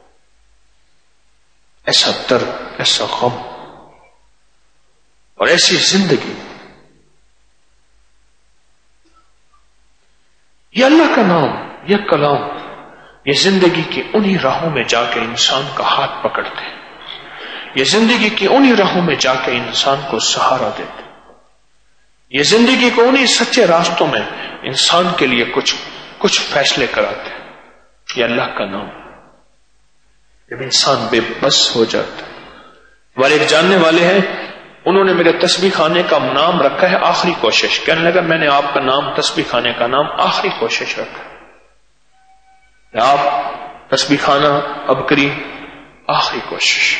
ایسا درد، ایسا غم اور ایسی زندگی. یہ اللہ کا نام، یہ کلام، یہ زندگی کی انہی راہوں میں جا کے انسان کا ہاتھ پکڑتے ہیں، یہ زندگی کی انہی راہوں میں جا کے انسان کو سہارا دیتے، یہ زندگی کو انہی سچے راستوں میں انسان کے لیے کچھ کچھ فیصلے کراتے ہیں. یہ اللہ کا نام. جب انسان بے بس ہو جاتا ہے. ہمارے ایک جاننے والے ہیں، انہوں نے میرے تسبیح خانے کا نام رکھا ہے آخری کوشش. کہنے لگا میں نے آپ کا نام، تسبیح خانے کا نام آخری کوشش رکھا ہے. آپ تسبیح خانہ ابکری آخری کوشش،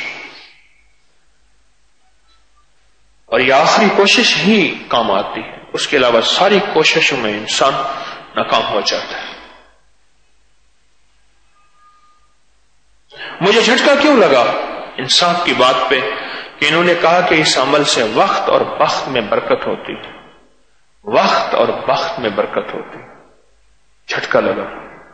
اور یہ آخری کوشش ہی کام آتی ہے. اس کے علاوہ ساری کوششوں میں انسان ناکام ہو جاتا ہے. مجھے جھٹکا کیوں لگا انصاف کی بات پہ کہ انہوں نے کہا کہ اس عمل سے وقت اور بخت میں برکت ہوتی، وقت اور بخت میں برکت ہوتی. جھٹکا لگا.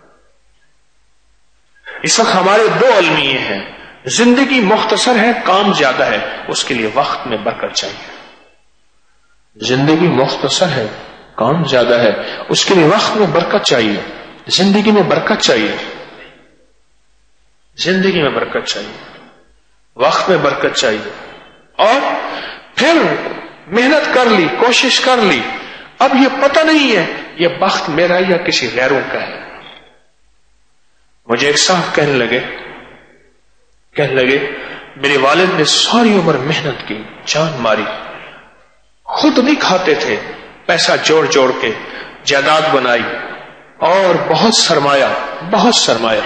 اس وقت ہمارے دو المیے ہیں، زندگی مختصر ہے، کام زیادہ ہے، اس کے لیے وقت میں برکت چاہیے. زندگی مختصر ہے، کام زیادہ ہے، اس کے لیے وقت میں برکت چاہیے. زندگی میں برکت چاہیے، زندگی میں برکت چاہیے، وقت میں برکت چاہیے. اور پھر محنت کر لی، کوشش کر لی، اب یہ پتہ نہیں ہے یہ بخت میرا یا کسی غیروں کا ہے. مجھے ایک صاحب کہنے لگے کہنے لگے میرے والد نے ساری عمر محنت کی، جان ماری، خود نہیں کھاتے تھے، پیسہ جوڑ جوڑ کے جائیداد بنائی اور بہت سرمایہ بہت سرمایہ.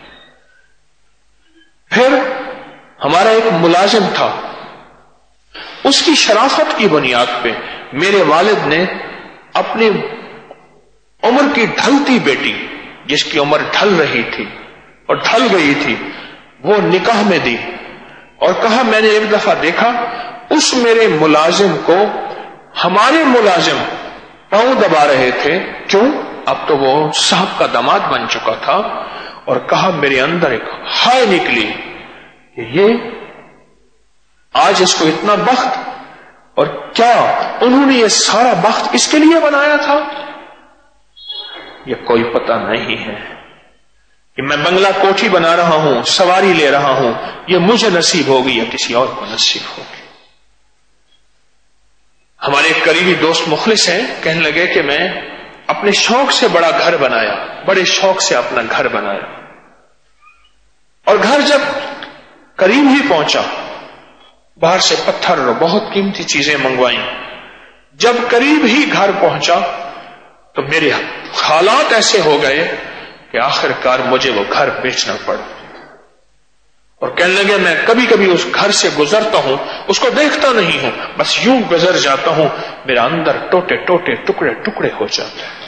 پھر ہمارا ایک ملازم تھا، اس کی شرافت کی بنیاد پہ میرے والد نے اپنی عمر کی ڈھلتی بیٹی، جس کی عمر ڈھل رہی تھی اور ڈھل گئی تھی، وہ نکاح میں دی. اور کہا میں نے ایک دفعہ دیکھا اس میرے ملازم کو ہمارے ملازم پاؤں دبا رہے تھے. کیوں؟ اب تو وہ صاحب کا داماد بن چکا تھا. اور کہا میرے اندر ایک ہائے نکلی کہ یہ آج اس کو اتنا بخت، اور کیا انہوں نے یہ سارا بخت اس کے لیے بنایا تھا؟ یہ کوئی پتہ نہیں ہے کہ میں بنگلہ کوٹھی بنا رہا ہوں، سواری لے رہا ہوں، یہ مجھے نصیب ہوگی یا کسی اور کو نصیب ہوگی. ہمارے ایک قریبی دوست مخلص ہیں، کہنے لگے کہ میں اپنے شوق سے بڑا گھر بنایا، بڑے شوق سے اپنا گھر بنایا، اور گھر جب قریب ہی پہنچا، باہر سے پتھر اور بہت قیمتی چیزیں منگوائیں. جب قریب ہی گھر پہنچا تو میرے حالات ایسے ہو گئے کہ آخر کار مجھے وہ گھر بیچنا پڑا. اور کہنے لگے میں کبھی کبھی اس گھر سے گزرتا ہوں، اس کو دیکھتا نہیں ہوں، بس یوں گزر جاتا ہوں، میرا اندر ٹوٹے ٹوٹے ٹکڑے ٹکڑے ہو جاتے ہیں.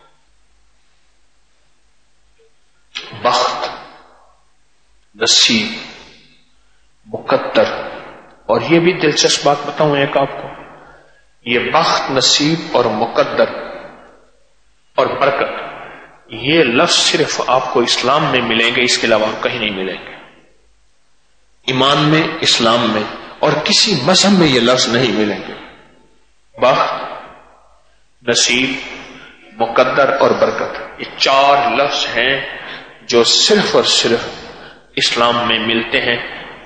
بخت، نصیب، مقدر. اور یہ بھی دلچسپ بات بتاؤں ایک آپ کو، یہ بخت، نصیب اور مقدر اور برکت، یہ لفظ صرف آپ کو اسلام میں ملیں گے، اس کے علاوہ کہیں نہیں ملیں گے. ایمان میں، اسلام میں اور کسی مذہب میں یہ لفظ نہیں ملیں گے. بخت، نصیب، مقدر اور برکت، یہ چار لفظ ہیں جو صرف اور صرف اسلام میں ملتے ہیں.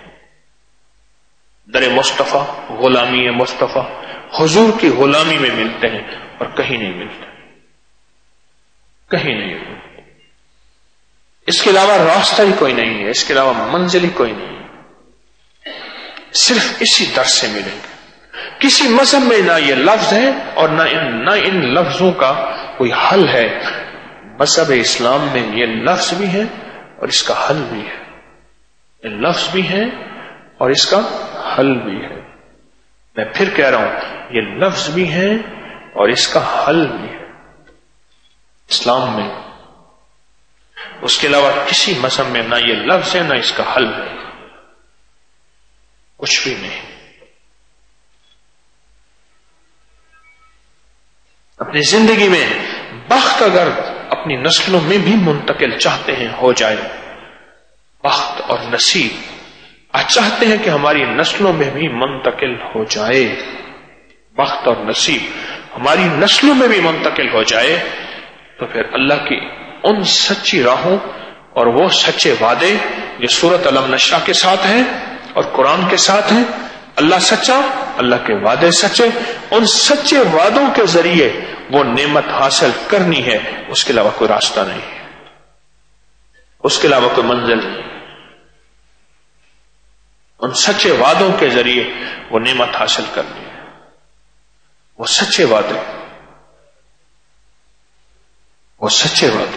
در مصطفیٰ، غلامی مصطفیٰ، حضور کی غلامی میں ملتے ہیں اور کہیں نہیں ملتے، کہیں نہیں ملتے. اس کے علاوہ راستہ ہی کوئی نہیں ہے، اس کے علاوہ منزل ہی کوئی نہیں ہے، صرف اسی در سے ملیں گے. کسی مذہب میں نہ یہ لفظ ہے اور نہ ان نہ ان لفظوں کا کوئی حل ہے. مذہب اسلام میں یہ لفظ بھی ہے اور اس کا حل بھی ہے، یہ لفظ بھی ہے اور اس کا حل بھی ہے. میں پھر کہہ رہا ہوں، یہ لفظ بھی ہے اور اس کا حل بھی ہے اسلام میں. اس کے علاوہ کسی مذہب میں نہ یہ لفظ ہے نہ اس کا حل ہے، کچھ بھی نہیں. اپنی زندگی میں بخت اگر اپنی نسلوں میں بھی منتقل چاہتے ہیں ہو جائے، بخت اور نصیب آج چاہتے ہیں کہ ہماری نسلوں میں بھی منتقل ہو جائے، بخت اور نصیب ہماری نسلوں میں بھی منتقل ہو جائے، تو پھر اللہ کی ان سچی راہوں اور وہ سچے وعدے جو سورۃ الم نشرح کے ساتھ ہیں اور قرآن کے ساتھ ہیں، اللہ سچا، اللہ کے وعدے سچے، ان سچے وعدوں کے ذریعے وہ نعمت حاصل کرنی ہے، اس کے علاوہ کوئی راستہ نہیں ہے، اس کے علاوہ کوئی منزل نہیں، ان سچے وعدوں کے ذریعے وہ نعمت حاصل کرنی ہے، وہ سچے وعدے، وہ سچے وعدے۔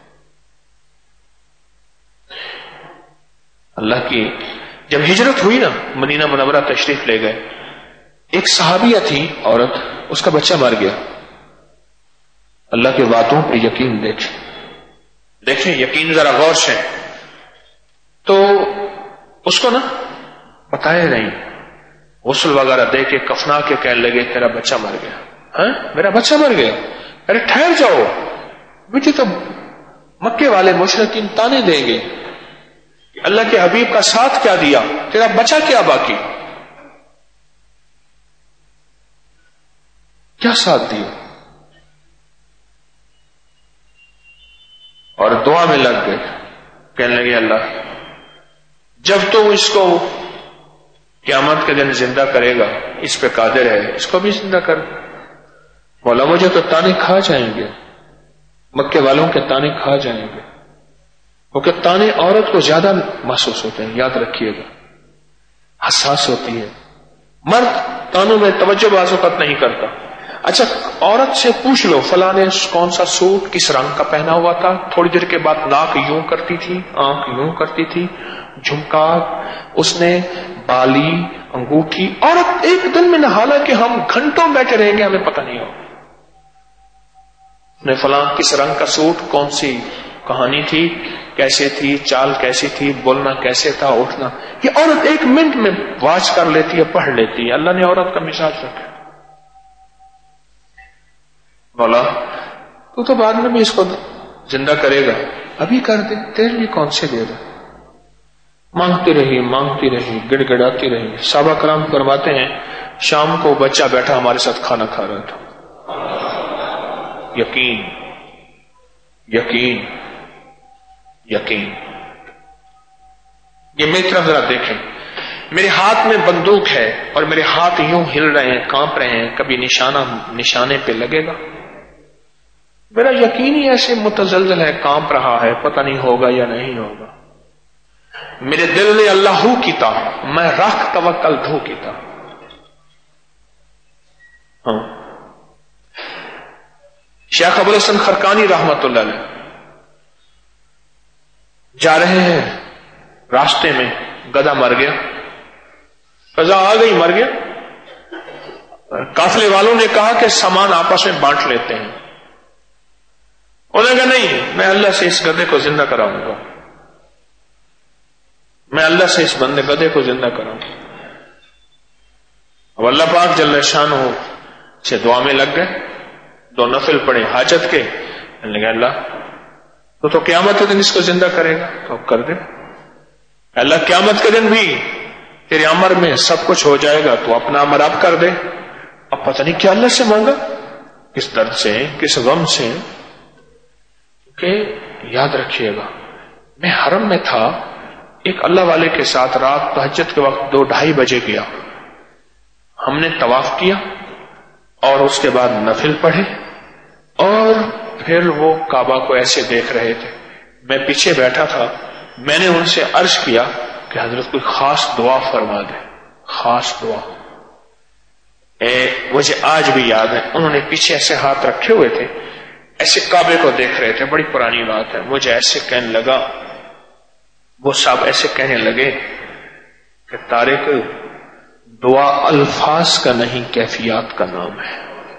اللہ کی جب ہجرت ہوئی نا، مدینہ منورہ تشریف لے گئے، ایک صحابیہ تھی عورت، اس کا بچہ مر گیا۔ اللہ کے وعدوں پہ یقین دیکھیں دیکھیں یقین ذرا غور سے، تو اس کو نا بتایا نہیں، غسل وغیرہ دے کے کفنا کے کہنے لگے تیرا بچہ مر گیا۔ ہاں میرا بچہ مر گیا؟ ارے ٹھہر جاؤ، مجھے تو مکے والے مشرکین تانے دیں گے، اللہ کے حبیب کا ساتھ کیا دیا، تیرا بچہ کیا باقی، کیا ساتھ دیا؟ اور دعا میں لگ گئے، کہنے لگے اللہ جب تو اس کو قیامت کے دن زندہ کرے گا، اس پہ قادر ہے، اس کو بھی زندہ کر۔ مولا مجھے تو تانے کھا جائیں گے، مکے والوں کے تانے کھا جائیں گے، کیونکہ تانے عورت کو زیادہ محسوس ہوتے ہیں، یاد رکھیے گا، حساس ہوتی ہے۔ مرد تانوں میں توجہ بعض اوقات نہیں کرتا۔ اچھا عورت سے پوچھ لو فلاں نے کون سا سوٹ کس رنگ کا پہنا ہوا تھا، تھوڑی دیر کے بعد ناک یوں کرتی تھی، آنکھ یوں کرتی تھی، جھمکا، اس نے بالی، انگوٹھی، عورت ایک دن میں نہ، حالانکہ ہم گھنٹوں بیٹھے رہیں گے ہمیں پتہ نہیں ہوگا نے فلاں کس رنگ کا سوٹ، کون سی کہانی تھی، کیسے تھی، چال کیسی تھی، بولنا کیسے تھا، اٹھنا، یہ عورت ایک منٹ میں واچ کر لیتی ہے، پڑھ لیتی ہے۔ اللہ نے عورت کا مزاج رکھا، مولا تو تو بعد میں بھی اس کو زندہ کرے گا، ابھی کر دے، تیرے لیے کون سے دے دے۔ مانگتی رہی مانگتی رہی گڑ گڑاتی رہی۔ صحابہ کرام فرماتے ہیں شام کو بچہ بیٹھا ہمارے ساتھ کھانا کھا رہا تھا۔ یقین یقین یقین یہ میری طرف ذرا دیکھیں، میرے ہاتھ میں بندوق ہے اور میرے ہاتھ یوں ہل رہے ہیں، کانپ رہے ہیں، کبھی نشانہ نشانے پہ لگے گا؟ میرا یقین ہی ایسے متزلزل ہے، کانپ رہا ہے، پتہ نہیں ہوگا یا نہیں ہوگا۔ میرے دل نے اللہ ہو کیتا، میں رکھ توکل دھو کیتا۔ ہاں شیخ ابو الحسن خرقانی رحمت اللہ علیہ جا رہے ہیں، راستے میں گدھا مر گیا، قضا آ گئی، مر گیا۔ قافلے والوں نے کہا کہ سامان آپس میں بانٹ لیتے ہیں، انہوں نے کہا نہیں، میں اللہ سے اس گدھے کو زندہ کراؤں گا، میں اللہ سے اس بندے گدھے کو زندہ کراؤں گا۔ اب اللہ پاک جل شانہ سے دعا میں لگ گئے، دو نفل پڑے حاجت کے، نے کہا اللہ تو تو قیامت کے دن اس کو زندہ کرے گا، تو کر دے اللہ، قیامت کے دن بھی تیرے امر میں سب کچھ ہو جائے گا، تو اپنا امر اب کر دے۔ اب پتہ نہیں کیا اللہ سے مانگا، کس درد سے، کس غم سے، کہ یاد رکھیے گا میں حرم میں تھا، ایک اللہ والے کے ساتھ رات تہجد کے وقت دو ڈھائی بجے گیا، ہم نے طواف کیا اور اس کے بعد نفل پڑھے، اور پھر وہ کعبہ کو ایسے دیکھ رہے تھے، میں پیچھے بیٹھا تھا، میں نے ان سے عرض کیا کہ حضرت کوئی خاص دعا فرما دے، خاص دعا۔ اے مجھے آج بھی یاد ہے، انہوں نے پیچھے ایسے ہاتھ رکھے ہوئے تھے، ایسے کعبے کو دیکھ رہے تھے، بڑی پرانی بات ہے، مجھے ایسے کہنے لگا، وہ صاحب ایسے کہنے لگے کہ طارق دعا الفاظ کا نہیں کیفیات کا نام ہے،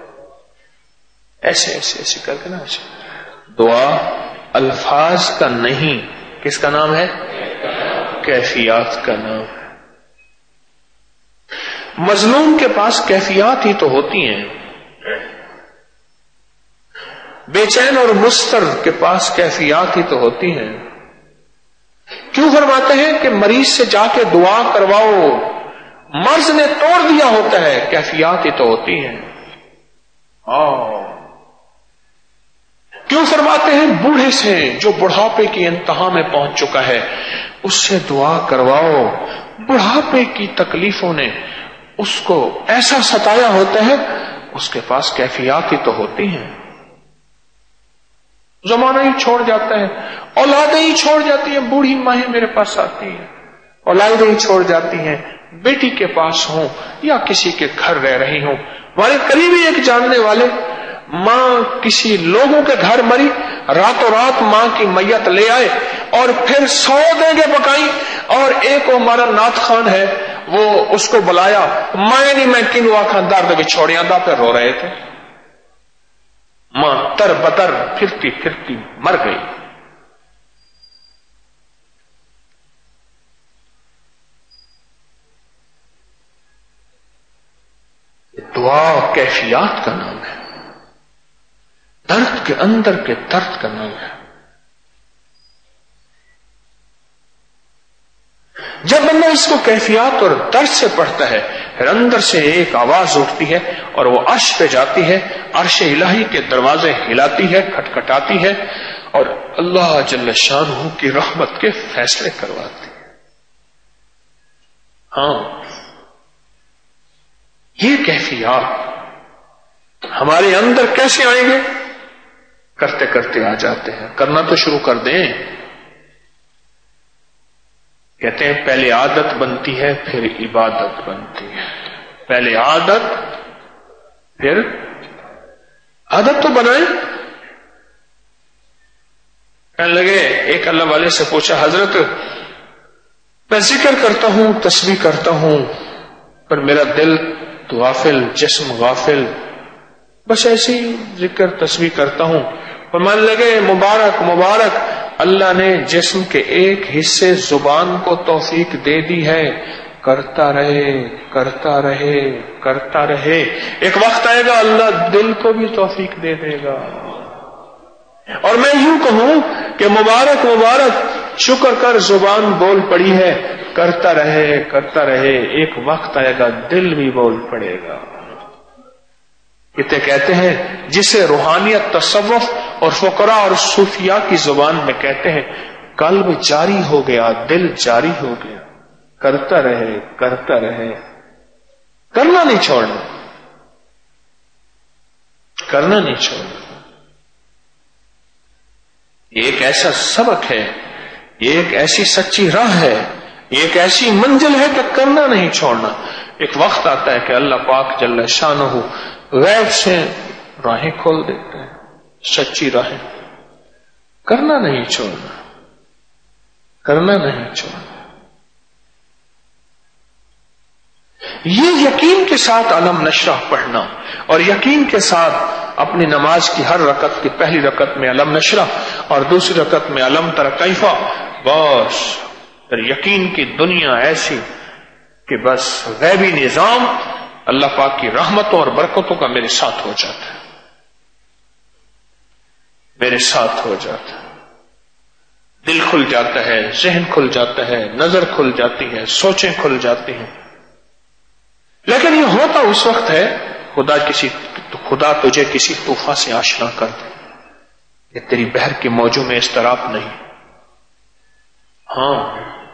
ایسے ایسے ایسے کر کے نا، ایسے دعا الفاظ کا نہیں، کس کا نام ہے؟ کیفیات کا نام ہے۔ مظلوم کے پاس کیفیات ہی تو ہوتی ہیں، بے چین اور مضطر کے پاس کیفیات ہی تو ہوتی ہیں. کیوں فرماتے ہیں کہ مریض سے جا کے دعا کرواؤ؟ مرض نے توڑ دیا ہوتا ہے، کیفیات ہی تو ہوتی ہیں. آہ کیوں فرماتے ہیں بوڑھے سے جو بڑھاپے کی انتہا میں پہنچ چکا ہے اس سے دعا کرواؤ؟ بڑھاپے کی تکلیفوں نے اس کو ایسا ستایا ہوتا ہے، اس کے پاس کیفیات ہی تو ہوتی ہیں. زمانہ ہی چھوڑ جاتا ہے، اولادیں ہی چھوڑ جاتی ہیں. بوڑھی مائیں میرے پاس آتی ہیں، اولادیں ہی چھوڑ جاتی ہیں، بیٹی کے پاس ہوں یا کسی کے گھر رہ رہی ہوں. ہمارے قریبی ایک جاننے والے، ماں کسی لوگوں کے گھر مری، راتوں رات ماں کی میت لے آئے اور پھر سو دیں گے پکائی. اور ایک ہمارا نعت خان ہے، وہ اس کو بلایا، مائیں نہیں میں کنوا خاندار میں چھوڑیاں دا پہ رو رہے تھے. ماں تر بتر پھرتی پھرتی مر گئی. دعا کیفیات کا نام ہے، درد کے اندر کے درد کا نام ہے. جب بندہ اس کو کیفیات اور درد سے پڑھتا ہے، پھر اندر سے ایک آواز اٹھتی ہے اور وہ عرش پہ جاتی ہے، عرش الہی کے دروازے ہلاتی ہے، کھٹکھٹاتی ہے اور اللہ جل شانہ کی رحمت کے فیصلے کرواتی ہے. ہاں یہ کیفیات ہمارے اندر کیسے آئیں گے؟ کرتے کرتے آ جاتے ہیں. کرنا تو شروع کر دیں. کہتے ہیں پہلے عادت بنتی ہے پھر عبادت بنتی ہے. پہلے عادت پھر عادت تو بنائیں. کہنے لگے ایک اللہ والے سے پوچھا، حضرت میں ذکر کرتا ہوں، تسبیح کرتا ہوں، پر میرا دل تو غافل، جسم غافل، بس ایسے ہی ذکر تسبیح کرتا ہوں. فرمانے لگے مبارک مبارک، اللہ نے جسم کے ایک حصے زبان کو توفیق دے دی ہے، کرتا رہے کرتا رہے کرتا رہے. ایک وقت آئے گا اللہ دل کو بھی توفیق دے دے گا. اور میں یوں کہوں کہ مبارک مبارک، شکر کر زبان بول پڑی ہے، کرتا رہے کرتا رہے، ایک وقت آئے گا دل بھی بول پڑے گا. کہتے کہتے ہیں جسے روحانیت، تصوف اور فقراء اور صوفیاء کی زبان میں کہتے ہیں قلب جاری ہو گیا، دل جاری ہو گیا. کرتا رہے کرتا رہے، کرنا نہیں چھوڑنا، کرنا نہیں چھوڑنا. یہ ایک ایسا سبق ہے، یہ ایک ایسی سچی راہ ہے، یہ ایک ایسی منزل ہے کہ کرنا نہیں چھوڑنا. ایک وقت آتا ہے کہ اللہ پاک جل شانہ غیب سے راہیں کھول دیتے ہیں، سچی راہیں. کرنا نہیں چھوڑنا، کرنا نہیں چھوڑنا. یہ یقین کے ساتھ علم نشرح پڑھنا اور یقین کے ساتھ اپنی نماز کی ہر رکعت کی پہلی رکعت میں علم نشرح اور دوسری رکعت میں علم تر کیفا، بس پھر یقین کی دنیا ایسی کہ بس غیبی نظام اللہ پاک کی رحمتوں اور برکتوں کا میرے ساتھ ہو جاتا ہے، میرے ساتھ ہو جاتا ہے. دل کھل جاتا ہے، ذہن کھل جاتا ہے، نظر کھل جاتی ہے، سوچیں کھل جاتی ہیں. لیکن یہ ہوتا اس وقت ہے خدا کسی خدا تجھے کسی طوفان سے آشنا کر دے کہ تیری بحر کے موجوں میں اضطراب نہیں. ہاں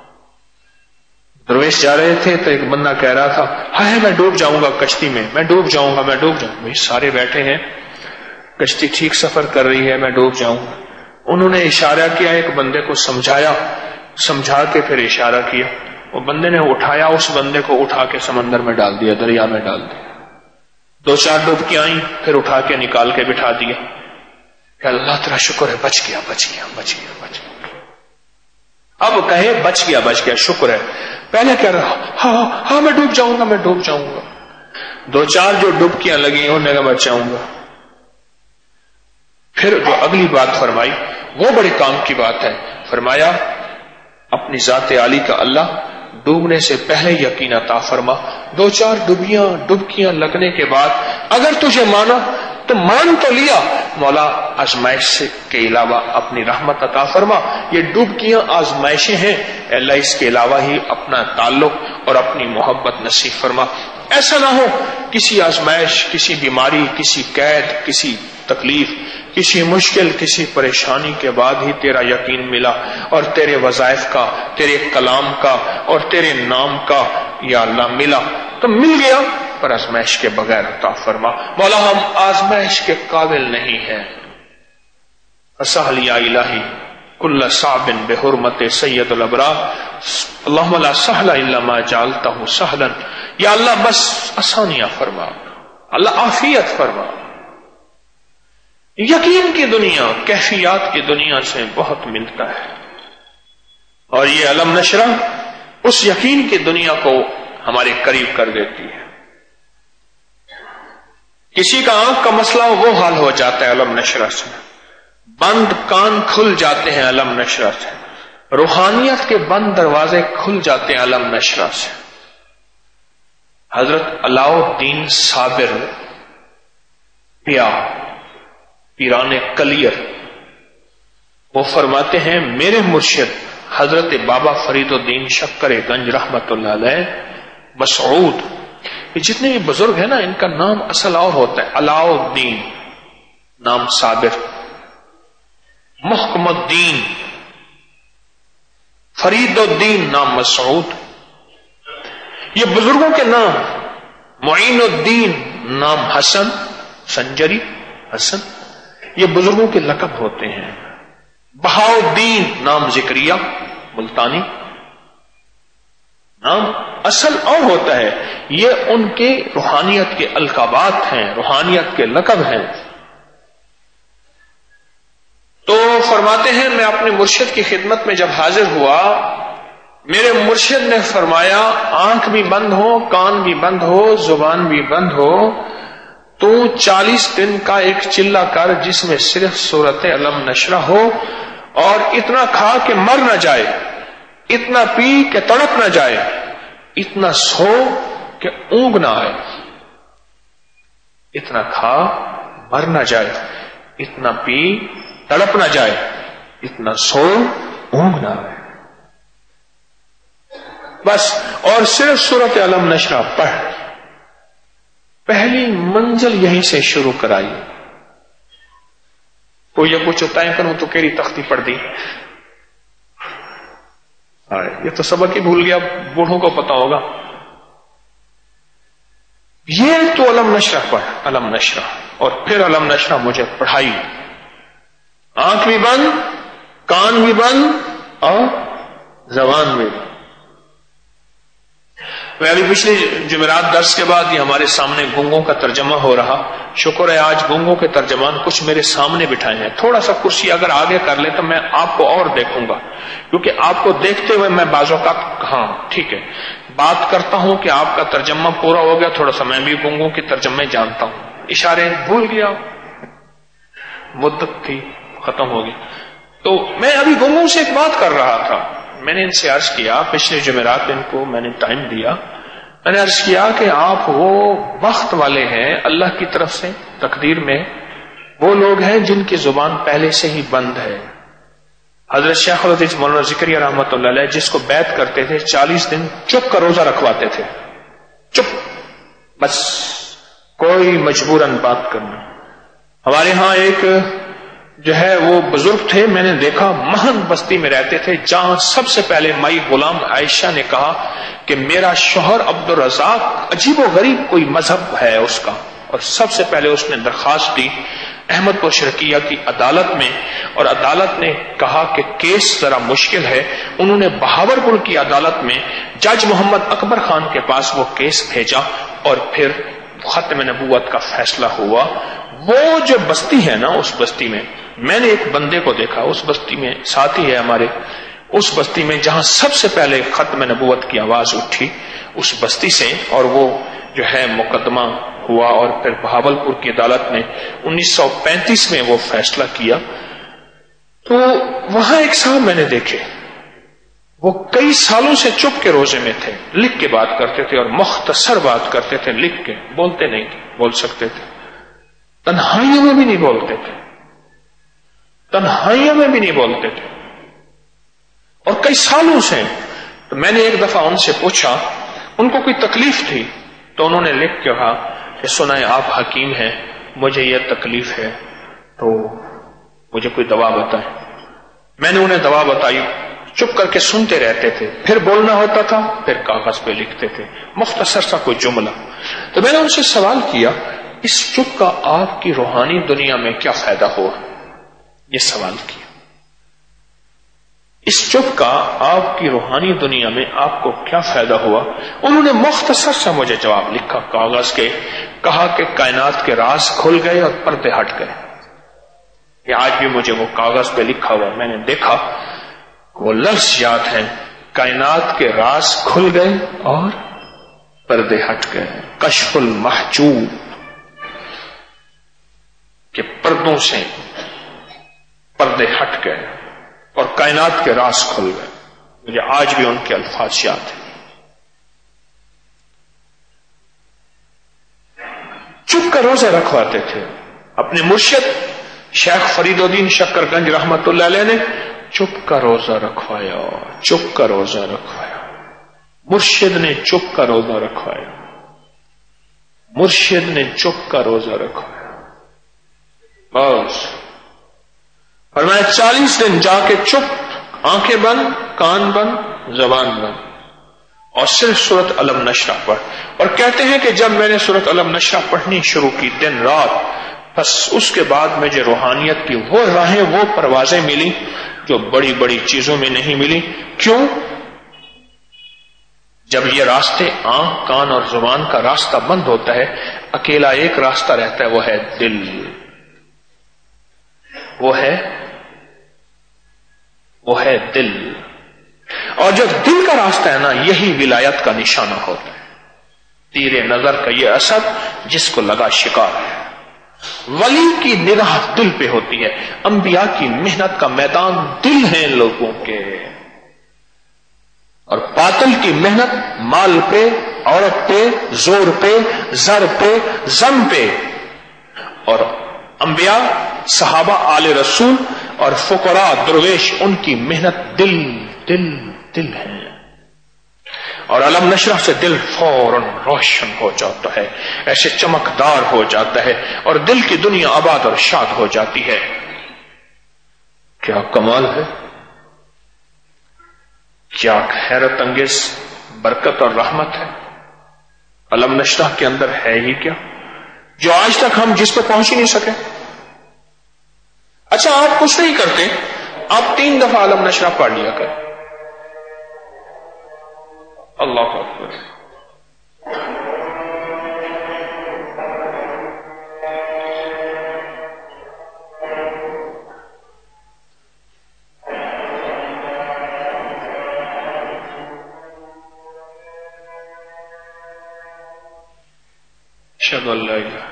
درویش جا رہے تھے تو ایک بندہ کہہ رہا تھا ہائے میں ڈوب جاؤں گا کشتی میں، میں ڈوب جاؤں گا میں ڈوب جاؤں گا. سارے بیٹھے ہیں، کشتی ٹھیک سفر کر رہی ہے، میں ڈوب جاؤں گا. انہوں نے اشارہ کیا، ایک بندے کو سمجھایا، سمجھا کے پھر اشارہ کیا. وہ بندے نے اٹھایا، اس بندے کو اٹھا کے سمندر میں ڈال دیا، دریا میں ڈال دیا. دو چار ڈبکیاں آئیں، پھر اٹھا کے نکال کے بٹھا دیا کہ اللہ تیرا شکر ہے، بچ گیا بچ گیا بچ گیا بچ گیا. اب کہے بچ گیا بچ گیا شکر ہے، پہلے کہہ رہا ہاں ہاں میں ڈوب جاؤں گا میں ڈوب جاؤں گا. دو چار جو ڈبکیاں لگی انہوں نے کہا بچاؤں گا. پھر جو اگلی بات فرمائی وہ بڑے کام کی بات ہے. فرمایا اپنی ذات عالی کا اللہ ڈوبنے سے پہلے یقین عطا فرما. دو چار ڈبیاں ڈبکیاں لگنے کے بعد اگر تجھے مانا تو مان تو لیا، مولا آزمائش سے کے علاوہ اپنی رحمت عطا فرما. یہ ڈوبکیاں آزمائشیں ہیں، اے اللہ اس کے علاوہ ہی اپنا تعلق اور اپنی محبت نصیب فرما. ایسا نہ ہو کسی آزمائش، کسی بیماری، کسی قید، کسی تکلیف، کسی مشکل، کسی پریشانی کے بعد ہی تیرا یقین ملا اور تیرے وظائف کا، تیرے کلام کا اور تیرے نام کا یا اللہ ملا تو مل گیا، پر آزمائش کے بغیر عطا فرما. مولا ہم آزمائش کے قابل نہیں ہیں. اسہل یا الہی کل صعب بحرمت سید الابرار اللہم لا سہل الا ما جعلتہ سہلا. یا اللہ بس آسانیاں فرما، اللہ عافیت فرما. یقین کی دنیا کیفیات کی دنیا سے بہت ملتا ہے، اور یہ علم نشرہ اس یقین کی دنیا کو ہمارے قریب کر دیتی ہے. کسی کا آنکھ کا مسئلہ وہ حال ہو جاتا ہے علم نشرہ سے، بند کان کھل جاتے ہیں علم نشرہ سے، روحانیت کے بند دروازے کھل جاتے ہیں علم نشرہ سے. حضرت علاؤ الدین صابر پیا پیران کلیر وہ فرماتے ہیں میرے مرشد حضرت بابا فرید الدین شکر گنج رحمت اللہ علیہ مسعود، یہ جتنے بھی بزرگ ہیں نا ان کا نام اصل اور ہوتا ہے. علاؤ الدین نام صابر، محکم الدین، فرید الدین نام مسعود، یہ بزرگوں کے نام. معین الدین نام حسن سنجری حسن، یہ بزرگوں کے لقب ہوتے ہیں. بہاؤ الدین نام ذکریہ ملتانی، نام اصل اور ہوتا ہے، یہ ان کے روحانیت کے القابات ہیں، روحانیت کے لقب ہیں. تو فرماتے ہیں میں اپنے مرشد کی خدمت میں جب حاضر ہوا، میرے مرشد نے فرمایا آنکھ بھی بند ہو، کان بھی بند ہو، زبان بھی بند ہو، تو چالیس دن کا ایک چلہ کر جس میں صرف سورت علم نشرہ ہو، اور اتنا کھا کہ مر نہ جائے، اتنا پی کہ تڑپ نہ جائے، اتنا سو کہ اونگ نہ آئے. اتنا کھا مر نہ جائے، اتنا پی تڑپ نہ جائے، اتنا سو اونگ نہ آئے. بس اور صرف سورت علم نشرہ پڑھ. پہلی منزل یہیں سے شروع کرائی. کوئی یہ کچھ ہوتا ہے کروں تو کیری تختی پڑھ دی، یہ تو سبق ہی بھول گیا، بوڑھوں کو پتا ہوگا. یہ تو علم نشرہ پڑھ، علم نشرہ، اور پھر علم نشرہ مجھے پڑھائی. آنکھ بھی بند، کان بھی بند اور زبان بھی بند. میں ابھی پچھلے جمعرات درس کے بعد یہ ہمارے سامنے گونگوں کا ترجمہ ہو رہا. شکر ہے آج گونگوں کے ترجمان کچھ میرے سامنے بٹھائے ہیں. تھوڑا سا کرسی اگر آگے کر لے تو میں آپ کو اور دیکھوں گا، کیونکہ آپ کو دیکھتے ہوئے میں بعض اوقات ہاں ٹھیک ہے بات کرتا ہوں کہ آپ کا ترجمہ پورا ہو گیا، تھوڑا سا میں بھی گونگوں کے ترجمے جانتا ہوں. اشارے بھول گیا، مدت تھی ختم ہو گئی. تو میں ابھی گونگوں سے ایک بات کر رہا تھا. میں نے ان سے عرض کیا، پچھلے جمعرات ان کو میں نے ٹائم دیا، میں نے عرض کیا کہ آپ وہ وقت والے ہیں اللہ کی طرف سے تقدیر میں، وہ لوگ ہیں جن کی زبان پہلے سے ہی بند ہے. حضرت شیخ الحدیث مولانا ذکریہ رحمۃ اللہ علیہ جس کو بیعت کرتے تھے چالیس دن چپ کا روزہ رکھواتے تھے، چپ، بس کوئی مجبوراً بات کرنا. ہمارے ہاں ایک جو ہے وہ بزرگ تھے، میں نے دیکھا مہن بستی میں رہتے تھے، جہاں سب سے پہلے مائی غلام عائشہ نے کہا کہ میرا شوہر عبد الرزاق عجیب و غریب کوئی مذہب ہے اس کا، اور سب سے پہلے اس نے درخواست دی احمد پور شرقیہ کی عدالت میں، اور عدالت نے کہا کہ کیس ذرا مشکل ہے. انہوں نے بہاور پور کی عدالت میں جج محمد اکبر خان کے پاس وہ کیس بھیجا، اور پھر ختم نبوت کا فیصلہ ہوا. وہ جو بستی ہے نا، اس بستی میں میں نے ایک بندے کو دیکھا، اس بستی میں ساتھی ہے ہمارے، اس بستی میں جہاں سب سے پہلے ختم نبوت کی آواز اٹھی اس بستی سے، اور وہ جو ہے مقدمہ ہوا، اور پھر بہاول پور کی عدالت نے انیس سو پینتیس میں وہ فیصلہ کیا. تو وہاں ایک صاحب میں نے دیکھے، وہ کئی سالوں سے چپ کے روزے میں تھے، لکھ کے بات کرتے تھے اور مختصر بات کرتے تھے، لکھ کے، بولتے نہیں تھے، بول سکتے تھے، تنہائیوں میں بھی نہیں بولتے تھے. تنہائیوں میں بھی نہیں بولتے تھے، اور کئی سالوں سے. تو میں نے ایک دفعہ ان سے پوچھا ان کو کوئی تکلیف تھی، تو انہوں نے لکھ کے کہا کہ سنائیں آپ حکیم ہیں، مجھے یہ تکلیف ہے تو مجھے کوئی دوا بتائیں. میں نے انہیں دوا بتائی، چپ کر کے سنتے رہتے تھے، پھر بولنا ہوتا تھا، پھر کاغذ پہ لکھتے تھے مختصر سا کوئی جملہ. تو میں نے ان سے سوال کیا اس چپ کا آپ کی روحانی دنیا میں کیا فائدہ ہوا؟ یہ سوال کیا، اس چپ کا آپ کی روحانی دنیا میں آپ کو کیا فائدہ ہوا؟ انہوں نے مختصر سا مجھے جواب لکھا کاغذ کے، کہا کہ کائنات کے راز کھل گئے اور پردے ہٹ گئے. کہ آج بھی مجھے وہ کاغذ پہ لکھا ہوا میں نے دیکھا، وہ لفظ یاد ہیں، کائنات کے راز کھل گئے اور پردے ہٹ گئے. کشف المحجوب، کہ پردوں سے پردے ہٹ گئے اور کائنات کے راز کھل گئے. مجھے آج بھی ان کے الفاظ یاد ہیں. چپ کر روزے رکھواتے تھے. اپنے مرشد شیخ فرید الدین شکر گنج رحمت اللہ علیہ نے چپ کا روزہ رکھوایا، چپ کا روزہ رکھوایا. مرشد نے چپ کا روزہ رکھوایا، مرشد نے چپ کا روزہ رکھوایا. بس فرمایا چالیس دن جا کے چپ، آنکھیں بند، کان بند، زبان بند، اور صرف سورت علم نشرح پڑھ. اور کہتے ہیں کہ جب میں نے سورت علم نشرح پڑھنی شروع کی دن رات، بس اس کے بعد مجھے روحانیت کی وہ راہیں، وہ پروازیں ملی جو بڑی بڑی چیزوں میں نہیں ملی. کیوں؟ جب یہ راستے آنکھ، کان اور زبان کا راستہ بند ہوتا ہے، اکیلا ایک راستہ رہتا ہے، وہ ہے دل. وہ ہے وہ ہے دل. اور جو دل کا راستہ ہے نا، یہی ولایت کا نشانہ ہوتا ہے. تیر نظر کا یہ اسد جس کو لگا شکار ہے. ولی کی نگاہ دل پہ ہوتی ہے. انبیاء کی محنت کا میدان دل ہے لوگوں کے، اور باطل کی محنت مال پہ، عورت پہ، زور پہ، زر پہ، زم پہ. اور انبیاء، صحابہ، آل رسول اور فقراء، درویش، ان کی محنت دل دل دل ہے. اور علم نشرح سے دل فوراً روشن ہو جاتا ہے، ایسے چمکدار ہو جاتا ہے، اور دل کی دنیا آباد اور شاد ہو جاتی ہے. کیا کمال ہے، کیا حیرت انگیز برکت اور رحمت ہے. علم نشرح کے اندر ہے ہی کیا جو آج تک ہم جس پہ پہنچ ہی نہیں سکے. اچھا آپ کچھ نہیں کرتے، آپ تین دفعہ علم نشرح پڑھ لیا کریں. اللہ اکبر. اشہد ان لا الہ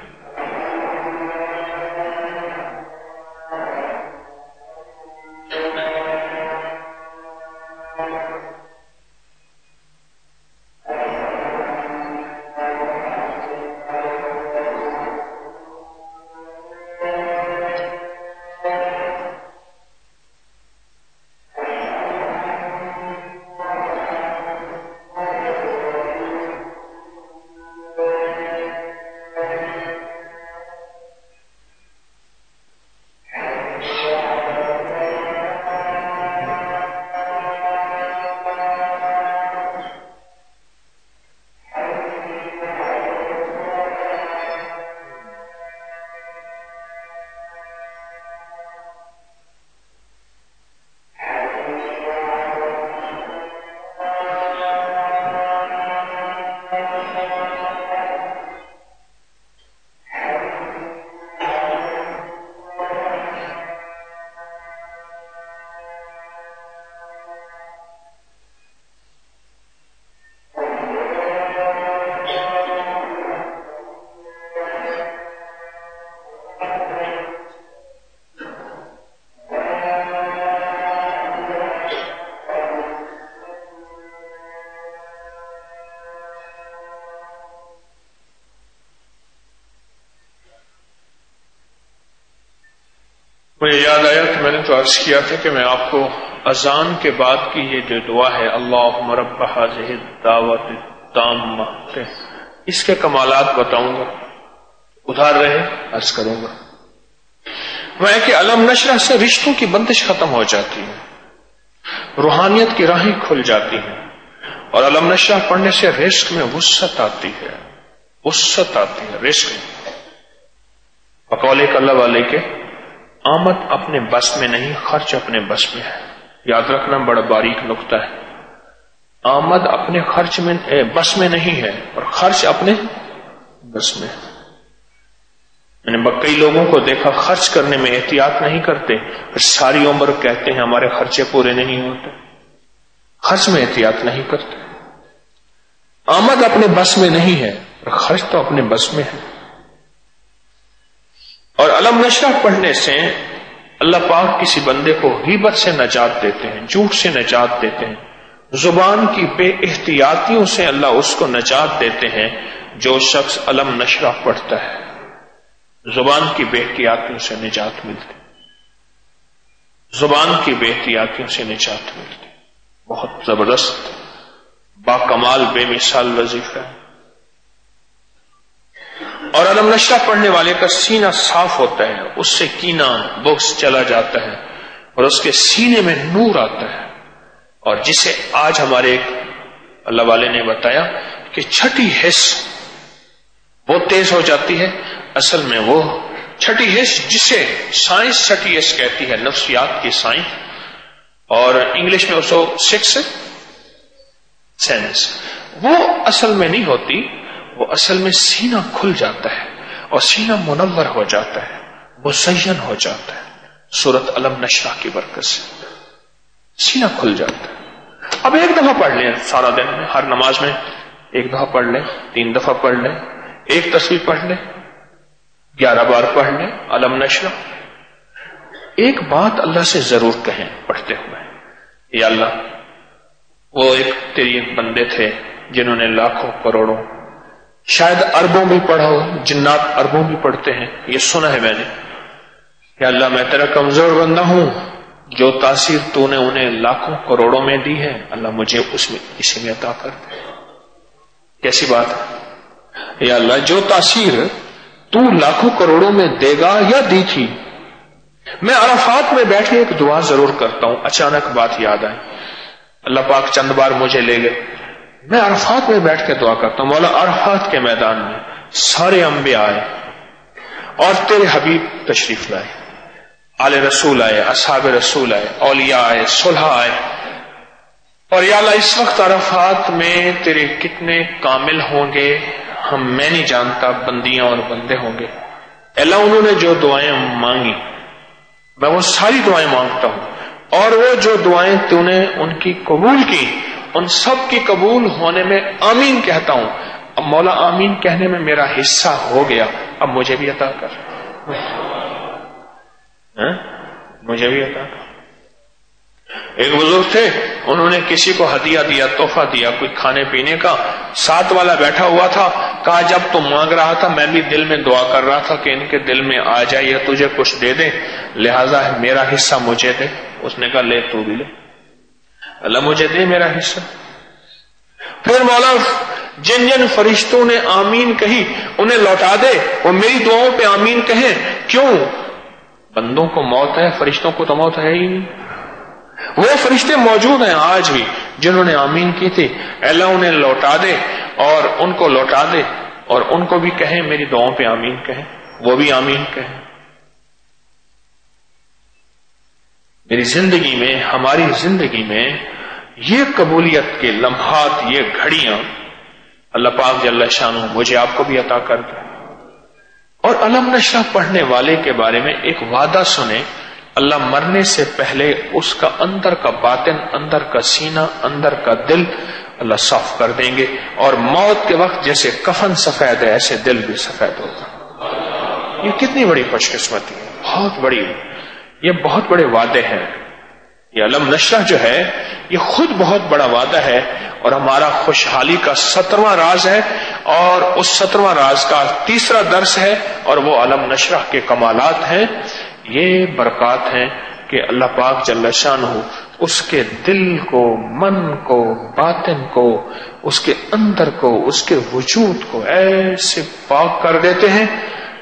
مجھے یاد آیا کہ میں نے تو عرض کیا تھا کہ میں آپ کو اذان کے بعد کی یہ جو دعا ہے اللہم رب ھذہ الدعوۃ التامہ، اس کے کمالات بتاؤں گا، ادھار رہے عرض کروں گا میں کہ علم نشرح سے رشتوں کی بندش ختم ہو جاتی ہے، روحانیت کی راہیں کھل جاتی ہیں، اور علم نشرح پڑھنے سے رزق میں وسعت آتی ہے، وسعت آتی ہے رزق میں۔ بقول ایک اللہ والے کے آمد اپنے بس میں نہیں، خرچ اپنے بس میں ہے۔ یاد رکھنا بڑا باریک نقطہ ہے، آمد اپنے خرچ میں بس میں نہیں ہے اور خرچ اپنے بس میں ہے۔ میں نے کئی لوگوں کو دیکھا خرچ کرنے میں احتیاط نہیں کرتے، پھر ساری عمر کہتے ہیں ہمارے خرچے پورے نہیں ہوتے، خرچ میں احتیاط نہیں کرتے۔ آمد اپنے بس میں نہیں ہے اور خرچ تو اپنے بس میں ہے۔ اور علم نشرح پڑھنے سے اللہ پاک کسی بندے کو غیبت سے نجات دیتے ہیں، جھوٹ سے نجات دیتے ہیں، زبان کی بے احتیاطیوں سے اللہ اس کو نجات دیتے ہیں جو شخص علم نشرح پڑھتا ہے، زبان کی بے احتیاطیوں سے نجات ملتی، زبان کی بے احتیاطیوں سے نجات ملتی۔ بہت زبردست با کمال بے مثال وظیفہ ہے۔ اور علم نشرح پڑھنے والے کا سینہ صاف ہوتا ہے، اس سے کینہ بغض چلا جاتا ہے اور اس کے سینے میں نور آتا ہے۔ اور جسے آج ہمارے اللہ والے نے بتایا کہ چھٹی حس وہ تیز ہو جاتی ہے، اصل میں وہ چھٹی حس جسے سائنس چھٹی حس کہتی ہے، نفسیات کی سائنس، اور انگلش میں اس کو سکس سینس، وہ اصل میں نہیں ہوتی، وہ اصل میں سینہ کھل جاتا ہے اور سینہ منور ہو جاتا ہے، مزین ہو جاتا ہے سورت علم نشرح کی برکت سے، سینہ کھل جاتا ہے۔ اب ایک دفعہ پڑھ لیں سارا دن میں، ہر نماز میں ایک دفعہ پڑھ لیں، تین دفعہ پڑھ لیں، ایک تصویر پڑھ لیں، گیارہ بار پڑھ لیں علم نشرح۔ ایک بات اللہ سے ضرور کہیں پڑھتے ہوئے، یا اللہ، وہ ایک تیری بندے تھے جنہوں نے لاکھوں کروڑوں شاید اربوں بھی پڑھا ہو، جنات اربوں بھی پڑھتے ہیں، یہ سنا ہے میں نے، یا اللہ میں تیرا کمزور بندہ ہوں، جو تاثیر تو نے انہیں لاکھوں کروڑوں میں دی ہے اللہ مجھے اس میں اسی میں عطا کر دے۔ کیسی بات ہے، یا اللہ جو تاثیر تو لاکھوں کروڑوں میں دے گا یا دی تھی، میں عرفات میں بیٹھ کے ایک دعا ضرور کرتا ہوں، اچانک بات یاد آئی، اللہ پاک چند بار مجھے لے گئے، میں عرفات میں بیٹھ کے دعا کرتا ہوں، مولا عرفات کے میدان میں سارے انبیاء آئے اور تیرے حبیب تشریف لائے، آل رسول آئے، اصحاب رسول آئے، اولیاء آئے، صلحاء آئے، اور یا اللہ اس وقت عرفات میں تیرے کتنے کامل ہوں گے ہم میں نہیں جانتا، بندیاں اور بندے ہوں گے، اللہ انہوں نے جو دعائیں مانگی میں وہ ساری دعائیں مانگتا ہوں، اور وہ جو دعائیں تو نے ان کی قبول کی ان سب کی قبول ہونے میں آمین کہتا ہوں۔ اب مولا آمین کہنے میں میرا حصہ ہو گیا، اب مجھے بھی عطا کر، مجھے بھی عطا کر۔ ایک بزرگ تھے، انہوں نے کسی کو ہدیہ دیا، تحفہ دیا کوئی کھانے پینے کا، ساتھ والا بیٹھا ہوا تھا، کہا جب تم مانگ رہا تھا میں بھی دل میں دعا کر رہا تھا کہ ان کے دل میں آ جائے یا تجھے کچھ دے دے، لہذا میرا حصہ مجھے دے۔ اس نے کہا لے تو بھی لے، اللہ مجھے دے میرا حصہ۔ پھر مولا جن جن فرشتوں نے آمین کہی انہیں لوٹا دے، وہ میری دعاؤں پہ آمین کہیں، کیوں؟ بندوں کو موت ہے، فرشتوں کو تو موت ہے ہی نہیں۔ وہ فرشتے موجود ہیں آج بھی جنہوں نے آمین کی تھی، اللہ انہیں لوٹا دے اور ان کو لوٹا دے، اور ان کو بھی کہیں میری دعاؤں پہ آمین کہیں، وہ بھی آمین کہیں۔ میری زندگی میں، ہماری زندگی میں یہ قبولیت کے لمحات، یہ گھڑیاں اللہ پاک جل شانہ مجھے آپ کو بھی عطا کر دے۔ اور علم نشرح پڑھنے والے کے بارے میں ایک وعدہ سنیں، اللہ مرنے سے پہلے اس کا اندر کا باطن، اندر کا سینہ، اندر کا دل اللہ صاف کر دیں گے، اور موت کے وقت جیسے کفن سفید ہے ایسے دل بھی سفید ہوگا۔ یہ کتنی بڑی خوش قسمتی ہے، بہت بڑی، یہ بہت بڑے وعدے ہیں۔ یہ علم نشرح جو ہے یہ خود بہت بڑا وعدہ ہے، اور ہمارا خوشحالی کا سترواں راز ہے، اور اس سترواں راز کا تیسرا درس ہے، اور وہ علم نشرح کے کمالات ہیں۔ یہ برکات ہیں کہ اللہ پاک جل شانہ اس کے دل کو، من کو، باطن کو، اس کے اندر کو، اس کے وجود کو ایسے پاک کر دیتے ہیں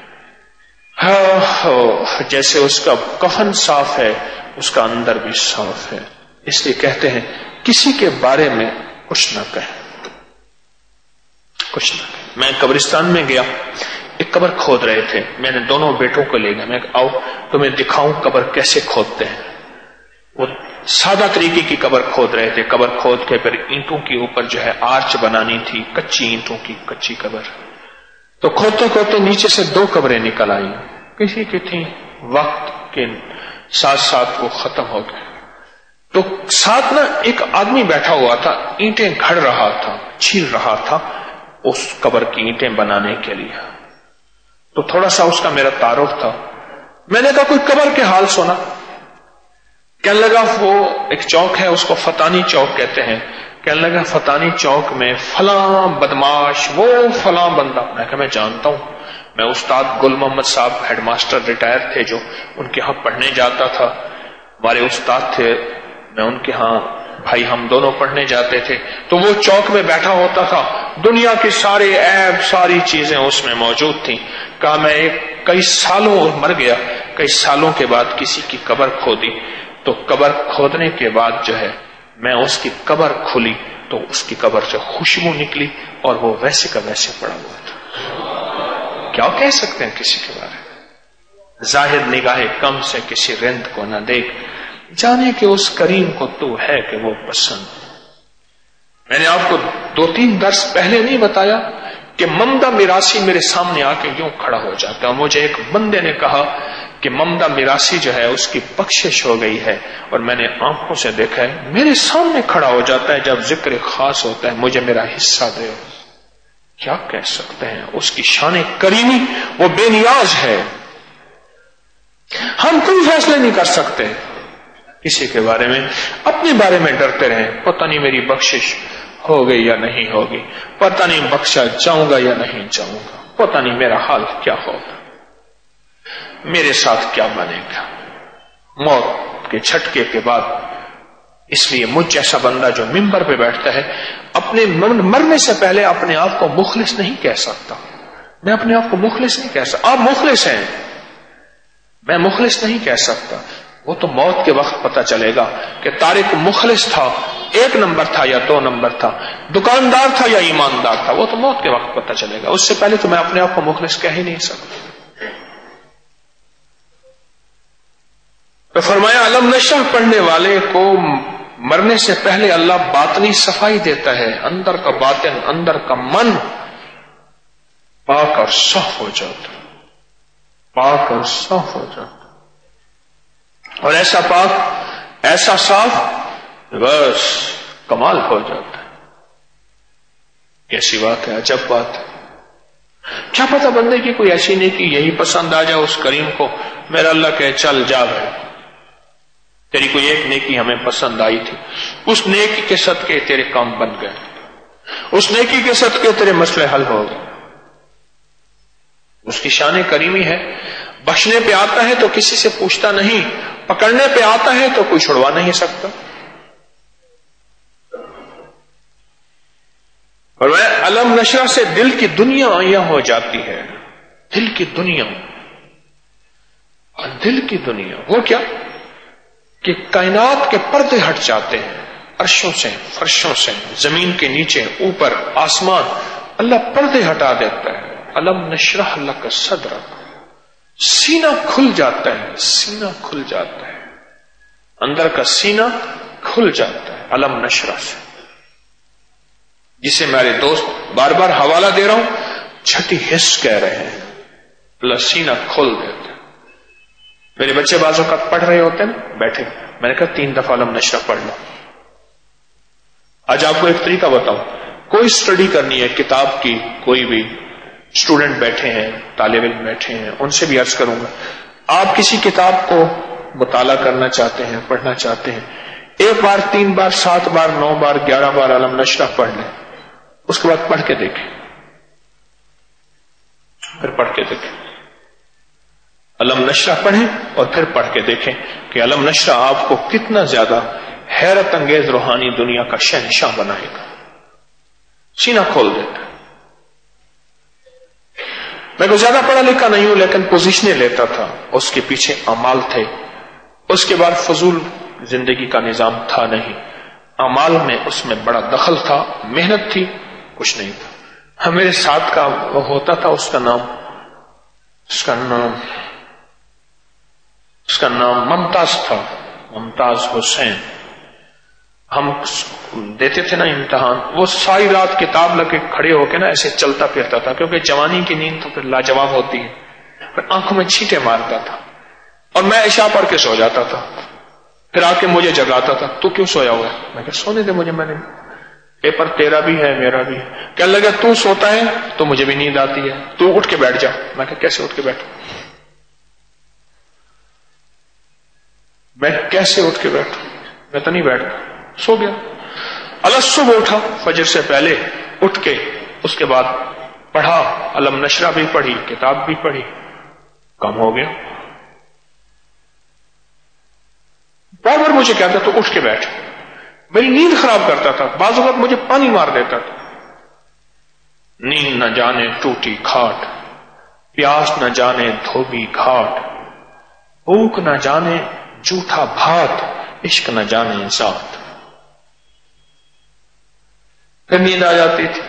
جیسے اس کا کفن صاف ہے اس کا اندر بھی صاف ہے. اس لیے کہتے ہیں کسی کے بارے میں کچھ نہ کہیں، کچھ نہ کہیں. میں قبرستان میں گیا، ایک قبر کھود رہے تھے، میں نے دونوں بیٹوں کو لے گیا، میں آؤ تمہیں دکھاؤں قبر کیسے کھودتے ہیں. وہ سادہ طریقے کی قبر کھود رہے تھے. قبر کھود کے پھر اینٹوں کے اوپر جو ہے آرچ بنانی تھی، کچی اینٹوں کی کچی قبر. تو کھودتے کھودتے نیچے سے دو قبریں نکل آئی، کسی کی تھی، وقت کے ساتھ ساتھ وہ ختم ہو گئے. تو ساتھ نا ایک آدمی بیٹھا ہوا تھا، اینٹیں گھڑ رہا تھا، چھیل رہا تھا اس قبر کی اینٹیں بنانے کے لیے. تو تھوڑا سا اس کا میرا تعارف تھا. میں نے کہا کوئی قبر کے حال سنا؟ کہنے لگا وہ ایک چوک ہے اس کو فتانی چوک کہتے ہیں. کہنے لگا فتانی چوک میں فلاں بدماش وہ فلاں بندہ. میں کہا میں جانتا ہوں، میں استاد گل محمد صاحب ہیڈ ماسٹر ریٹائر تھے جو ان کے ہاں پڑھنے جاتا تھا، ہمارے استاد تھے، میں ان کے ہاں بھائی ہم دونوں پڑھنے جاتے تھے. تو وہ چوک میں بیٹھا ہوتا تھا، دنیا کے سارے عیب ساری چیزیں اس میں موجود تھیں. کہا میں ایک کئی سالوں مر گیا، کئی سالوں کے بعد کسی کی قبر کھودی، تو قبر کھودنے کے بعد جو ہے میں اس کی قبر کھلی تو اس کی قبر سے خوشبو نکلی اور وہ ویسے کا ویسے پڑا ہوا تھا. کیا کہہ سکتے ہیں کسی کے بارے میں؟ ظاہر نگاہ کم سے کسی رند کو نہ دیکھ، جانے کہ اس کریم کو تو ہے کہ وہ پسند. میں نے آپ کو دو تین درس پہلے نہیں بتایا کہ ممدہ میراثی میرے سامنے آ کے یوں کھڑا ہو جاتا ہے. مجھے ایک بندے نے کہا کہ ممدہ میراثی جو ہے اس کی بخشش ہو گئی ہے، اور میں نے آنکھوں سے دیکھا ہے میرے سامنے کھڑا ہو جاتا ہے جب ذکر خاص ہوتا ہے، مجھے میرا حصہ دے. کیا کہہ سکتے ہیں؟ اس کی شان کریمی وہ بے نیاز ہے. ہم کوئی فیصلے نہیں کر سکتے کسی کے بارے میں. اپنے بارے میں ڈرتے رہیں، پتہ نہیں میری بخشش ہو گئی یا نہیں ہوگی، پتہ نہیں بخشا جاؤں گا یا نہیں جاؤں گا، پتہ نہیں میرا حال کیا ہوگا، میرے ساتھ کیا بنے گا موت کے جھٹکے کے بعد. اس لیے مجھ جیسا بندہ جو ممبر پہ بیٹھتا ہے اپنے مرنے سے پہلے اپنے آپ کو مخلص نہیں کہہ سکتا. میں اپنے آپ کو مخلص نہیں کہہ سکتا. آپ مخلص ہیں، میں مخلص نہیں کہہ سکتا. وہ تو موت کے وقت پتہ چلے گا کہ طارق مخلص تھا، ایک نمبر تھا یا دو نمبر تھا، دکاندار تھا یا ایماندار تھا. وہ تو موت کے وقت پتہ چلے گا. اس سے پہلے تو میں اپنے آپ کو مخلص کہہ ہی نہیں سکتا. تو فرمایا علم نشرح پڑھنے والے کو مرنے سے پہلے اللہ باطنی صفائی دیتا ہے، اندر کا باطن، اندر کا من پاک اور صاف ہو جاتا ہے، پاک اور صاف ہو جاتا ہے. اور ایسا پاک ایسا صاف بس کمال ہو جاتا ہے. کیسی بات ہے، عجب بات ہے. کیا پتہ بندے کی کوئی ایسی نہیں کہ یہی پسند آ جائے اس کریم کو. میرا اللہ کہے چل جا بھائی، تیری کوئی ایک نیکی ہمیں پسند آئی تھی، اس نیکی کے صدقے تیرے کام بن گئے، اس نیکی کے صدقے تیرے مسئلے حل ہو گئے. اس کی شان کریمی ہے. بخشنے پہ آتا ہے تو کسی سے پوچھتا نہیں، پکڑنے پہ آتا ہے تو کوئی چھڑوا نہیں سکتا. اور وہ علم نشرح سے دل کی دنیا آئیاں ہو جاتی ہے. دل کی دنیا، اور دل کی دنیا وہ کیا کہ کائنات کے پردے ہٹ جاتے ہیں، عرشوں سے، فرشوں سے، زمین کے نیچے، اوپر، آسمان، اللہ پردے ہٹا دیتا ہے. علم نشرح لک صدرک، سینہ کھل جاتا ہے، سینہ کھل جاتا ہے، اندر کا سینہ کھل جاتا ہے علم نشرح سے. جسے میرے دوست بار بار حوالہ دے رہا ہوں، چھٹی حص کہہ رہے ہیں، اللہ سینہ کھول دیتا ہے. میرے بچے بعض اوقات پڑھ رہے ہوتے ہیں نا بیٹھے، میں نے کہا تین دفعہ علم نشرح پڑھ لو. آج آپ کو ایک طریقہ بتاؤں، کوئی اسٹڈی کرنی ہے کتاب کی، کوئی بھی اسٹوڈنٹ بیٹھے ہیں، طالب علم بیٹھے ہیں، ان سے بھی عرض کروں گا، آپ کسی کتاب کو مطالعہ کرنا چاہتے ہیں، پڑھنا چاہتے ہیں، ایک بار، تین بار، سات بار، نو بار، گیارہ بار علم نشرح پڑھ لیں، اس کے بعد پڑھ کے دیکھیں، پھر پڑھ کے دیکھیں. علم نشرح پڑھیں اور پھر پڑھ کے دیکھیں کہ علم نشرح آپ کو کتنا زیادہ حیرت انگیز روحانی دنیا کا شہنشاہ بنائے گا، سینہ کھول دیتا ہے۔ میں کوئی زیادہ پڑھا لکھا نہیں ہوں، لیکن پوزیشنیں لیتا تھا، اس کے پیچھے اعمال تھے، اس کے بعد فضول زندگی کا نظام تھا نہیں، اعمال میں اس میں بڑا دخل تھا، محنت تھی، کچھ نہیں تھا۔ میرے ساتھ کا وہ ہوتا تھا، اس کا نام اس کا نام اس کا نام ممتاز تھا، ممتاز حسین۔ ہم دیتے تھے نا امتحان، وہ ساری رات کتاب لے کے کھڑے ہو کے نا ایسے چلتا پھرتا تھا، کیونکہ جوانی کی نیند تو پھر لاجواب ہوتی ہے، پھر آنکھوں میں چھینٹے مارتا تھا اور میں عشاء پڑھ کے سو جاتا تھا، پھر آ کے مجھے جگاتا تھا، تو کیوں سویا ہوا ہے؟ میں کہ سونے دے مجھے، میں نے پیپر تیرا بھی ہے میرا بھی ہے۔ کہنے لگا تو سوتا ہے تو مجھے بھی نیند آتی ہے، تو اٹھ کے بیٹھ جا۔ میں کہ کیسے اٹھ کے بیٹھوں؟ میں کیسے اٹھ کے بیٹھوں؟ میں تو نہیں بیٹھتا، سو گیا۔ اللہ صبح اٹھا، فجر سے پہلے اٹھ کے اس کے بعد پڑھا، علم نشرہ بھی پڑھی، کتاب بھی پڑھی، کم ہو گیا۔ بار بار مجھے کہتا تو اٹھ کے بیٹھ، میری نیند خراب کرتا تھا، بعض اوقات مجھے پانی مار دیتا تھا۔ نیند نہ جانے ٹوٹی کھاٹ، پیاس نہ جانے دھوبی گھاٹ، بھوک نہ جانے جھوٹا بھات، عشق نہ جانے ذات۔ پھر نیند آ جاتی تھی۔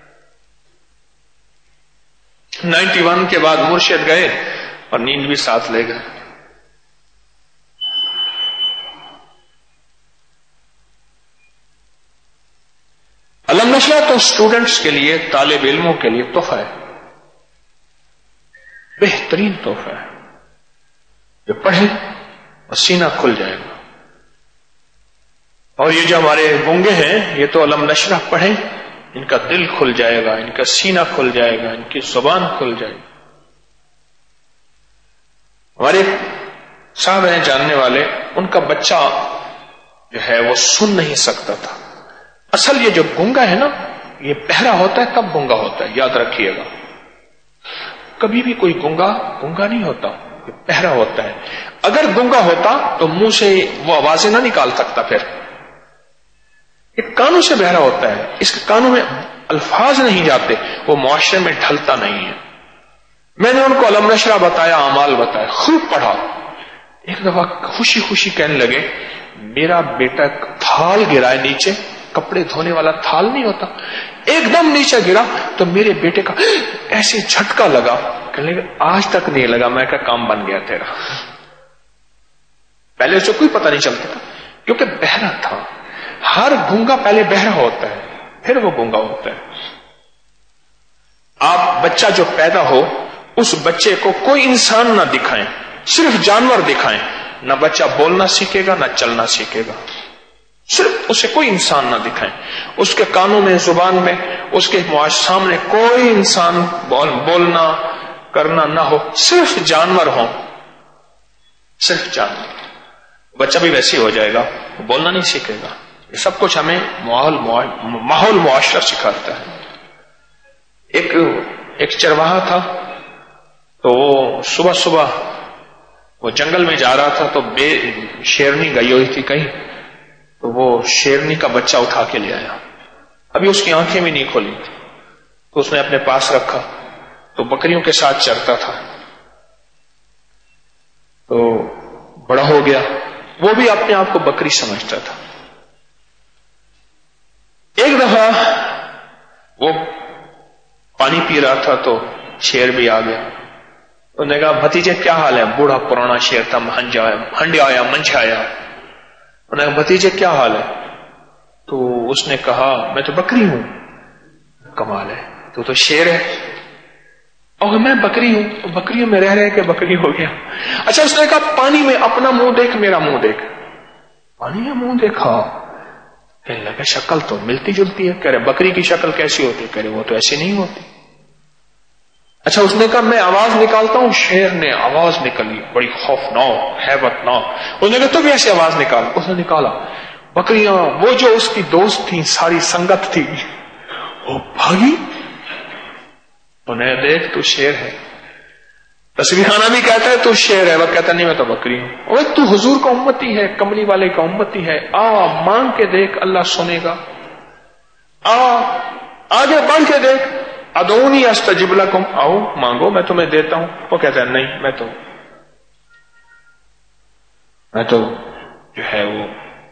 نائنٹی ون کے بعد مرشد گئے اور نیند بھی ساتھ لے گئے۔ علم نشرہ تو اسٹوڈنٹس کے لیے، طالب علموں کے لیے تحفہ ہے، بہترین تحفہ ہے۔ جو پڑھے اور سینہ کھل جائے گا۔ اور یہ جو ہمارے گونگے ہیں، یہ تو علم نشرہ پڑھیں، ان کا دل کھل جائے گا، ان کا سینہ کھل جائے گا، ان کی زبان کھل جائے گی۔ ہمارے صاحب ہیں جاننے والے، ان کا بچہ جو ہے وہ سن نہیں سکتا تھا۔ اصل یہ جو گونگا ہے نا، یہ بہرا ہوتا ہے تب گونگا ہوتا ہے، یاد رکھیے گا۔ کبھی بھی کوئی گونگا گونگا نہیں ہوتا، یہ بہرا ہوتا ہے۔ اگر گونگا ہوتا تو منہ سے وہ آوازیں نہ نکال سکتا، پھر ایک کانوں سے بہرا ہوتا ہے، اس کے کانوں میں الفاظ نہیں جاتے، وہ معاشرے میں ڈھلتا نہیں ہے۔ میں نے ان کو علم نشرہ بتایا، اعمال بتایا، خوب پڑھا۔ ایک دفعہ خوشی خوشی کہنے لگے، میرا بیٹا تھال گرا ہے نیچے، کپڑے دھونے والا تھال نہیں ہوتا، ایک دم نیچے گرا تو میرے بیٹے کا ایسے جھٹکا لگا، کہنے لگے آج تک نہیں لگا۔ میں کا کام بن گیا تیرا۔ پہلے اسے کوئی پتہ نہیں چلتا تھا کیونکہ بہرا تھا۔ ہر گونگا پہلے بہرا ہوتا ہے، پھر وہ گونگا ہوتا ہے۔ آپ بچہ جو پیدا ہو، اس بچے کو کوئی انسان نہ دکھائیں، صرف جانور دکھائیں، نہ بچہ بولنا سیکھے گا، نہ چلنا سیکھے گا۔ صرف اسے کوئی انسان نہ دکھائیں، اس کے کانوں میں، زبان میں، اس کے سامنے کوئی انسان بول بولنا کرنا نہ ہو، صرف جانور ہوں، صرف جانور۔ بچہ بھی ویسے ہی ہو جائے گا، وہ بولنا نہیں سیکھے گا۔ یہ سب کچھ ہمیں ماحول ماحول معاشرہ سکھاتا ہے۔ ایک ایک چرواہا تھا، تو وہ صبح صبح وہ جنگل میں جا رہا تھا، تو بے شیرنی گئی ہوئی تھی کہیں، تو وہ شیرنی کا بچہ اٹھا کے لے آیا۔ ابھی اس کی آنکھیں بھی نہیں کھولی تھی، تو اس نے اپنے پاس رکھا، تو بکریوں کے ساتھ چرتا تھا، تو بڑا ہو گیا، وہ بھی اپنے آپ کو بکری سمجھتا تھا۔ ایک دفعہ وہ پانی پی رہا تھا تو شیر بھی آ گیا۔ انہوں نے کہا بھتیجے کیا حال ہے؟ بوڑھا پرانا شیر تھا، ہنڈیا آیا منجھایا۔ انہوں نے کہا بھتیجے کیا حال ہے؟ تو اس نے کہا میں تو بکری ہوں۔ کمال ہے، تو تو شیر ہے۔ اور میں بکری ہوں، تو بکریوں میں رہ رہے کہ بکری ہو گیا۔ اچھا، اس نے کہا پانی میں اپنا منہ دیکھ، میرا منہ دیکھ۔ پانی میں منہ دیکھا، کہنے لگا شکل تو ملتی جلتی ہے۔ کہہ رہے بکری کی شکل کیسی ہوتی؟ کہہ رہے وہ تو ایسی نہیں ہوتی۔ اچھا، اس نے کہا میں آواز نکالتا ہوں۔ شیر نے آواز نکلی، بڑی خوفناک، ہیبت ناک۔ اس نے کہا تو بھی ایسی آواز نکال۔ اس نے نکالا، بکریاں وہ جو اس کی دوست تھی، ساری سنگت تھی، وہ بھاگی۔ انہیں دیکھ تو شیر ہے، تسبیح خانہ بھی کہتا ہے تو شیر ہے، وہ کہتا نہیں میں تو بکری ہوں. اوے تو حضور کا امتی ہے، کملی والے کا امتی ہے، آ مانگ کے دیکھ اللہ سنے گا. آ آگے بڑھ کے دیکھ، ادعونی استجب لکم، آؤ مانگو میں تمہیں دیتا ہوں. وہ کہتا ہے نہیں میں تو میں تو جو ہے وہ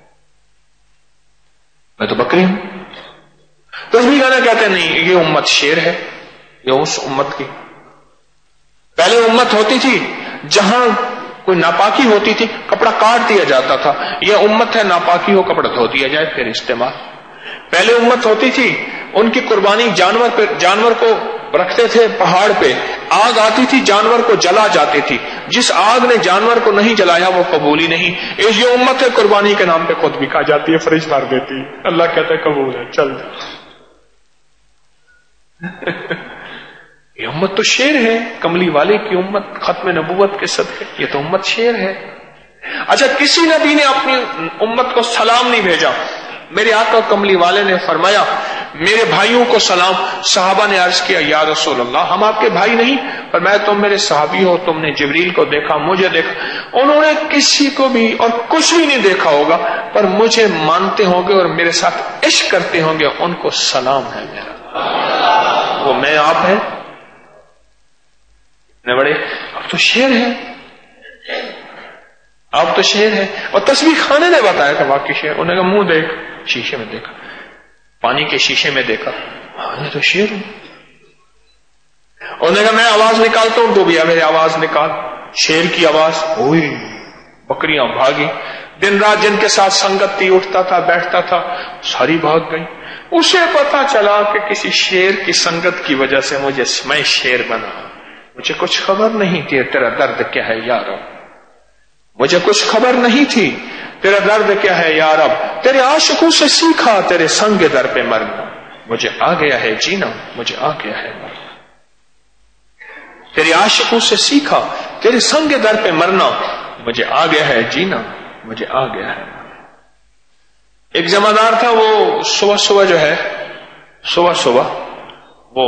میں تو بکری ہوں. تسبیح خانہ کہتے ہیں نہیں یہ امت شیر ہے، یہ اس امت کی. پہلے امت ہوتی تھی جہاں کوئی ناپاکی ہوتی تھی کپڑا کاٹ دیا جاتا تھا، یہ امت ہے ناپاکی ہو کپڑا دھو دیا جائے پھر استعمال. پہلے امت ہوتی تھی ان کی قربانی جانور پہ، جانور کو رکھتے تھے پہاڑ پہ، آگ آتی تھی جانور کو جلا جاتی تھی، جس آگ نے جانور کو نہیں جلایا وہ قبول ہی نہیں. یہ امت ہے قربانی کے نام پہ خود بھی کھا جاتی ہے، فریج مار دیتی ہے. اللہ کہتا ہے قبول ہے چل. یہ امت تو شیر ہے، کملی والے کی امت، ختم نبوت کے صدقے یہ تو امت شیر ہے. اچھا کسی نبی نے اپنی امت کو سلام نہیں بھیجا. میرے آقا کملی والے نے فرمایا میرے بھائیوں کو سلام. صحابہ نے عرض کیا یا رسول اللہ ہم آپ کے بھائی نہیں؟ فرمایا تم میرے صحابی ہو، تم نے جبریل کو دیکھا، مجھے دیکھا. انہوں نے کسی کو بھی اور کچھ بھی نہیں دیکھا ہوگا پر مجھے مانتے ہوں گے اور میرے ساتھ عشق کرتے ہوں گے، ان کو سلام ہے میرا. وہ میں آپ ہیں بڑے اب تو شیر ہے، اب تو شیر ہے. اور تسبیح خانے نے بتایا کہ واقعی شیر. انہوں نے کہا منہ دیکھ، شیشے میں دیکھا، پانی کے شیشے میں دیکھا، ہاں یہ تو شیر ہوں. انہوں نے کہا میں آواز نکالتا ہوں تو بھی میری آواز نکال. شیر کی آواز ہوئی، بکریاں بھاگی. دن رات جن کے ساتھ سنگت تھی، اٹھتا تھا بیٹھتا تھا، ساری بھاگ گئی. اسے پتا چلا کہ کسی شیر کی سنگت کی وجہ سے مجھے میں شیر بنا. مجھے کچھ خبر نہیں تھی تیرا درد کیا ہے یا رب، مجھے کچھ خبر نہیں تھی تیرا درد کیا ہے یا رب. تیرے عاشقوں سے سیکھا تیرے سنگ در پہ مرنا، مجھے آ گیا ہے جینا، مجھے آ گیا ہے مرنا. تیرے عاشقوں سے سیکھا تیرے سنگ در پہ مرنا، مجھے آ گیا ہے جینا، مجھے آ گیا ہے. ایک ذمہ دار تھا، وہ صبح صبح جو ہے صبح صبح وہ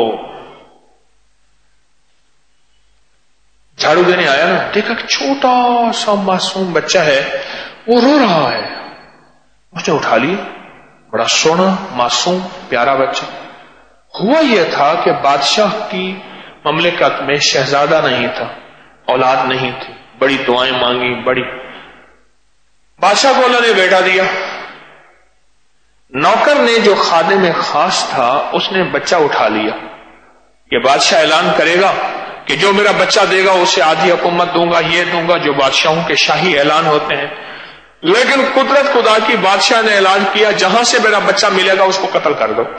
جھاڑو دینے آیا نا، دیکھا کہ چھوٹا سا معصوم بچہ ہے وہ رو رہا ہے. اس نے اٹھا لیا، بڑا سونا معصوم پیارا بچہ. ہوا یہ تھا کہ بادشاہ کی مملکت میں شہزادہ نہیں تھا، اولاد نہیں تھی، بڑی دعائیں مانگی، بڑی. بادشاہ کو اللہ نے بیٹا دیا. نوکر نے جو خادم خاص تھا اس نے بچہ اٹھا لیا. یہ بادشاہ اعلان کرے گا کہ جو میرا بچہ دے گا اسے آدھی حکومت دوں گا، یہ دوں گا، جو بادشاہوں کے شاہی اعلان ہوتے ہیں. لیکن قدرت خدا کی، بادشاہ نے اعلان کیا جہاں سے میرا بچہ ملے گا اس کو قتل کر دو.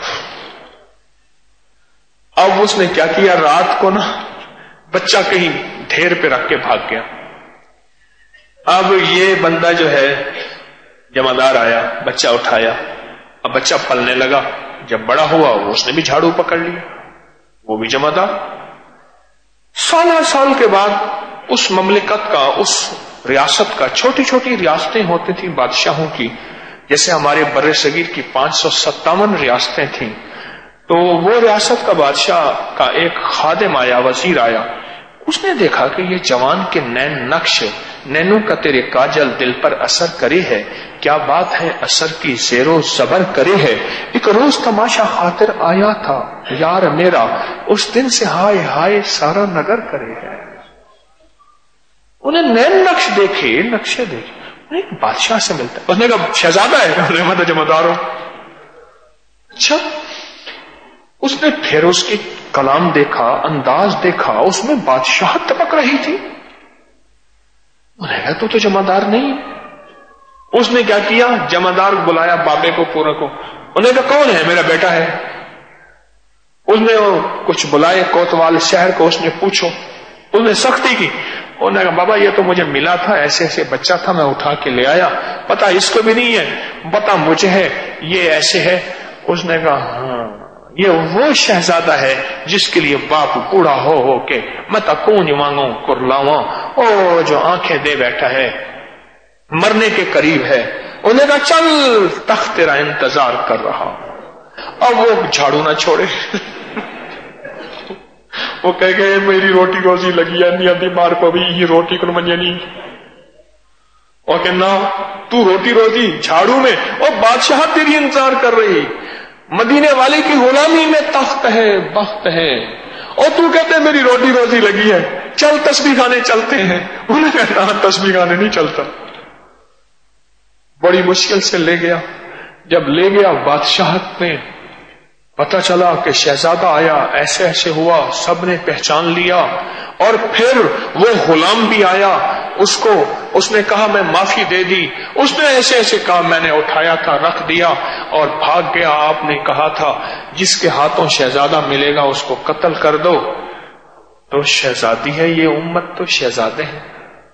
اب اس نے کیا کیا، رات کو نا بچہ کہیں ڈھیر پہ رکھ کے بھاگ گیا. اب یہ بندہ جو ہے جمع دار آیا، بچہ اٹھایا، اب بچہ پلنے لگا. جب بڑا ہوا اس نے بھی جھاڑو پکڑ لیا، وہ بھی جمع دار. سالہ سال کے بعد اس مملکت کا، اس ریاست کا، چھوٹی چھوٹی ریاستیں ہوتی تھیں بادشاہوں کی، جیسے ہمارے بر صغیر کی پانچ سو ستاون ریاستیں تھیں. تو وہ ریاست کا بادشاہ کا ایک خادم آیا، وزیر آیا. اس نے دیکھا کہ یہ جوان کے نین نقش، نینوں کا تیرے کاجل دل پر اثر کرے ہے، کیا بات ہے اثر کی زیر و زبر کرے ہے. ایک روز تماشا خاطر آیا تھا یار میرا، اس دن سے ہائے ہائے سارا نگر کرے ہے. انہیں نین نقش دیکھے، نقشے دیکھے. ایک بادشاہ سے ملتا ہے. اس نے کہا شہزادہ ہے، رحمت جمعدار ہو. اچھا. اس نے پھر اس کی کلام دیکھا، انداز دیکھا، اس میں بادشاہت ٹپک رہی تھی. انہیں کہا تو تو جمعدار نہیں. اس نے کیا کیا، جمعدار بلایا بابے کو پورا کو. انہیں کہا کون ہے؟ میرا بیٹا ہے. اس نے کچھ بلائے کوتوال شہر کو، اس نے پوچھو. اس نے سختی کی. انہوں نے کہا بابا یہ تو مجھے ملا تھا، ایسے ایسے بچہ تھا، میں اٹھا کے لے آیا، پتا اس کو بھی نہیں ہے، پتا مجھے ہے، یہ ایسے ہے. اس نے کہا ہاں یہ وہ شہزادہ ہے جس کے لیے باپ بوڑھا ہو ہو کے متا کون مانگوں کرلاواں، او جو آنکھیں دے بیٹھا ہے، مرنے کے قریب ہے. انہوں نے کہا چل تخت تیرا انتظار کر رہا. اب وہ جھاڑو نہ چھوڑے. وہ کہہ گئے میری روٹی روزی لگی ہے نہیں آتی مار کو بھی یہ روٹی کو منجے نہیں اور کہنا تو روٹی روزی جھاڑو میں اور بادشاہ تیری انتظار کر رہی مدینے والے کی غلامی میں تخت ہے بخت ہے اور تو کہتے میری روٹی روزی لگی ہے چل تسبیح گانے چلتے ہیں. انہوں نے کہا تسبیح گانے نہیں چلتا. بڑی مشکل سے لے گیا. جب لے گیا بادشاہت میں پتہ چلا کہ شہزادہ آیا ایسے ایسے ہوا سب نے پہچان لیا اور پھر وہ غلام بھی آیا اس کو اس نے کہا میں معافی دے دی اس نے ایسے ایسے کہا میں نے اٹھایا تھا رکھ دیا اور بھاگ گیا. آپ نے کہا تھا جس کے ہاتھوں شہزادہ ملے گا اس کو قتل کر دو. تو شہزادی ہے یہ امت تو شہزادے ہیں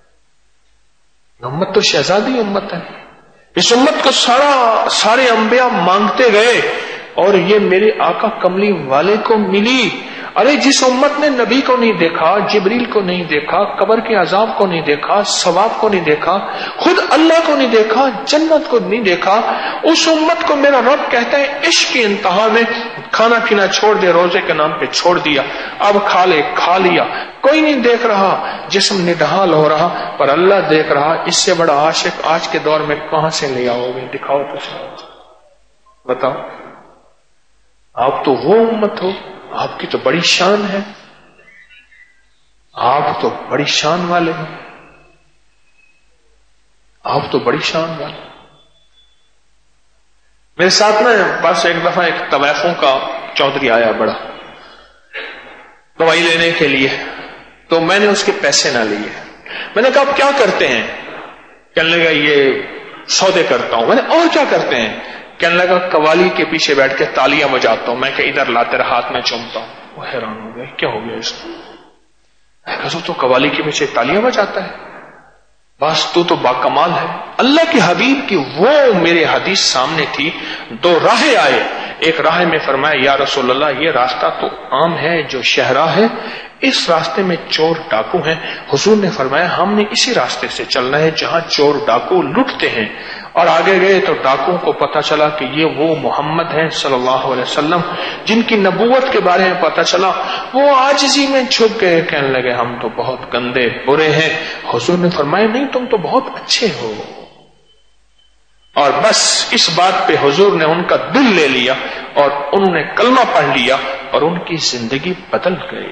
امت تو شہزادی امت ہے. اس امت کو سارا سارے انبیاء مانگتے گئے اور یہ میرے آقا کملی والے کو ملی. ارے جس امت نے نبی کو نہیں دیکھا جبریل کو نہیں دیکھا قبر کے عذاب کو نہیں دیکھا ثواب کو نہیں دیکھا خود اللہ کو نہیں دیکھا جنت کو نہیں دیکھا اس امت کو میرا رب کہتا ہے عشق کی انتہا میں کھانا پینا چھوڑ دے روزے کے نام پہ چھوڑ دیا اب کھا لے کھا لیا کوئی نہیں دیکھ رہا جسم نڈھال ہو رہا پر اللہ دیکھ رہا. اس سے بڑا عاشق آج کے دور میں کہاں سے لے آؤ گے دکھاؤ تو بتاؤ. آپ تو وہ امت ہو آپ کی تو بڑی شان ہے آپ تو بڑی شان والے ہو آپ تو بڑی شان والے. میرے ساتھ نا بس ایک دفعہ ایک طوائفوں کا چودھری آیا بڑا دوائی لینے کے لیے تو میں نے اس کے پیسے نہ لیے. میں نے کہا آپ کیا کرتے ہیں کہنے لگا یہ سودے کرتا ہوں. میں نے اور کیا کرتے ہیں کہنے لگا قوالی کے پیچھے بیٹھ کے تالیاں بجاتا ہوں. میں کہ ادھر لاتے رہا ہاتھ میں چومتا ہوں. وہ حیران ہو گئے کیا ہو گیا اس کو تو قوالی کے پیچھے تالیاں بجاتا ہے بس تو تو باکمال ہے. اللہ کے حبیب کی وہ میرے حدیث سامنے تھی. دو راہیں آئے ایک راہ میں فرمایا یا رسول اللہ یہ راستہ تو عام ہے جو شہراہ ہے اس راستے میں چور ڈاکو ہیں. حضور نے فرمایا ہم نے اسی راستے سے چلنا ہے جہاں چور ڈاکو لٹتے ہیں. اور آگے گئے تو ڈاکوؤں کو پتا چلا کہ یہ وہ محمد ہیں صلی اللہ علیہ وسلم جن کی نبوت کے بارے میں پتا چلا. وہ عاجزی میں چھپ گئے کہنے لگے ہم تو بہت گندے برے ہیں. حضور نے فرمایا نہیں تم تو بہت اچھے ہو. اور بس اس بات پہ حضور نے ان کا دل لے لیا اور انہوں نے کلمہ پڑھ لیا اور ان کی زندگی بدل گئی.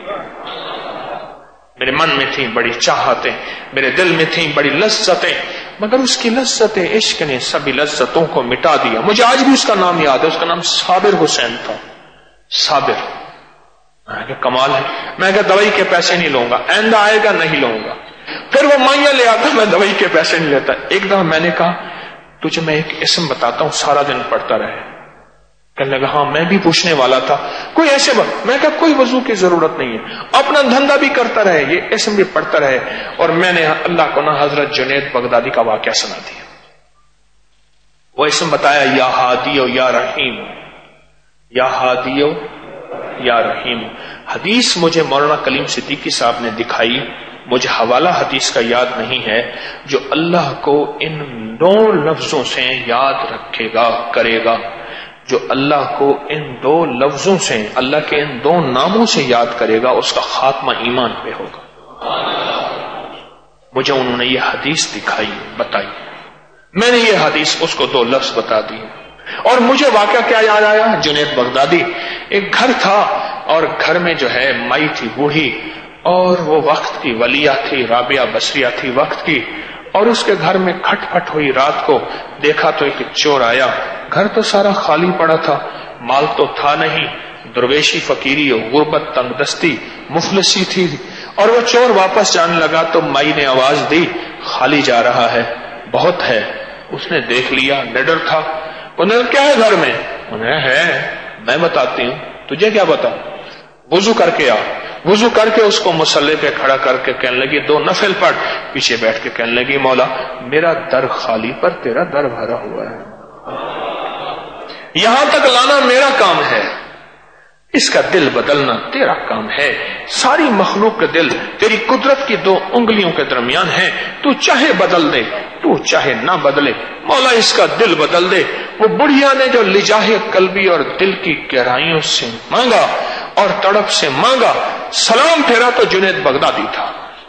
میرے من میں تھیں بڑی چاہتیں میرے دل میں تھیں بڑی لذتیں مگر اس کی لذت عشق نے سبھی لذتوں کو مٹا دیا. مجھے آج بھی اس کا نام یاد ہے. اس کا نام صابر حسین تھا. صابر. میں کہ کمال ہے. میں کہ دوائی کے پیسے نہیں لوں گا آئندہ آئے گا نہیں لوں گا. پھر وہ مائیاں لے آتا میں دوائی کے پیسے نہیں لیتا. ایک دفعہ میں نے کہا تجھے میں ایک اسم بتاتا ہوں سارا دن پڑھتا رہے. کہنے لگا ہاں میں بھی پوچھنے والا تھا کوئی ایسے بات. میں کہا کوئی وضو کی ضرورت نہیں ہے اپنا دھندا بھی کرتا رہے یہ اسم بھی پڑھتا رہے. اور میں نے اللہ کو نہ حضرت جنید بغدادی کا واقعہ سنا دیا. وہ اسم بتایا یا ہادیو یا رحیم یا ہادیو یا رحیم. حدیث مجھے مولانا کلیم صدیقی صاحب نے دکھائی. مجھے حوالہ حدیث کا یاد نہیں ہے. جو اللہ کو ان دو لفظوں سے یاد رکھے گا کرے گا جو اللہ کو ان دو لفظوں سے اللہ کے ان دو ناموں سے یاد کرے گا اس کا خاتمہ ایمان پہ ہوگا. مجھے انہوں نے یہ حدیث دکھائی بتائی میں نے یہ حدیث اس کو دو لفظ بتا دی. اور مجھے واقعہ کیا یاد آیا جنید بغدادی ایک گھر تھا اور گھر میں جو ہے مائی تھی بوڑھی اور وہ وقت کی ولیہ تھی رابعہ بصریہ تھی وقت کی. اور اس کے گھر میں کھٹ پھٹ ہوئی رات کو دیکھا تو ایک چور آیا. گھر تو سارا خالی پڑا تھا مال تو تھا نہیں درویشی فقیری غربت تنگ دستی مفلسی تھی. اور وہ چور واپس جانے لگا تو مائی نے آواز دی خالی جا رہا ہے بہت ہے. اس نے دیکھ لیا نڈر تھا. انہوں نے کیا ہے گھر میں انہیں ہے میں بتاتی ہوں تجھے کیا بتاؤں. وضو کر کے آ. وضو کر کے اس کو مسلح پہ کھڑا کر کے کہنے لگی دو نفل پڑھ. پیچھے بیٹھ کے کہنے لگی مولا میرا در خالی پر تیرا در بھرا ہوا ہے یہاں تک لانا میرا کام ہے اس کا دل بدلنا تیرا کام ہے. ساری مخلوق کے دل تیری قدرت کی دو انگلیوں کے درمیان ہے. تو چاہے بدل دے تو چاہے نہ بدلے مولا اس کا دل بدل دے. وہ بڑھیا نے جو لجاہ قلبی اور دل کی گہرائیوں سے مانگا اور تڑپ سے مانگا سلام پھیرا تو جنید بغدادی تھا.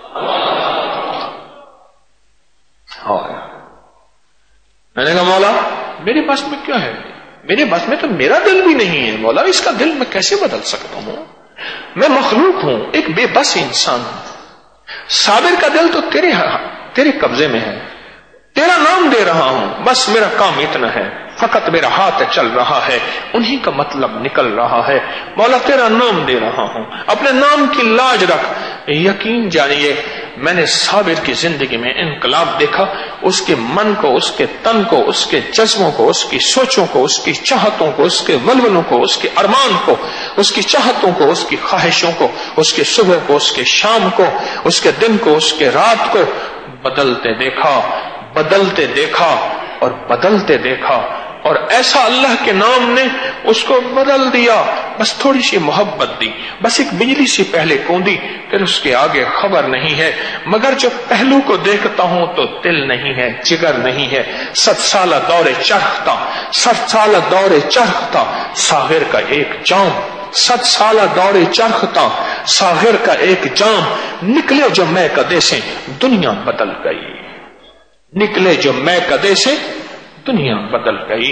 میں نے کہا مولا میرے بس میں کیا ہے, میرے بس میں تو میرا دل بھی نہیں ہے مولا, اس کا دل میں کیسے بدل سکتا ہوں؟ میں مخلوق ہوں, ایک بے بس انسان ہوں. صابر کا دل تو تیرے تیرے قبضے میں ہے, تیرا نام دے رہا ہوں, بس میرا کام اتنا ہے, فقط میرا ہاتھ چل رہا ہے, انہی کا مطلب نکل رہا ہے. مولا تیرا نام دے رہا ہوں, اپنے نام کی لاج رکھ. یقین جانیے میں نے صابر کی زندگی میں انقلاب دیکھا, اس کے من کو, اس کے تن کو, اس کے جذبوں کو, اس کی سوچوں کو, اس کی چاہتوں کو, اس کے ولولوں کو, اس کے ارمان کو, اس کی چاہتوں کو, اس کی خواہشوں کو, اس کے صبح کو, اس کے شام کو, اس کے دن کو, اس کے رات کو بدلتے دیکھا, بدلتے دیکھا اور بدلتے دیکھا. اور ایسا اللہ کے نام نے اس کو بدل دیا. بس تھوڑی سی محبت دی, بس ایک بجلی سی پہلے کوندی, پھر اس کے آگے خبر نہیں ہے. مگر جب پہلو کو دیکھتا ہوں تو دل نہیں ہے, جگر نہیں ہے. ست سالہ دور چرخ تھا, ست سالہ دور چرخ تھا, ساغر کا ایک جام. ست سالہ دور چرخ تھا, ساغر کا ایک جام. نکلے جو میں کدے سے دنیا بدل گئی, نکلے جو میں کدے سے دنیا بدل گئی.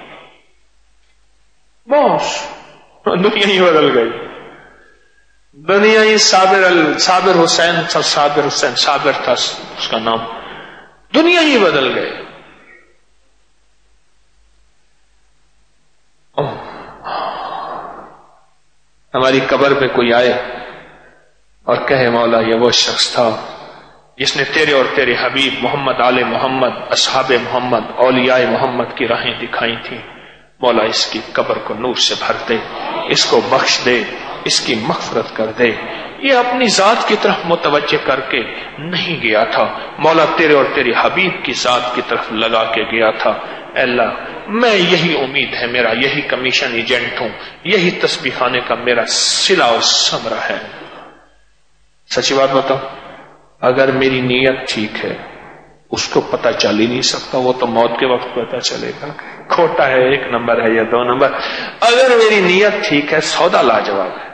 بس دنیا ہی بدل گئی, دنیا ہی. صابر صابر حسین تھا, صابر حسین صابر تھا اس کا نام, دنیا ہی بدل گئے. ہماری قبر پہ کوئی آئے اور کہے مولا یہ وہ شخص تھا جس نے تیرے اور تیرے حبیب محمد آل محمد, اصحاب محمد, اولیاء محمد کی راہیں دکھائی تھیں. مولا اس کی قبر کو نور سے بھر دے, اس کو بخش دے, اس کی مغفرت کر دے. یہ اپنی ذات کی طرف متوجہ کر کے نہیں گیا تھا, مولا تیرے اور تیرے حبیب کی ذات کی طرف لگا کے گیا تھا. اے اللہ میں یہی امید ہے, میرا یہی کمیشن ایجنٹ ہوں, یہی تسبیح خانے کا میرا صلہ و ثمرہ ہے. سچی بات بتاؤ, اگر میری نیت ٹھیک ہے اس کو پتہ چل ہی نہیں سکتا, وہ تو موت کے وقت پتہ چلے گا کھوٹا ہے, ایک نمبر ہے یا دو نمبر. اگر میری نیت ٹھیک ہے سودا لاجواب ہے,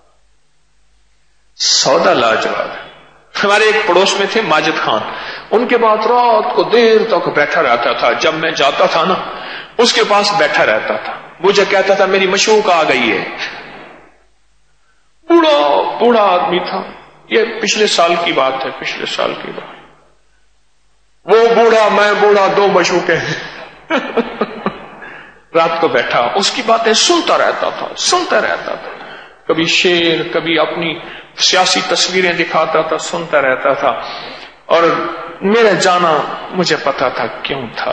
سودا لاجواب ہے. ہمارے ایک پڑوس میں تھے ماجد خان, ان کے بعد رات کو دیر تک بیٹھا رہتا تھا. جب میں جاتا تھا نا اس کے پاس بیٹھا رہتا تھا, مجھے کہتا تھا میری مشوق آ گئی ہے. بوڑھا بوڑھا آدمی تھا, یہ پچھلے سال کی بات ہے, پچھلے سال کی بات. وہ بوڑھا میں بوڑھا, دو مشوقیں ہیں. رات کو بیٹھا اس کی باتیں سنتا رہتا تھا, سنتا رہتا تھا. کبھی شعر, کبھی اپنی سیاسی تصویریں دکھاتا تھا, سنتا رہتا تھا. اور میرا جانا مجھے پتا تھا کیوں تھا.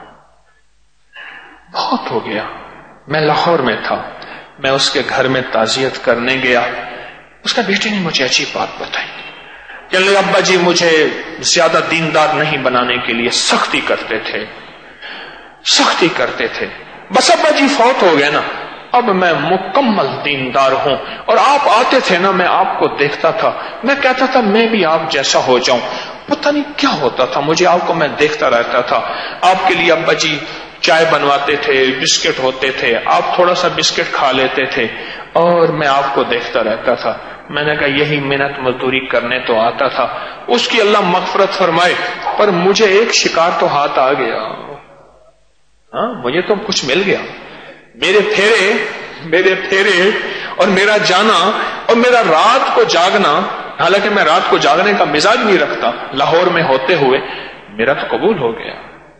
بہت ہو گیا, میں لاہور میں تھا, میں اس کے گھر میں تعزیت کرنے گیا. اس کا بیٹے نے مجھے عجیب بات بتائی کہ ابا جی مجھے زیادہ دیندار نہیں بنانے کے لیے سختی کرتے تھے, سختی کرتے تھے. بس ابا جی فوت ہو گئے نا, اب میں مکمل دیندار ہوں. اور آپ آتے تھے نا, میں آپ کو دیکھتا تھا, میں کہتا تھا میں بھی آپ جیسا ہو جاؤں. پتہ نہیں کیا ہوتا تھا مجھے, آپ کو میں دیکھتا رہتا تھا. آپ کے لیے ابا جی چائے بنواتے تھے, بسکٹ ہوتے تھے, آپ تھوڑا سا بسکٹ کھا لیتے تھے, اور میں آپ کو دیکھتا رہتا تھا. میں نے کہا یہی محنت مزدوری کرنے تو آتا تھا. اس کی اللہ مغفرت فرمائے, پر مجھے ایک شکار تو ہاتھ آ گیا. ہاں مجھے تو کچھ مل گیا. میرے پھیرے میرے پھیرے اور میرا جانا اور میرا رات کو جاگنا, حالانکہ میں رات کو جاگنے کا مزاج نہیں رکھتا, لاہور میں ہوتے ہوئے میرا تو قبول ہو گیا.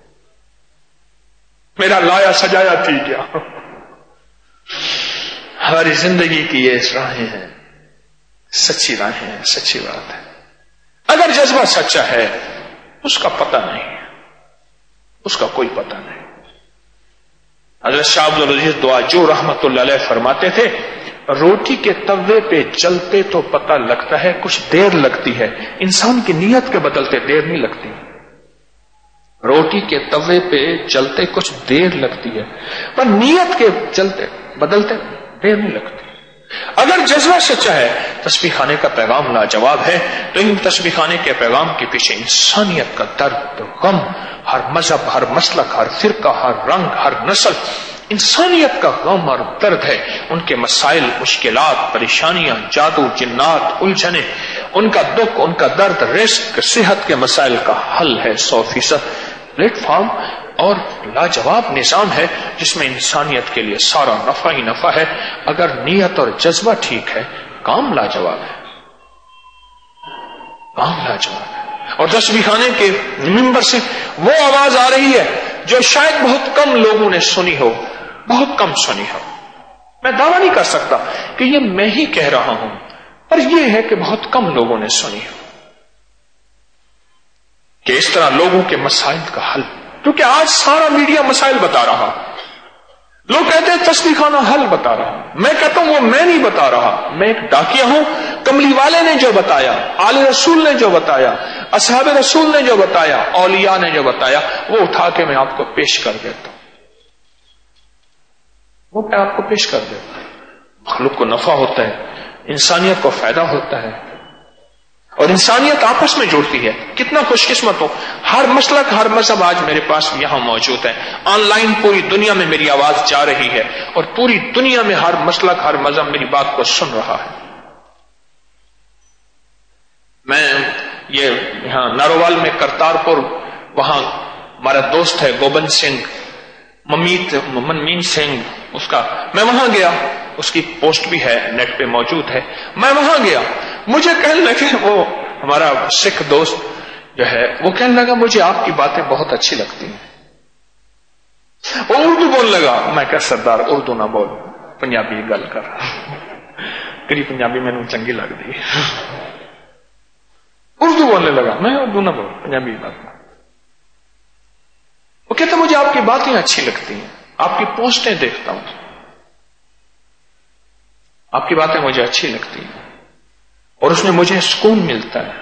میرا لایا سجایا تھی کیا. ہماری زندگی کی یہ راہیں ہیں, سچی راہیں ہیں, سچی بات ہے. اگر جذبہ سچا ہے اس کا پتہ نہیں, اس کا کوئی پتہ نہیں. حضرت شاہ عبد العزیز دعا جو رحمت اللہ علیہ فرماتے تھے, روٹی کے توے پہ جلتے تو پتہ لگتا ہے, کچھ دیر لگتی ہے. انسان کی نیت کے بدلتے دیر نہیں لگتی. روٹی کے توے پہ جلتے کچھ دیر لگتی ہے, پر نیت کے چلتے بدلتے دیر نہیں لگتی. اگر جذبہ سچا ہے, تسبیح خانے کا پیغام لاجواب ہے, تو ان تسبیح خانے کے پیغام کے پیچھے انسانیت کا درد, غم, ہر مذہب, ہر مسلک, ہر فرقہ, ہر رنگ, ہر نسل, انسانیت کا غم اور درد ہے. ان کے مسائل، مشکلات، پریشانیاں، جادو، جنات، الجھنیں، ان کا دکھ، ان کا درد، رزق، صحت کے مسائل کا حل ہے سو فیصد. پلیٹ فارم اور لاجواب نظام ہے جس میں انسانیت کے لیے سارا نفع ہی نفع ہے. اگر نیت اور جذبہ ٹھیک ہے کام لاجواب ہے، کام لاجواب ہے. اور تسبیح خانے کے منبر سے وہ آواز آ رہی ہے جو شاید بہت کم لوگوں نے سنی ہو، بہت کم سنی ہو. میں دعویٰ نہیں کر سکتا کہ یہ میں ہی کہہ رہا ہوں، پر یہ ہے کہ بہت کم لوگوں نے سنی ہو کہ اس طرح لوگوں کے مسائل کا حل. کیونکہ آج سارا میڈیا مسائل بتا رہا، لوگ کہتے ہیں تسبیح خانہ حل بتا رہا. میں کہتا ہوں وہ میں نہیں بتا رہا، میں ایک ڈاکیا ہوں. کملی والے نے جو بتایا، آل رسول نے جو بتایا، اصحاب رسول نے جو بتایا، اولیاء نے جو بتایا، وہ اٹھا کے میں آپ کو پیش کر دیتا ہوں، وہ میں آپ کو پیش کر دیتا ہوں. مخلوق کو نفع ہوتا ہے، انسانیت کو فائدہ ہوتا ہے، اور انسانیت آپس میں جڑتی ہے. کتنا خوش قسمت ہو، ہر مسلک، ہر مذہب آج میرے پاس یہاں موجود ہے. آن لائن پوری دنیا میں میری آواز جا رہی ہے، اور پوری دنیا میں ہر مسلک، ہر مذہب میری بات کو سن رہا ہے. میں یہ یہاں ناروال میں کرتارپور، وہاں ہمارا دوست ہے گوبند سنگھ، ممیت منمین سنگھ، اس کا میں وہاں گیا، اس کی پوسٹ بھی ہے نیٹ پہ موجود ہے. میں وہاں گیا، مجھے کہنے لگے، وہ ہمارا سکھ دوست جو ہے وہ کہنے لگا مجھے آپ کی باتیں بہت اچھی لگتی ہیں. وہ اردو بولنے لگا. میں کہ سردار اردو نہ بول، پنجابی گل کر. کری پنجابی میں نے چنگی لگ دی. اردو بولنے لگا. میں اردو نہ بول، پنجابی بات. وہ کہتا مجھے آپ کی باتیں اچھی لگتی ہیں، آپ کی پوسٹیں دیکھتا ہوں، آپ کی باتیں مجھے اچھی لگتی ہیں، اور اس میں مجھے سکون ملتا ہے.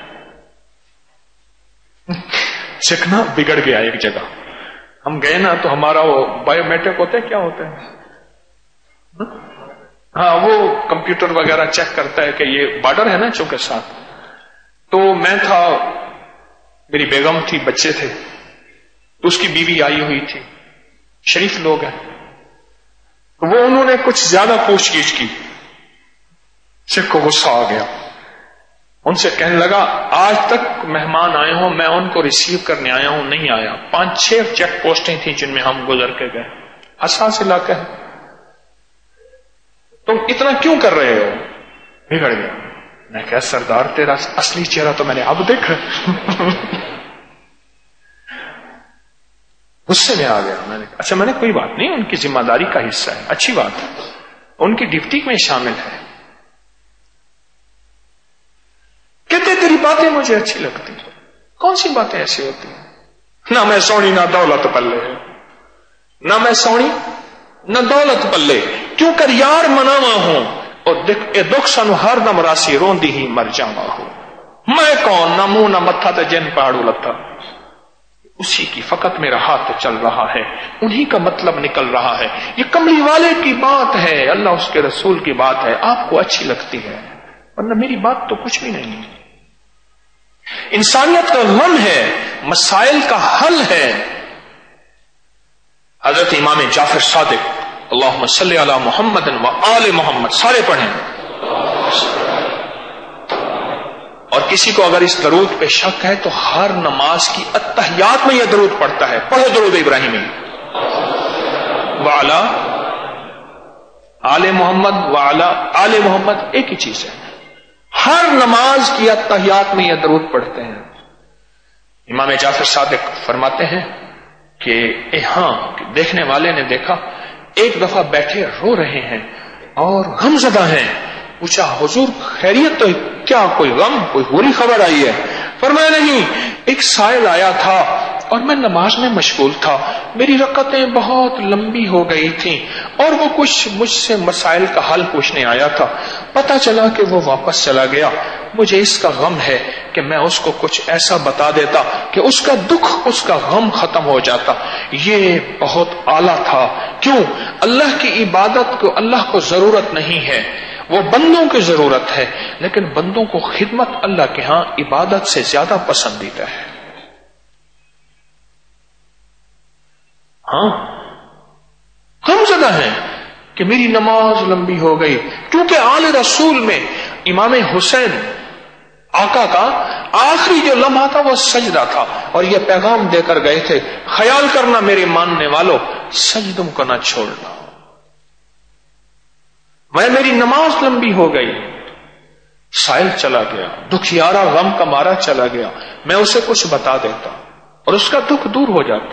سیکھنا بگڑ گیا ایک جگہ. ہم گئے نا تو ہمارا وہ بایو میٹرک ہوتا ہے، کیا ہوتا ہے، ہاں وہ کمپیوٹر وغیرہ چیک کرتا ہے کہ یہ بارڈر ہے نا چونکہ ساتھ. تو میں تھا، میری بیگم تھی، بچے تھے، تو اس کی بیوی آئی ہوئی تھی، شریف لوگ ہیں. وہ انہوں نے کچھ زیادہ پوچھ گچھ کی. سکھ کو غصہ آ گیا، ان سے کہنے لگا آج تک مہمان آئے ہوں میں ان کو ریسیو کرنے آیا ہوں، نہیں آیا. پانچ چھ چیک پوسٹیں تھیں جن میں ہم گزر کے گئے. حساس علاقہ ہے، تم اتنا کیوں کر رہے ہو؟ بگڑ گیا. میں کہا سردار تیرا اصلی چہرہ تو میں نے اب دیکھا. غصے میں آ گیا. میں نے اچھا میں نے کوئی بات نہیں، ان کی ذمہ داری کا حصہ ہے، اچھی بات ہے، ان کی ڈیوٹی میں شامل ہے. کہتے تیری باتیں مجھے اچھی لگتی. کون سی باتیں ایسی ہوتی ہیں؟ نہ میں سونی نہ دولت پلے ہے، نہ میں سونی نہ دولت پلے، کیوں کر یار مناوا ہوں، اور دکھ سانو ہر دم راسی روندی ہی مر جاوا ہو. میں کون، نہ منہ نہ متھا تے جن پہاڑو لتا، اسی کی فقط میرا ہاتھ چل رہا ہے، انہی کا مطلب نکل رہا ہے. یہ کملی والے کی بات ہے، اللہ اس کے رسول کی بات ہے، آپ کو اچھی لگتی ہے، ورنہ میری بات تو کچھ بھی نہیں. انسانیت کا غم ہے، مسائل کا حل ہے. حضرت امام جعفر صادق اللہم صلی علی محمد و آل محمد، سارے پڑھیں. اور کسی کو اگر اس درود پہ شک ہے تو ہر نماز کی اتحیات میں یہ درود پڑھتا ہے. پڑھو درود ابراہیمی وعلا آل محمد وعلا آل محمد، ایک ہی چیز ہے. ہر نماز کی اتحیات میں یہ درود پڑھتے ہیں. امام جعفر صادق فرماتے ہیں کہ ہاں دیکھنے والے نے دیکھا ایک دفعہ بیٹھے رو رہے ہیں اور غم زدہ ہیں. پوچھا حضور خیریت تو کیا، کوئی غم، کوئی بری خبر آئی ہے؟ فرمایا نہیں، ایک سائل آیا تھا اور میں نماز میں مشغول تھا، میری رکعتیں بہت لمبی ہو گئی تھیں اور وہ کچھ مجھ سے مسائل کا حل پوچھنے آیا تھا، پتہ چلا کہ وہ واپس چلا گیا. مجھے اس کا غم ہے کہ میں اس کو کچھ ایسا بتا دیتا کہ اس کا دکھ، اس کا غم ختم ہو جاتا. یہ بہت اعلیٰ تھا. کیوں؟ اللہ کی عبادت کو اللہ کو ضرورت نہیں ہے، وہ بندوں کی ضرورت ہے، لیکن بندوں کو خدمت اللہ کے ہاں عبادت سے زیادہ پسندیدہ ہے. ہاں ہم غمزدہ ہیں کہ میری نماز لمبی ہو گئی، کیونکہ آل رسول میں امام حسین آقا کا آخری جو لمحہ تھا وہ سجدہ تھا، اور یہ پیغام دے کر گئے تھے، خیال کرنا میرے ماننے والوں، سجدوں کو نہ چھوڑنا، میں میری نماز لمبی ہو گئی۔ سائل چلا گیا، دکھیارا غم کا مارا چلا گیا، میں اسے کچھ بتا دیتا اور اس کا دکھ دور ہو جاتا۔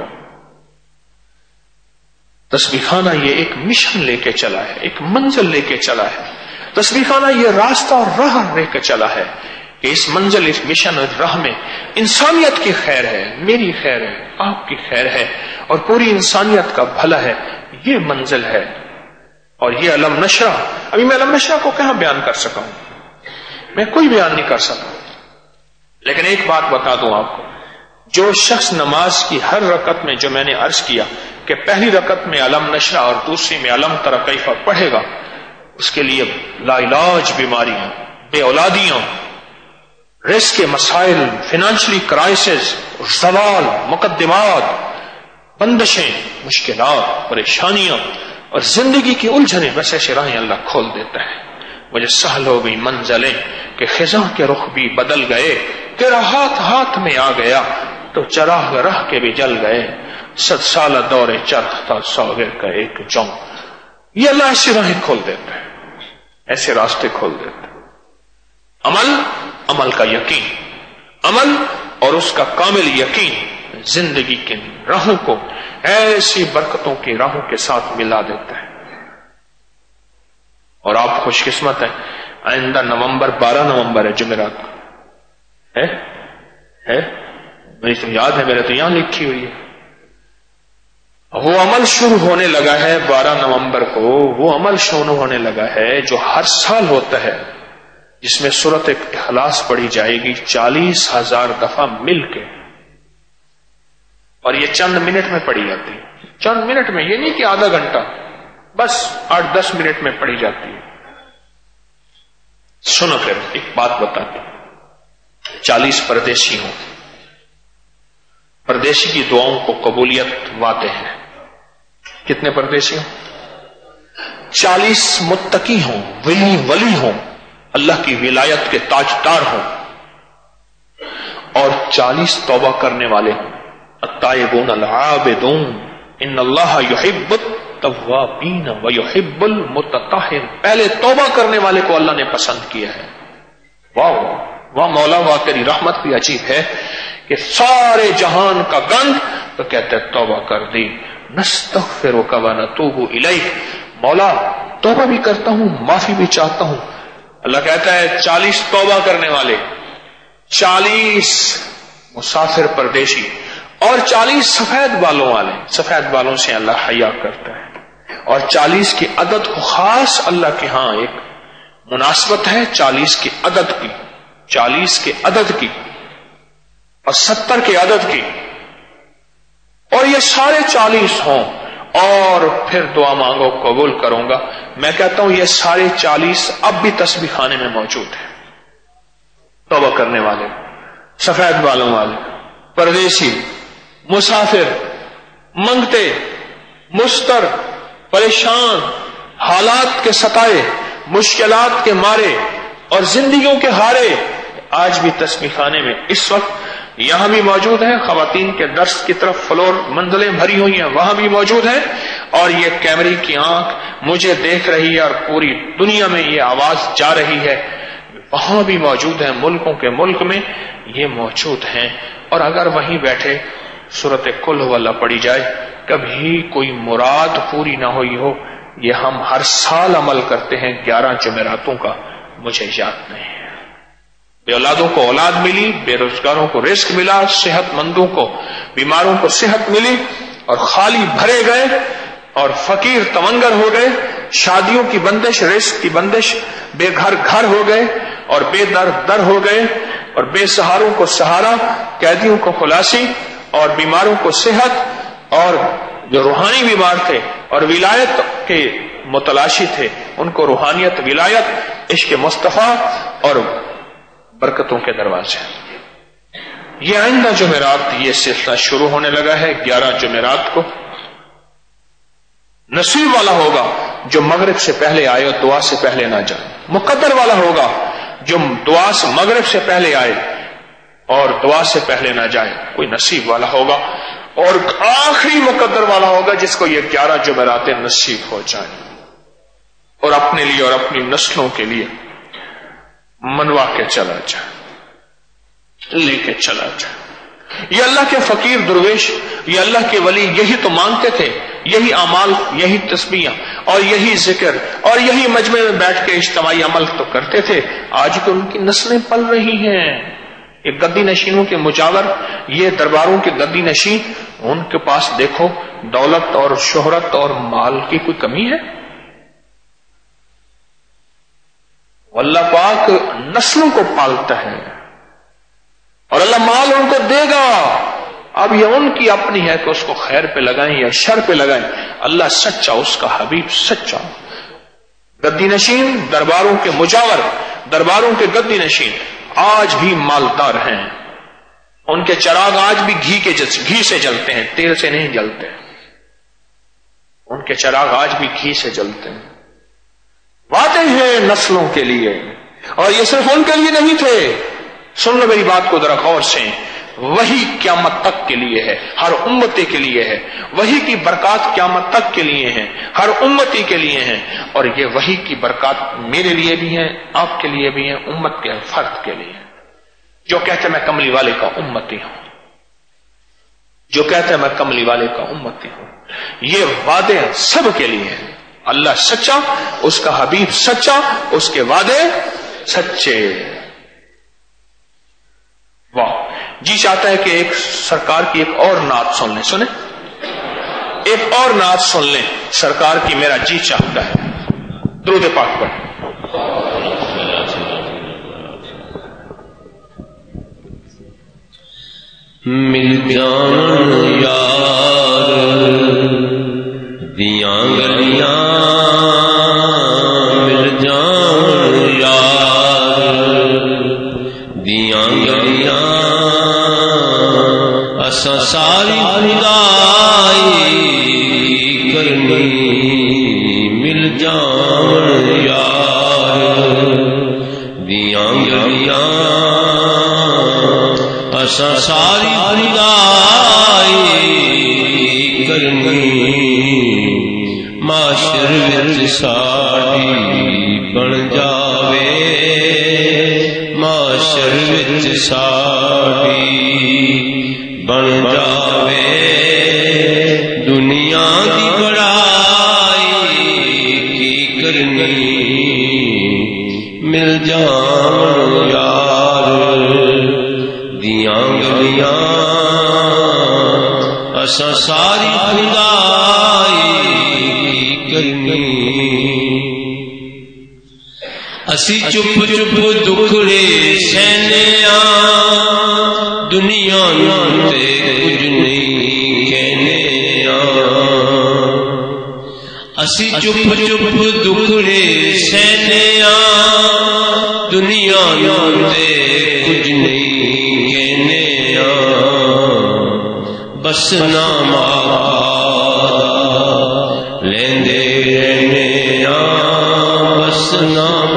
تسبیح خانہ یہ ایک مشن لے کے چلا ہے، ایک منزل لے کے چلا ہے، تسبیح خانہ یہ راستہ اور راہ لے کے چلا ہے کہ اس منزل، اس مشن اور راہ میں انسانیت کی خیر ہے، میری خیر ہے، آپ کی خیر ہے، اور پوری انسانیت کا بھلا ہے، یہ منزل ہے۔ اور یہ علم نشرہ، ابھی میں علم نشرہ کو کہاں بیان کر سکا ہوں، میں کوئی بیان نہیں کر سکا، لیکن ایک بات بتا دوں آپ کو، جو شخص نماز کی ہر رکعت میں، جو میں نے عرض کیا کہ پہلی رکعت میں علم نشرہ اور دوسری میں علم تری کیف پڑھے گا، اس کے لیے لا علاج بیماریاں، بے اولادیاں، رزق کے مسائل، فائنینشلی کرائسس، زوال، مقدمات، بندشیں، مشکلات، پریشانیاں اور زندگی کی الجھنیں، بس ایسے راہیں اللہ کھول دیتا ہے۔ مجھے سہل ہو گئی منزلیں کہ خزاں کے رخ بھی بدل گئے، تیرا ہاتھ ہاتھ میں آ گیا تو چراغ راہ کے بھی جل گئے، صد سالہ دور چرخ تھا سوگر کا ایک جوں۔ یہ اللہ ایسی راہیں کھول دیتا ہے، ایسے راستے کھول دیتا ہے۔ عمل، عمل کا یقین، عمل اور اس کا کامل یقین زندگی کے راہوں کو ایسی برکتوں کی راہوں کے ساتھ ملا دیتا ہے۔ اور آپ خوش قسمت ہیں، آئندہ نومبر، بارہ نومبر ہے، جمعرات ہے ہے میری تو یاد ہے، میرے تو یہاں لکھی ہوئی ہے، وہ عمل شروع ہونے لگا ہے بارہ نومبر کو، وہ عمل شروع ہونے لگا ہے جو ہر سال ہوتا ہے، جس میں سورۃ اخلاص پڑھی جائے گی چالیس ہزار دفعہ مل کے، اور یہ چند منٹ میں پڑھی جاتی ہے، چند منٹ میں، یہ نہیں کہ آدھا گھنٹہ، بس آٹھ دس منٹ میں پڑھی جاتی ہے۔ سنو پھر ایک بات بتاتی ہوں، چالیس پردیسی ہوں، پردیسی کی دعاؤں کو قبولیت واضح ہے، کتنے پردیسی ہوں؟ چالیس متقی ہوں، ولی ولی ہوں، اللہ کی ولایت کے تاجدار ہوں، اور چالیس توبہ کرنے والے ہوں، التائبون العابدون ان اللہ یحب التوابین ویحب المتطہرین، پہلے توبہ کرنے والے کو اللہ نے پسند کیا ہے۔ واہ واہ مولا، واہ تیری رحمت بھی عجیب ہے کہ سارے جہان کا گند تو کہتے توبہ کر دی، نستغفرک ونتوب الیک، مولا توبہ بھی کرتا ہوں، معافی بھی چاہتا ہوں۔ اللہ کہتا ہے چالیس توبہ کرنے والے، چالیس مسافر پردیشی، اور چالیس سفید بالوں والے، سفید بالوں سے اللہ حیا کرتا ہے، اور چالیس کی عدد کو خاص اللہ کے ہاں ایک مناسبت ہے، چالیس کی عدد کی، چالیس کے عدد کی اور ستر کے عدد کی، اور یہ سارے چالیس ہوں، اور پھر دعا مانگو قبول کروں گا۔ میں کہتا ہوں یہ سارے چالیس اب بھی تسبیح خانے میں موجود ہیں، توبہ کرنے والے، سفید بالوں والے، پردیسی، مسافر، منگتے، مستر، پریشان، حالات کے ستائے، مشکلات کے مارے اور زندگیوں کے ہارے، آج بھی تسبیح خانے میں اس وقت یہاں بھی موجود ہیں، خواتین کے درس کی طرف فلور منزلیں بھری ہوئی ہیں، وہاں بھی موجود ہیں، اور یہ کیمرے کی آنکھ مجھے دیکھ رہی ہے اور پوری دنیا میں یہ آواز جا رہی ہے، وہاں بھی موجود ہیں، ملکوں کے ملک میں یہ موجود ہیں، اور اگر وہیں بیٹھے سورۃ قل هو اللہ پڑھی جائے، کبھی کوئی مراد پوری نہ ہوئی ہو، یہ ہم ہر سال عمل کرتے ہیں گیارہ جمعراتوں کا، مجھے یاد نہیں ہے۔ بے اولادوں کو اولاد ملی، بے روزگاروں کو رزق ملا، صحت مندوں کو، بیماروں کو صحت ملی، اور خالی بھرے گئے اور فقیر تمنگر ہو گئے، شادیوں کی بندش، رزق کی بندش، بے گھر گھر ہو گئے اور بے در در ہو گئے، اور بے سہاروں کو سہارا، قیدیوں کو خلاصی، اور بیماروں کو صحت، اور جو روحانی بیمار تھے اور ولایت کے متلاشی تھے ان کو روحانیت، ولایت، عشق مصطفیٰ اور برکتوں کے دروازے۔ یہ آئندہ جمعرات یہ سلسلہ شروع ہونے لگا ہے، گیارہ جمعرات کو، نصیب والا ہوگا جو مغرب سے پہلے آئے اور دعا سے پہلے نہ جائے، مقدر والا ہوگا جو دعا سے مغرب سے پہلے آئے اور دعا سے پہلے نہ جائے، کوئی نصیب والا ہوگا، اور آخری مقدر والا ہوگا جس کو یہ گیارہ جمعراتیں نصیب ہو جائیں اور اپنے لیے اور اپنی نسلوں کے لیے منوا کے چلا جائے، لے کے چلا جائے۔ یہ اللہ کے فقیر درویش، یہ اللہ کے ولی یہی تو مانگتے تھے، یہی اعمال، یہی تسبیحاں اور یہی ذکر اور یہی مجمع میں بیٹھ کے اجتماعی عمل تو کرتے تھے۔ آج تو ان کی نسلیں پل رہی ہیں، یہ گدی نشینوں کے مجاور، یہ درباروں کے گدی نشین، ان کے پاس دیکھو دولت اور شہرت اور مال کی کوئی کمی ہے؟ اللہ پاک نسلوں کو پالتا ہے اور اللہ مال ان کو دے گا، اب یہ ان کی اپنی ہے کہ اس کو خیر پہ لگائیں یا شر پہ لگائیں۔ اللہ سچا، اس کا حبیب سچا۔ گدی نشین، درباروں کے مجاور، درباروں کے گدی نشین آج بھی مالدار ہیں، ان کے چراغ آج بھی گھی کے گھی سے جلتے ہیں، تیل سے نہیں جلتے، ان کے چراغ آج بھی گھی سے جلتے ہیں۔ وعدے ہیں نسلوں کے لیے، اور یہ صرف ان کے لیے نہیں تھے۔ سن لو میری بات کو ذرا غور سے، وہی قیامت تک کے لیے ہے، ہر امتی کے لیے ہے، وہی کی برکات قیامت تک کے لیے ہیں، ہر امتی کے لیے ہیں، اور یہ وہی کی برکات میرے لیے بھی ہیں، آپ کے لیے بھی ہیں، امت کے فرد کے لیے۔ جو کہتے میں کملی والے کا امتی ہوں، جو کہتے میں کملی والے کا امتی ہوں، یہ وعدے سب کے لیے ہیں۔ اللہ سچا، اس کا حبیب سچا، اس کے وعدے سچے۔ واہ، جی چاہتا ہے کہ ایک سرکار کی ایک اور نعت سن لیں، سنیں ایک اور نعت سن لیں سرکار کی، میرا جی چاہتا ہے۔ درود پاک پڑھ۔ مل جان یار دیاں گلیاں، مل جان یار دیاں گلیاں، اساں ساری خدائی کرنی، مل جان یار دیاں گلیاں، اساں ساری خدائی کرنی، معاشر وچ ساڈی بن جاوے، معاشر وچ ساڈی بن جاوے، دنیا دی بڑائی کی کرنی، مل جان یار دیاں گلیاں، اساں ساری خدائی کرنی، اسی چپ چپ دکھڑے سہنے آں، دنیا نوں تے کچھ نہیں کہنے آں، اسی چپ چپ دکھڑے سہنے آں، دنیا نوں تے کچھ نہیں کہنے آں، بس نام لیندے رہنے آں، بس نام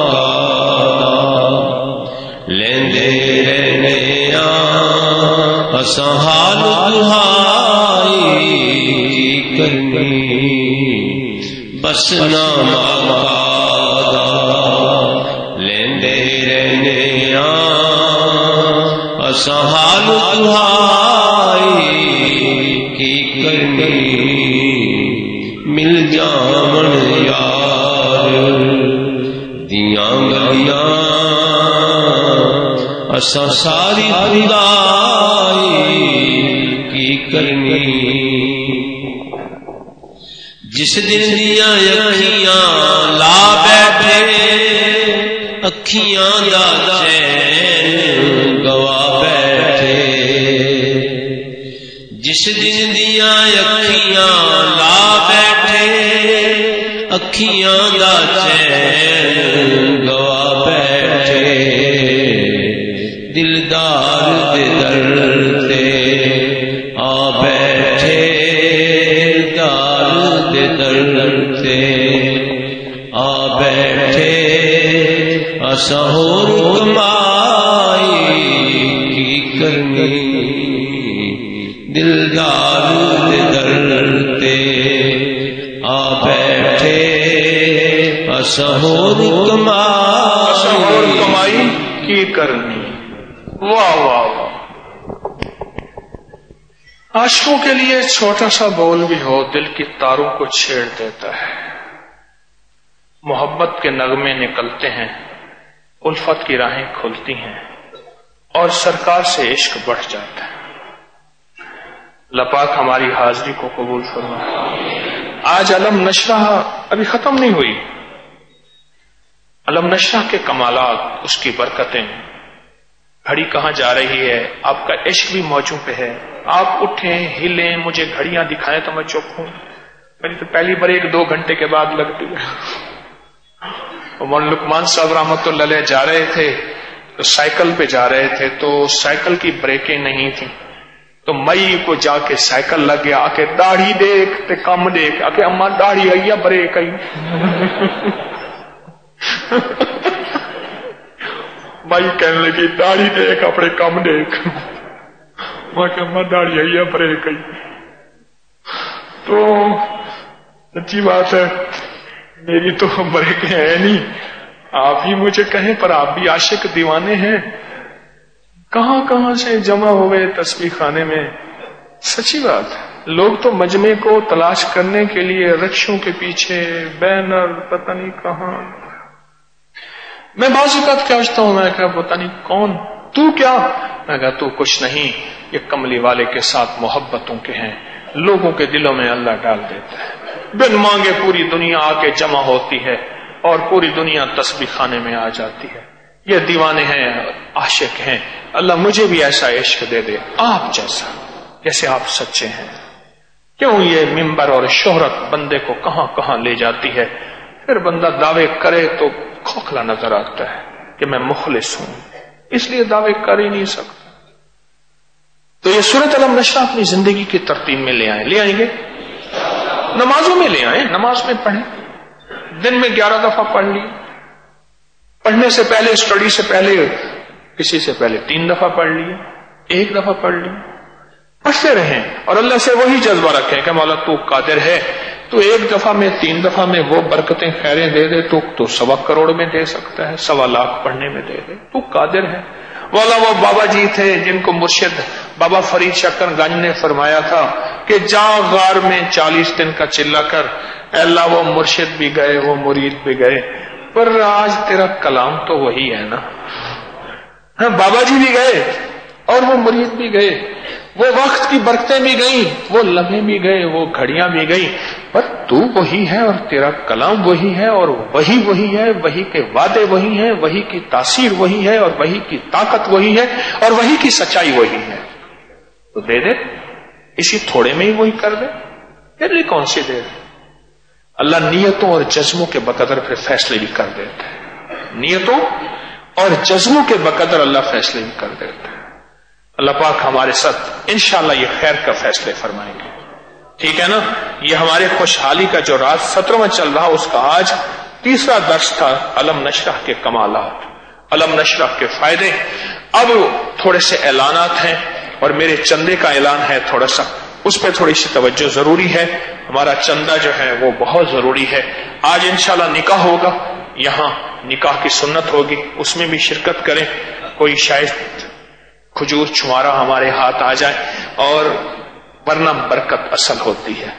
لیندے رہنے آں، اساں حال دہائی کرنی، بس نام لیندے رہنے آں، اساں حال دہائی کی کرنی، مل جاون یار دیاں گلیاں، اساں ساری خدائی کی کرنی، جس دن دیاں اکھیاں لا بیٹھے، اکھیاں دا چین گوا بیٹھے، جس دن دیاں اکھیاں لا بیٹھے، اکھیاں دا چین گوا بیٹھے، دلدار دے در تے آ بیٹھے، دار دے در سہور کمائی کی کرنی دلدار دے در تے آ بیٹھے سہور کمائی سہور کمائی کی کرنی. واہ واہ واہ. عاشقوں کے لیے چھوٹا سا بول بھی ہو دل کی تاروں کو چھیڑ دیتا ہے. محبت کے نغمے نکلتے ہیں، الفت کی راہیں کھلتی ہیں اور سرکار سے عشق بڑھ جاتا ہے. اللہ پاک ہماری حاضری کو قبول فرمائے. آج علم نشرہ ابھی ختم نہیں ہوئی. علم نشرہ کے کمالات، اس کی برکتیں، گھڑی کہاں جا رہی ہے، آپ کا عشق بھی موجوں پہ ہے. آپ اٹھیں ہلیں مجھے گھڑیاں دکھائیں تو میں چپ ہوں. میری تو پہلی بار ایک دو گھنٹے کے بعد لگتی ہے. مولانا لقمان صاحب رحمۃ اللہ علیہ جا رہے تھے تو سائیکل پہ جا رہے تھے تو سائیکل کی بریکیں نہیں تھیں تو مئی کو جا کے سائیکل لگ گیا. آ کے داڑھی دیکھ تے کم دیکھ. آ کے اما داڑھی آئی یا بریک آئی. مائی کہنے لگی داڑھی دیکھ اپنے کم دیکھ. میں کہ اما داڑھی آئی یا بریک آئی. تو سچی بات ہے میری تو بریک ہے نہیں. آپ ہی مجھے کہیں پر آپ بھی عاشق دیوانے ہیں. کہاں کہاں سے جمع ہو گئے تسبیح خانے میں. سچی بات ہے. لوگ تو مجمع کو تلاش کرنے کے لیے رکشوں کے پیچھے بینر پتہ نہیں کہاں. میں بعض اوقات کہتا ہوں میں کہ پتہ نہیں کون تو کیا. میں کہا تو کچھ نہیں، یہ کملی والے کے ساتھ محبتوں کے ہیں. لوگوں کے دلوں میں اللہ ڈال دیتا ہے. بن مانگے پوری دنیا آ کے جمع ہوتی ہے اور پوری دنیا تسبیح خانے میں آ جاتی ہے. یہ دیوانے ہیں، عاشق ہیں. اللہ مجھے بھی ایسا عشق دے دے آپ جیسا، جیسے آپ سچے ہیں. کیوں یہ منبر اور شہرت بندے کو کہاں کہاں لے جاتی ہے. پھر بندہ دعوے کرے تو کھوکھلا نظر آتا ہے کہ میں مخلص ہوں، اس لیے دعوے کر ہی نہیں سکتا. تو یہ سورۃ علم نشرہ اپنی زندگی کی ترتیب میں لے آئیں. لے آئیں گے نمازوں میں لے آئیں. نماز میں پڑھیں. دن میں گیارہ دفعہ پڑھ لی. پڑھنے سے پہلے اسٹڈی سے پہلے کسی سے پہلے تین دفعہ پڑھ لیے، ایک دفعہ پڑھ لی. پڑھتے رہیں اور اللہ سے وہی جذبہ رکھیں کہ مولا تو قادر ہے، تو ایک دفعہ میں تین دفعہ میں وہ برکتیں خیریں دے دے تو تو سوا کروڑ میں دے سکتا ہے، سوا لاکھ پڑھنے میں دے دے. تو قادر ہے. مولا وہ بابا جی تھے جن کو مرشد بابا فرید شکر گنج نے فرمایا تھا کہ جا غار میں چالیس دن کا چلا کر. اے اللہ وہ مرشد بھی گئے، وہ مرید بھی گئے، پر آج تیرا کلام تو وہی ہے نا. ہاں بابا جی بھی گئے اور وہ مرید بھی گئے، وہ وقت کی برکتیں بھی گئیں، وہ لمحے بھی گئے، وہ گھڑیاں بھی گئیں، پر تو وہی ہے اور تیرا کلام وہی ہے اور وہی وہی ہے. وہی کے وعدے وہی ہیں، وہی کی تاثیر وہی ہے اور وہی کی طاقت وہی ہے اور وہی کی سچائی وہی ہے. تو دے دے، اسی تھوڑے میں ہی وہی کر دے. تیرے لیے کون سی دے دے. اللہ نیتوں اور جذبوں کے بقدر پھر فیصلے بھی کر دیتا ہے. نیتوں اور جذبوں کے بقدر اللہ فیصلے بھی کر دیتا ہے. اللہ پاک ہمارے ساتھ انشاءاللہ یہ خیر کا فیصلے فرمائیں گے. ٹھیک ہے نا. یہ ہمارے خوشحالی کا جو رات سترواں چل رہا اس کا آج تیسرا درس تھا، علم نشرہ کے کمالات، علم نشرہ کے فائدے. اب تھوڑے سے اعلانات ہیں اور میرے چندے کا اعلان ہے، تھوڑا سا اس پہ تھوڑی سی توجہ ضروری ہے. ہمارا چندہ جو ہے وہ بہت ضروری ہے. آج انشاءاللہ نکاح ہوگا، یہاں نکاح کی سنت ہوگی، اس میں بھی شرکت کریں. کوئی شاید کھجور چھمارا ہمارے ہاتھ آ جائے اور ورنہ برکت اصل ہوتی ہے.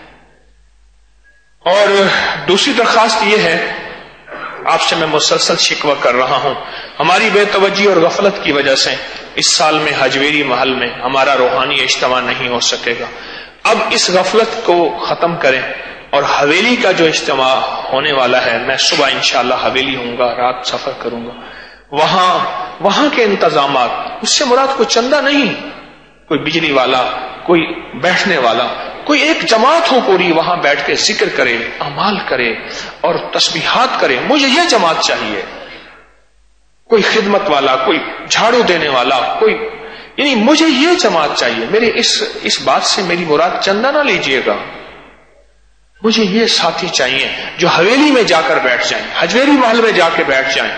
اور دوسری درخواست یہ ہے، آپ سے میں مسلسل شکوہ کر رہا ہوں، ہماری بے توجہی اور غفلت کی وجہ سے اس سال میں حجویری محل میں ہمارا روحانی اجتماع نہیں ہو سکے گا. اب اس غفلت کو ختم کریں اور حویلی کا جو اجتماع ہونے والا ہے، میں صبح انشاءاللہ حویلی ہوں گا، رات سفر کروں گا. وہاں وہاں کے انتظامات، اس سے مراد کوئی چندہ نہیں، کوئی بجلی والا، کوئی بیٹھنے والا، کوئی ایک جماعت ہو پوری، وہاں بیٹھ کے ذکر کرے، اعمال کرے اور تسبیحات کرے. مجھے یہ جماعت چاہیے. کوئی خدمت والا، کوئی جھاڑو دینے والا، کوئی، یعنی مجھے یہ جماعت چاہیے. میرے اس اس بات سے میری مراد چندہ نہ لیجئے گا. مجھے یہ ساتھی چاہیے جو حویلی میں جا کر بیٹھ جائیں، حجویری محل میں جا کے بیٹھ جائیں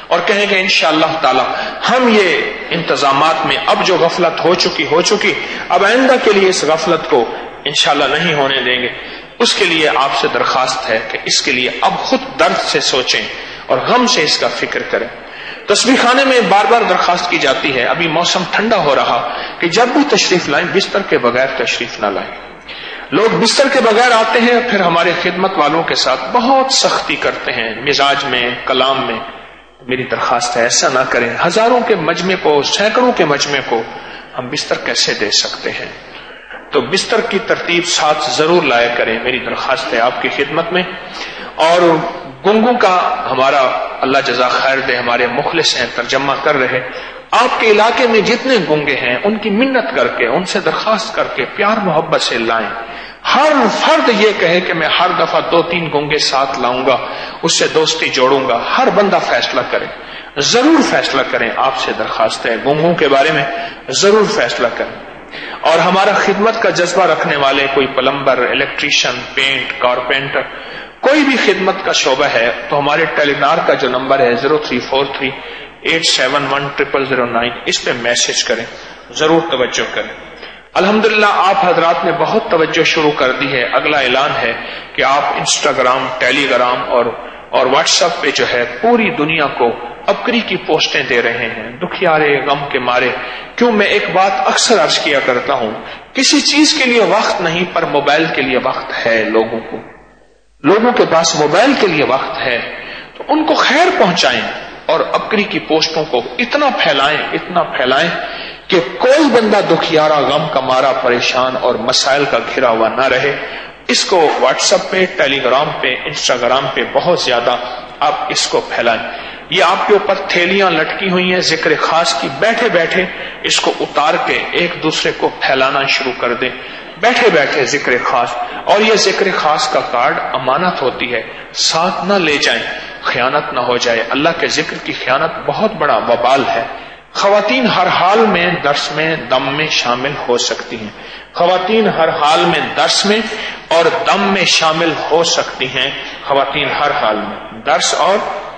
اور کہیں گے انشاءاللہ تعالی ہم یہ انتظامات میں اب جو غفلت ہو چکی ہو چکی اب آئندہ کے لیے اس غفلت کو انشاءاللہ نہیں ہونے دیں گے. اس کے لیے آپ سے درخواست ہے کہ اس کے لیے اب خود درد سے سوچیں اور غم سے اس کا فکر کریں. تسبیح خانے میں بار بار درخواست کی جاتی ہے، ابھی موسم ٹھنڈا ہو رہا، کہ جب بھی تشریف لائیں بستر کے بغیر تشریف نہ لائیں. لوگ بستر کے بغیر آتے ہیں، پھر ہمارے خدمت والوں کے ساتھ بہت سختی کرتے ہیں مزاج میں، کلام میں. میری درخواست ہے ایسا نہ کریں. ہزاروں کے مجمع کو، سینکڑوں کے مجمع کو ہم بستر کیسے دے سکتے ہیں؟ تو بستر کی ترتیب ساتھ ضرور لایا کریں. میری درخواست ہے آپ کی خدمت میں. اور گنگوں کا ہمارا اللہ جزا خیر دے، ہمارے مخلص ہیں ترجمہ کر رہے. آپ کے علاقے میں جتنے گنگے ہیں ان کی منت کر کے، ان سے درخواست کر کے پیار محبت سے لائیں. ہر فرد یہ کہے کہ میں ہر دفعہ دو تین گنگے ساتھ لاؤں گا، اس سے دوستی جوڑوں گا. ہر بندہ فیصلہ کرے، ضرور فیصلہ کریں. آپ سے درخواست ہے گنگوں کے بارے میں ضرور فیصلہ کریں. اور ہمارا خدمت کا جذبہ رکھنے والے، کوئی پلمبر، الیکٹریشین، پینٹ، کارپینٹر، کوئی بھی خدمت کا شعبہ ہے تو ہمارے ٹیلی نار کا جو نمبر ہے zero three four three eight seven one triple zero nine, اس پہ میسج کریں، ضرور توجہ کریں. الحمدللہ آپ حضرات نے بہت توجہ شروع کر دی ہے. اگلا اعلان ہے کہ آپ انسٹاگرام، ٹیلی گرام اور اور واٹس ایپ پہ جو ہے پوری دنیا کو ابکری کی پوسٹیں دے رہے ہیں، دکھیارے غم کے مارے. کیوں میں ایک بات اکثر عرض کیا کرتا ہوں، کسی چیز کے لیے وقت نہیں پر موبائل کے لیے وقت ہے. لوگوں کو لوگوں کے پاس موبائل کے لیے وقت ہے تو ان کو خیر پہنچائیں اور ابکری کی پوسٹوں کو اتنا پھیلائیں اتنا پھیلائیں کہ کوئی بندہ دکھیارا، غم کا مارا، پریشان اور مسائل کا گھرا ہوا نہ رہے. اس کو واٹس ایپ پہ، ٹیلی گرام پہ، انسٹاگرام پہ بہت زیادہ آپ اس کو پھیلائیں. یہ آپ کے اوپر تھیلیاں لٹکی ہوئی ہیں ذکر خاص کی، بیٹھے بیٹھے اس کو اتار کے ایک دوسرے کو پھیلانا شروع کر دیں. بیٹھے بیٹھے ذکر خاص. اور یہ ذکر خاص کا کارڈ امانت ہوتی ہے، ساتھ نہ لے جائیں، خیانت نہ ہو جائے. اللہ کے ذکر کی خیانت بہت بڑا وبال ہے. خواتین ہر حال میں درس میں دم میں شامل ہو سکتی ہیں. خواتین ہر حال میں درس میں اور دم میں شامل ہو سکتی ہیں. خواتین ہر حال میں درس اور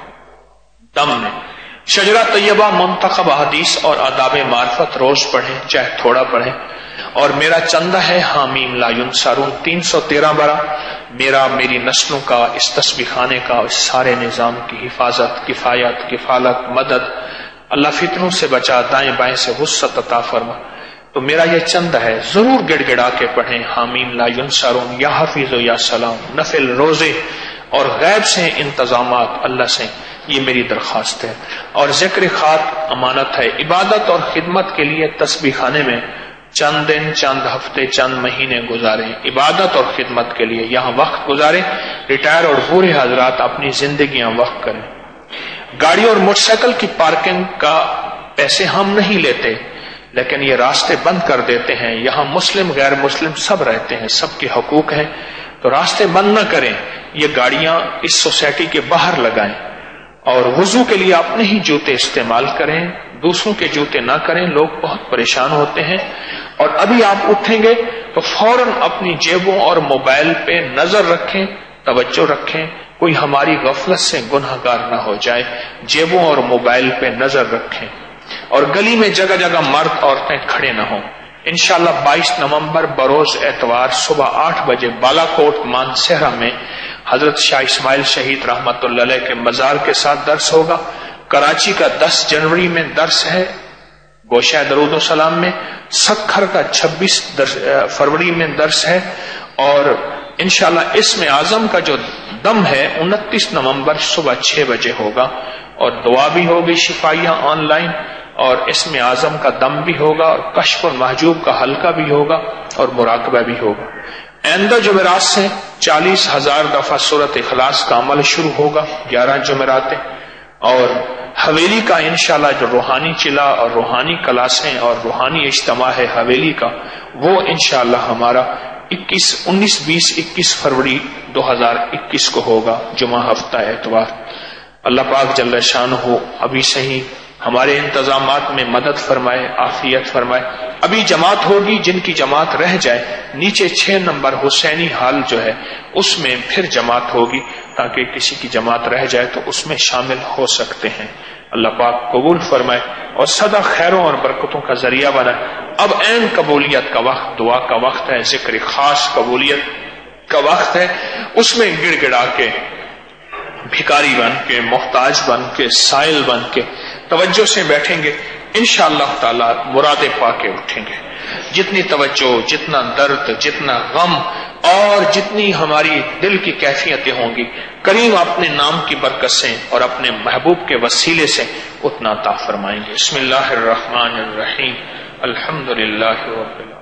دم میں. شجرہ طیبہ منتخب حدیث اور آداب معرفت روز پڑھیں، چاہے تھوڑا پڑھیں. اور میرا چندہ ہے حامیم لا ینصرون تین سو تیرہ برا. میرا میری نسلوں کا، اس تسبیح خانے کا، اس سارے نظام کی حفاظت، کفایت، کفالت، مدد. اللہ فتنوں سے بچا، دائیں بائیں سے وسعت عطا فرما. تو میرا یہ چند ہے، ضرور گڑ گڑا کے پڑھیں حامیم لا ینصرون، یا حفیظ و یا سلام. نفل روزے اور غیب سے انتظامات اللہ سے، یہ میری درخواست ہے. اور ذکر خاک امانت ہے. عبادت اور خدمت کے لیے تسبیح خانے میں چند دن، چند ہفتے، چند مہینے گزاریں. عبادت اور خدمت کے لیے یہاں وقت گزاریں. ریٹائر اور بوڑھے حضرات اپنی زندگیاں وقف کریں. گاڑی اور موٹر سائیکل کی پارکنگ کا پیسے ہم نہیں لیتے، لیکن یہ راستے بند کر دیتے ہیں. یہاں مسلم غیر مسلم سب رہتے ہیں، سب کے حقوق ہیں، تو راستے بند نہ کریں. یہ گاڑیاں اس سوسائٹی کے باہر لگائیں. اور وضو کے لیے اپنے ہی جوتے استعمال کریں، دوسروں کے جوتے نہ کریں. لوگ بہت پریشان ہوتے ہیں. اور ابھی آپ اٹھیں گے تو فوراً اپنی جیبوں اور موبائل پہ نظر رکھیں، توجہ رکھیں، کوئی ہماری غفلت سے گنہگار نہ ہو جائے. جیبوں اور موبائل پہ نظر رکھیں. اور گلی میں جگہ جگہ مرد عورتیں کھڑے نہ ہوں. انشاءاللہ بائیس نومبر بروز اتوار صبح آٹھ بجے بالا کوٹ مانسہرہ میں حضرت شاہ اسماعیل شہید رحمت اللہ علیہ کے مزار کے ساتھ درس ہوگا. کراچی کا دس جنوری میں درس ہے گوشہ درود و سلام میں. سکھر کا چھبیس فروری میں درس ہے. اور انشاءاللہ اسم اعظم کا جو دم ہے انتیس نومبر صبح چھ بجے ہوگا. اور دعا بھی ہوگی شفائیہ آن لائن، اور اسم اعظم کا دم بھی ہوگا، اور کشف المحجوب کا حلقہ بھی ہوگا، اور مراقبہ بھی ہوگا. آئندہ جمعرات سے چالیس ہزار دفعہ سورۃ اخلاص کا عمل شروع ہوگا، گیارہ جمعراتیں. اور حویلی کا انشاءاللہ جو روحانی چلا اور روحانی کلاسیں اور روحانی اجتماع ہے حویلی کا، وہ انشاءاللہ ہمارا اکیس انیس بیس اکیس فروری دو ہزار اکیس کو ہوگا، جمعہ ہفتہ اتوار. اللہ پاک جل شانہ ابھی سے ہی ہمارے انتظامات میں مدد فرمائے، عافیت فرمائے. ابھی جماعت ہوگی، جن کی جماعت رہ جائے نیچے چھ نمبر حسینی ہال جو ہے اس میں پھر جماعت ہوگی، تاکہ کسی کی جماعت رہ جائے تو اس میں شامل ہو سکتے ہیں. اللہ پاک قبول فرمائے اور سدا خیروں اور برکتوں کا ذریعہ بنائے۔ اب عین قبولیت کا وقت، دعا کا وقت ہے، ذکر خاص قبولیت کا وقت ہے، اس میں گڑ گڑا کے، بھکاری بن کے، محتاج بن کے، سائل بن کے توجہ سے بیٹھیں گے، انشاءاللہ تعالی مرادیں پا کے اٹھیں گے۔ جتنی توجہ، جتنا درد، جتنا غم اور جتنی ہماری دل کی کیفیتیں ہوں گی، کریم اپنے نام کی برکت سے اور اپنے محبوب کے وسیلے سے اتنا عطا فرمائیں گے۔ بسم اللہ الرحمن الرحیم، الحمدللہ رب العالمین۔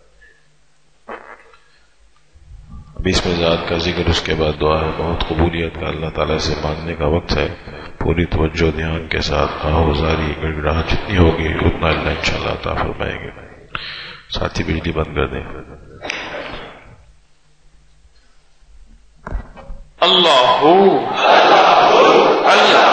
بیس میں ذات کا ذکر، اس کے بعد دعا ہے، بہت قبولیت کا اللہ تعالیٰ سے مانگنے کا وقت ہے۔ پوری توجہ دھیان کے ساتھ آہوزاری گڑگڑاہٹ جتنی ہوگی اتنا اللہ انشاءاللہ عطا فرمائیں گے۔ ساتھی بجلی بند کر دیں۔ اللہ اللہ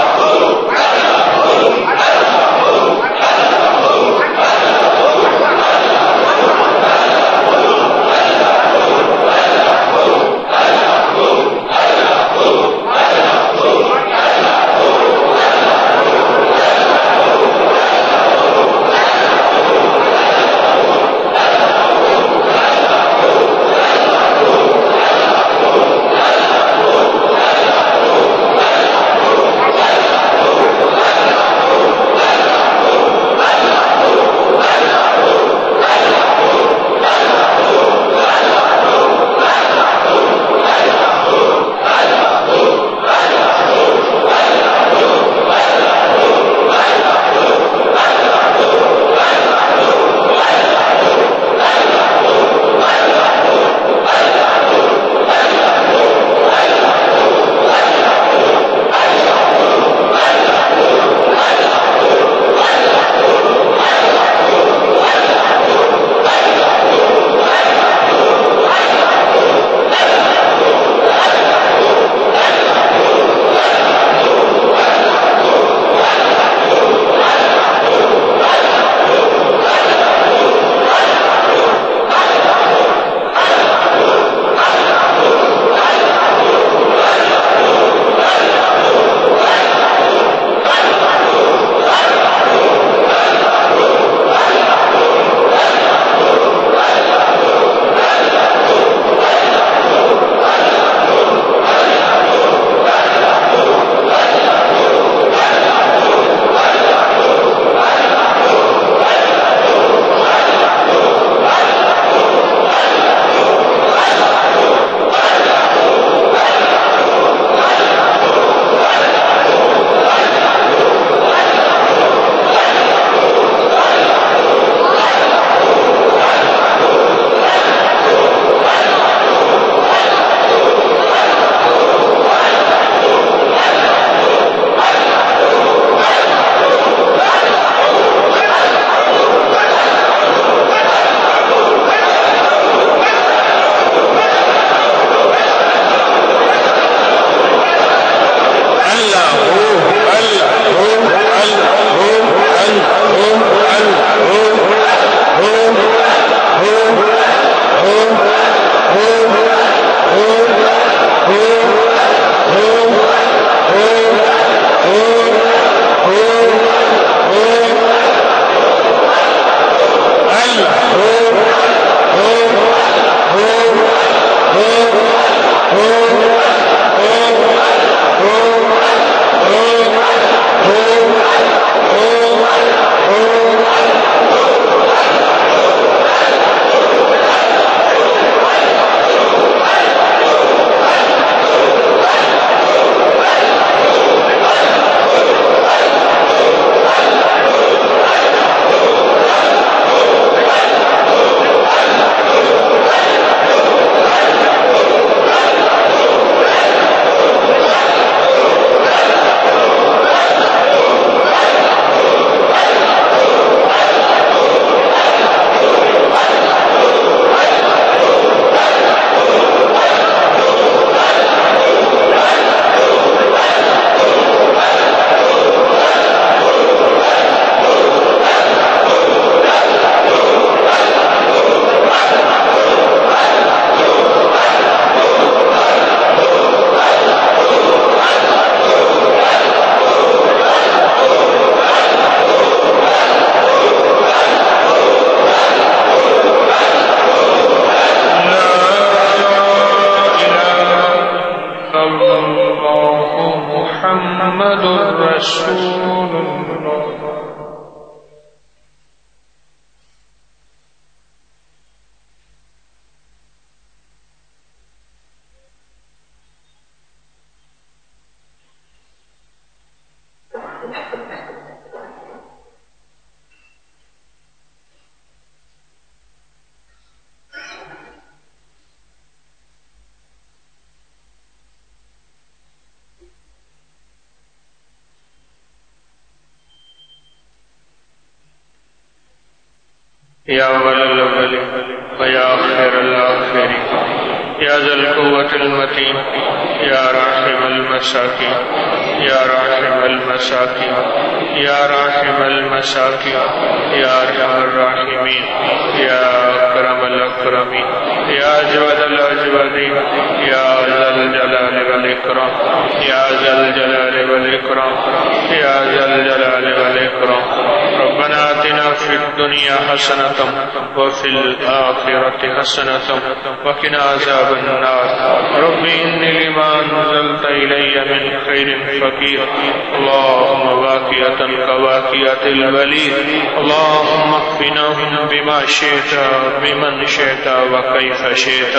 محمد رسول اللہ. یا اول الاول و یا آخر الاخرین یا ذا القوة المتین یا راحم المساکین یا راحم المساکین یا راحم المساکین یا ارحم الراحمین یا اکرم الاکرمین یا اجود الاجودین یا ذا الجلال والاکرام یا ذا الجلال والاکرام یا ذا الجلال والاکرام. ربنا آتنا في الدنيا حسنة وفي الآخرة حسنة وقنا عذاب النار. رب إني لما أنزلت إلي من خير فقير. اللهم واقية كواقية الوليد. اللهم اكفناهم بما شئت بمن شئت وكيف شئت.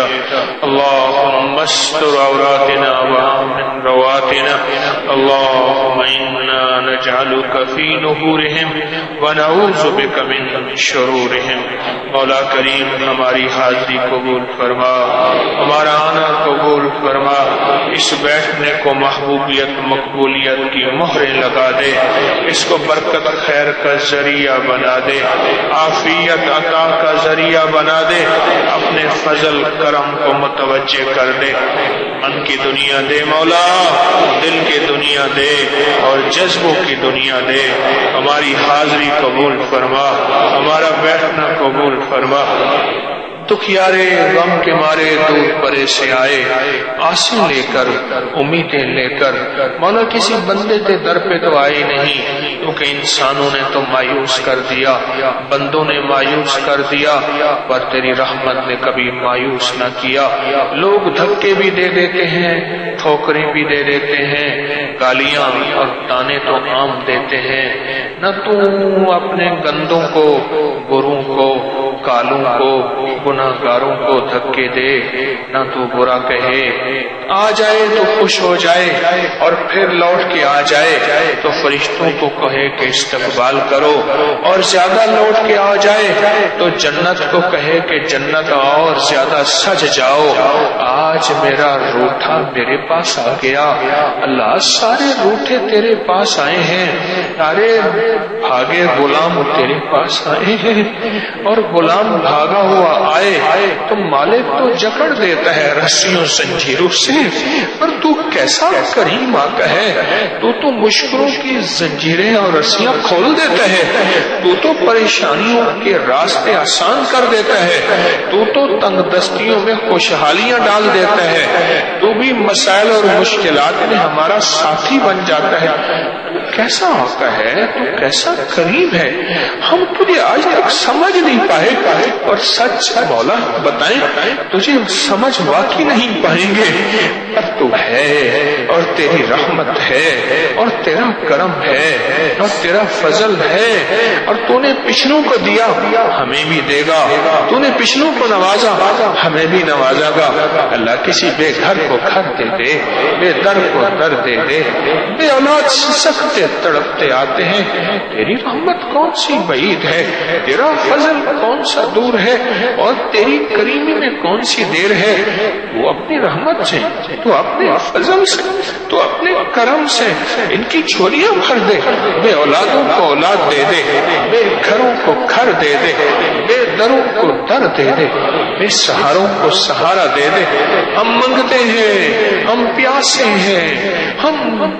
اللهم استر عوراتنا وآمن رواتنا. اللهم إنا نجعلك في نحورهم ونعوذ بك من شرورهم. مولا کریم ہماری حاضری قبول فرما، ہمارا آنا قبول فرما. اس بیٹھنے کو محبوبیت مقبولیت کی مہریں لگا دے، اس کو برکت خیر کا ذریعہ بنا دے، عافیت عطا کا ذریعہ بنا دے. اپنے فضل کرم کو متوجہ کر دے. من کی دنیا دے مولا، دل کی دنیا دے اور جذبوں کی دنیا دے. ہماری حاضری قبول فرما، ہمارا بیٹھنا قبول فرما. دکھیارے غم کے مارے دور پرے سے آئے، آسیں لے کر امیدیں لے کر. مولا کسی بندے کے در پہ تو آئے نہیں، کیونکہ انسانوں نے تو مایوس کر دیا، بندوں نے مایوس کر دیا، پر تیری رحمت نے کبھی مایوس نہ کیا. لوگ دھکے بھی دے دیتے ہیں، ٹھوکریں بھی دے دیتے ہیں، گالیاں اور تانے تو عام دیتے ہیں. نہ تو اپنے گندوں کو، بروں کو، کالوں کو، گناہگاروں کو دھکے دے، نہ تو برا کہے. آ جائے تو خوش ہو جائے اور پھر لوٹ کے آ جائے تو فرشتوں کو کہے کہ استقبال کرو، اور زیادہ لوٹ کے آ جائے تو جنت کو کہے کہ جنت اور زیادہ سج جاؤ. آج میرا روٹھا میرے پاس آ گیا. اللہ سارے روٹھے تیرے پاس آئے ہیں، سارے بھاگے غلام تیرے پاس آئے ہیں. اور غلام بھاگا ہوا آئے تو مالک تو جکڑ دیتا ہے رسیوں زنجیروں سے، پر تو کیسا کریم آقا ہے. تو تو مشکلوں کی زنجیریں اور رسیاں کھول دیتا ہے. تو تو پریشانیوں کے راستے آسان کر دیتا ہے. تو تو تنگ دستیوں میں خوشحالیاں ڈال دیتا ہے. تو بھی مسائل اور مشکلات میں ہمارا ساتھی بن جاتا ہے. کیسا آقا ہے، تو کیسا کریم ہے. ہم تجھے آج تک سمجھ نہیں پائے، اور سچ مولا بتائیں تجھے سمجھ واقعی نہیں پائیں گے. پر تو ہے اور تیری رحمت ہے اور تیرا کرم ہے اور تیرا فضل ہے، اور تو نے پچھلوں کو دیا ہمیں بھی دے گا. تو نے پچھلوں کو نوازا ہمیں بھی نوازا گا. اللہ کسی بے گھر کو گھر دے دے، بے در کو در دے دے، بے اولاد سکتے تڑپتے آتے ہیں. تیری رحمت کون سی بعید ہے، تیرا فضل کون سا دور ہے، اور تیری کریمی میں کون سی دیر ہے. وہ اپنی رحمت سے، تو اپنے فضل سے، تو اپنے کرم سے ان کی جھولیاں بھر دے. بے اولادوں کو اولاد دے دے، بے گھروں کو گھر دے دے، بے دروں کو در دے دے، بے سہاروں کو سہارا دے دے. ہم منگتے ہیں، ہم پیاسے ہیں، ہم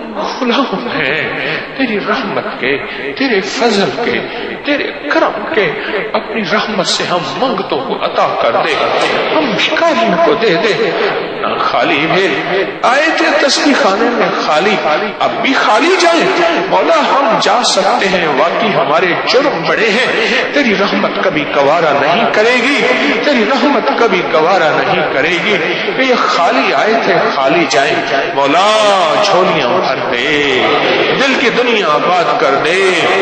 غلام ہیں تیری رحمت کے، تیرے فضل کے، تیرے کرم کے. اپنی رحمت سے ہم منگتوں کو عطا کر دے، ہم بھکاریوں کو دے دے، نہ خالی بھیج آئے تھے تسبیح خانے میں خالی، اب بھی خالی جائیں مولا ہم جا سکتے ہیں، واقعی ہمارے جرم بڑے ہیں، تیری رحمت کبھی گوارا نہیں کرے گی، تیری رحمت کبھی گوارا نہیں کرے گی کہ یہ خالی آئے تھے خالی جائیں، مولا جھولیاں بھر دے، دل کی دنیا آباد کر دے،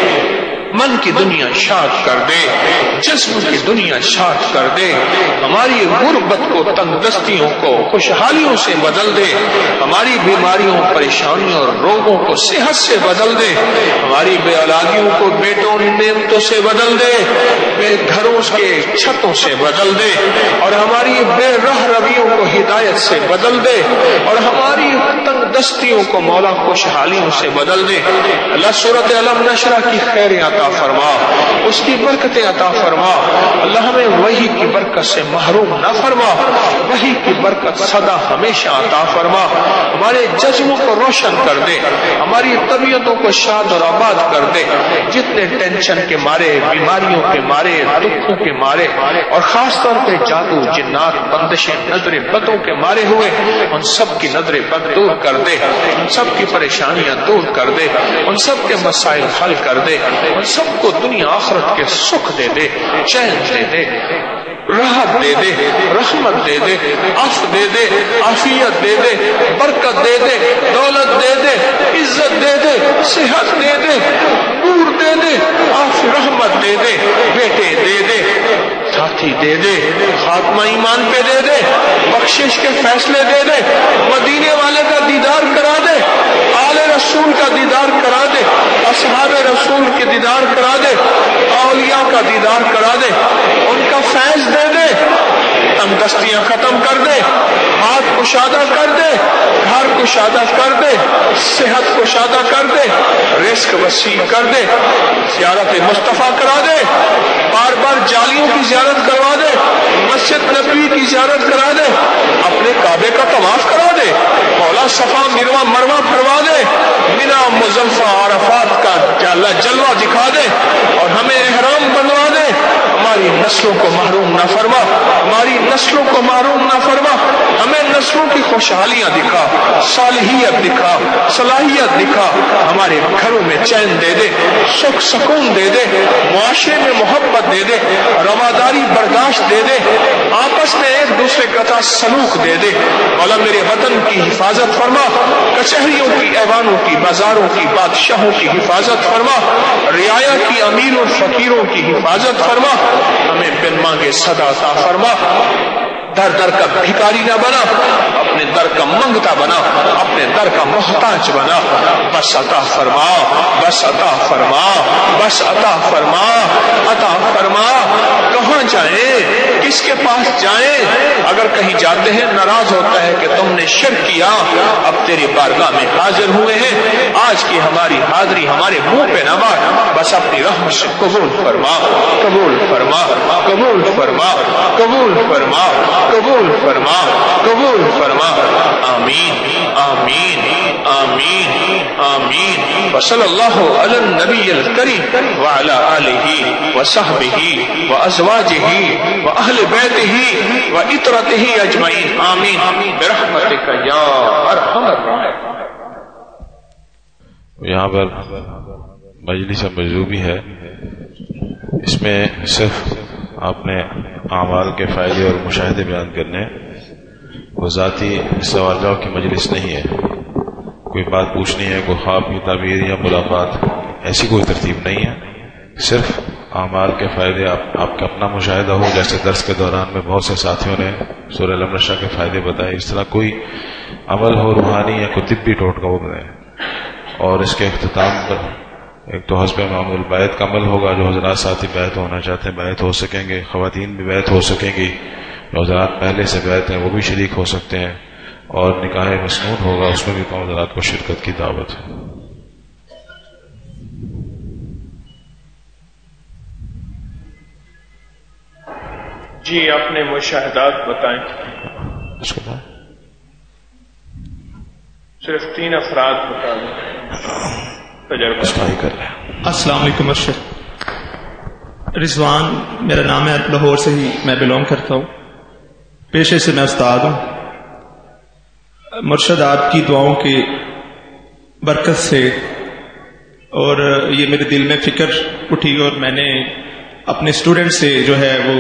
من کی دنیا شاد کر دے، جسم کی دنیا شاد کر دے، ہماری غربت کو تنگدستیوں کو خوشحالیوں سے بدل دے، ہماری بیماریوں پریشانیوں اور روگوں کو صحت سے بدل دے، ہماری بے اولادیوں کو بیٹوں نعمتوں سے بدل دے، بے گھروں کے چھتوں سے بدل دے، اور ہماری بے رہ رویوں کو ہدایت سے بدل دے، اور ہماری تنگدستیوں کو مولا خوشحالیوں سے بدل دے۔ اللہ سورۃ علم نشرہ کی خیر عطا فرما، اس کی برکتیں عطا فرما، اللہ ہمیں وحی کی برکت سے محروم نہ فرما، وحی کی برکت سدا ہمیشہ عطا فرما، ہمارے جذبوں کو روشن کر دے، ہماری طبیعتوں کو شاد اور آباد کر دے، جتنے ٹینشن کے مارے، بیماریوں کے مارے، دکھوں کے مارے، اور خاص طور پہ جادو جنات بندشیں نظر بدوں کے مارے ہوئے، ان سب کی نظر بد دور کر دے، ان سب کی پریشانیاں دور کر دے، ان سب کے مسائل حل کر دے، ان سب کو دنیا آخرت کے سکھ دے دے، چین دے دے، راحت دے دے، رحمت دے دے، عفو دے دے، عافیت دے دے، برکت دے دے، دولت دے دے، عزت دے دے، صحت دے دے، نور دے دے، عافی رحمت دے دے، بیٹے دے دے، ساتھی دے دے، خاتمہ ایمان پہ دے دے، بخشش کے فیصلے دے دے، مدینے والے کا دیدار کرا دے، آل رسول کا دیدار کرا دے، اصحاب رسول کے دیدار کرا دے، اولیاء کا دیدار کرا دے، ان کا فیض دے دے، تنگدستیاں ختم کر دے، ہاتھ کشادہ کر دے، گھر کشادہ کر دے، صحت کشادہ کر دے، رزق وسیع کر دے، زیارت مصطفیٰ کرا دے، بار بار جالیوں کی زیارت کروا دے، مسجد نبوی کی زیارت کرا دے، اپنے کعبے کا طواف کرا دے، مولا صفا مروا مروا پھروا دے، مینا مزدلفہ عرفات کا جلوہ دکھا دے، اور ہمیں احرام بنوا دے، ہماری نسلوں کو محروم نہ فرما، ہماری نسلوں کو محروم نہ فرما، ہمیں نسلوں کی خوشحالیاں دکھا، صالحیت دکھا، صلاحیت دکھا، ہمارے گھروں میں چین دے دے، سکھ سکون دے دے، معاشرے میں محبت دے دے، رواداری برداشت دے دے، آپس میں ایک دوسرے کا سلوک دے دے، مولا میرے وطن کی حفاظت فرما، کچہریوں کی، ایوانوں کی، بازاروں کی، بادشاہوں کی حفاظت فرما، رعایا کی، امیروں فقیروں کی حفاظت فرما، ہمیں بن مانگے صدا عطا فرما، در در کا بھکاری نہ بنا، اپنے در کا منگتا بنا، اپنے در کا محتاج بنا، بس عطا فرما، بس عطا فرما، بس عطا فرما، عطا فرما۔ کہاں جائیں، کس کے پاس جائیں؟ اگر کہیں جاتے ہیں ناراض ہوتا ہے کہ تم نے شرک کیا، اب تیری بارگاہ میں حاضر ہوئے ہیں، آج کی ہماری حاضری ہمارے منہ پہ نہ مار، بس اپنی رحمت سے قبول فرما، قبول فرما، قبول فرما، قبول فرما، قبول فرما، قبول فرما، آمین آمین آمین آمین۔ وصلی اللہ علی النبی الکریم وعلی آلہ وصحبہ وازواجہ واہل بیتہ وعطرتہ اجمعین، آمین برحمتک یا ارحم الراحمین۔ یہاں پر مجلس مجذوبی ہے، اس میں صرف آپ نے اعمال کے فائدے اور مشاہدے بیان کرنے، وہ ذاتی سوال جواب کی مجلس نہیں ہے، کوئی بات پوچھنی ہے، کوئی خواب کی تعبیر یا ملاقات، ایسی کوئی ترتیب نہیں ہے، صرف اعمال کے فائدے آپ آپ کا اپنا مشاہدہ ہو، جیسے درس کے دوران میں بہت سے ساتھیوں نے سورہ علم نشرہ کے فائدے بتائے، اس طرح کوئی عمل ہو روحانی یا کوئی طبی ٹوٹکا وہ بتائے، اور اس کے اختتام پر ایک تو حسب معمول بیعت کا عمل ہوگا، جو حضرات ساتھی بیعت ہونا چاہتے ہیں بیعت ہو سکیں گے، خواتین بھی بیعت ہو سکیں گی، جو حضرات پہلے سے بیعت ہیں وہ بھی شریک ہو سکتے ہیں، اور نکاح مسنون ہوگا، اس میں بھی تمام حضرات کو شرکت کی دعوت ہے۔ جی اپنے مشاہدات بتائیں۔ اس کے بعد صرف تین افراد بتا دیں تجربہ کر رہے ہیں۔ السلام علیکم ارشد۔ رضوان میرا نام ہے، لاہور سے ہی میں بلونگ کرتا ہوں، پیشے سے میں استاد ہوں۔ مرشد آپ کی دعاؤں کی برکت سے اور یہ میرے دل میں فکر اٹھی اور میں نے اپنے اسٹوڈنٹ سے جو ہے وہ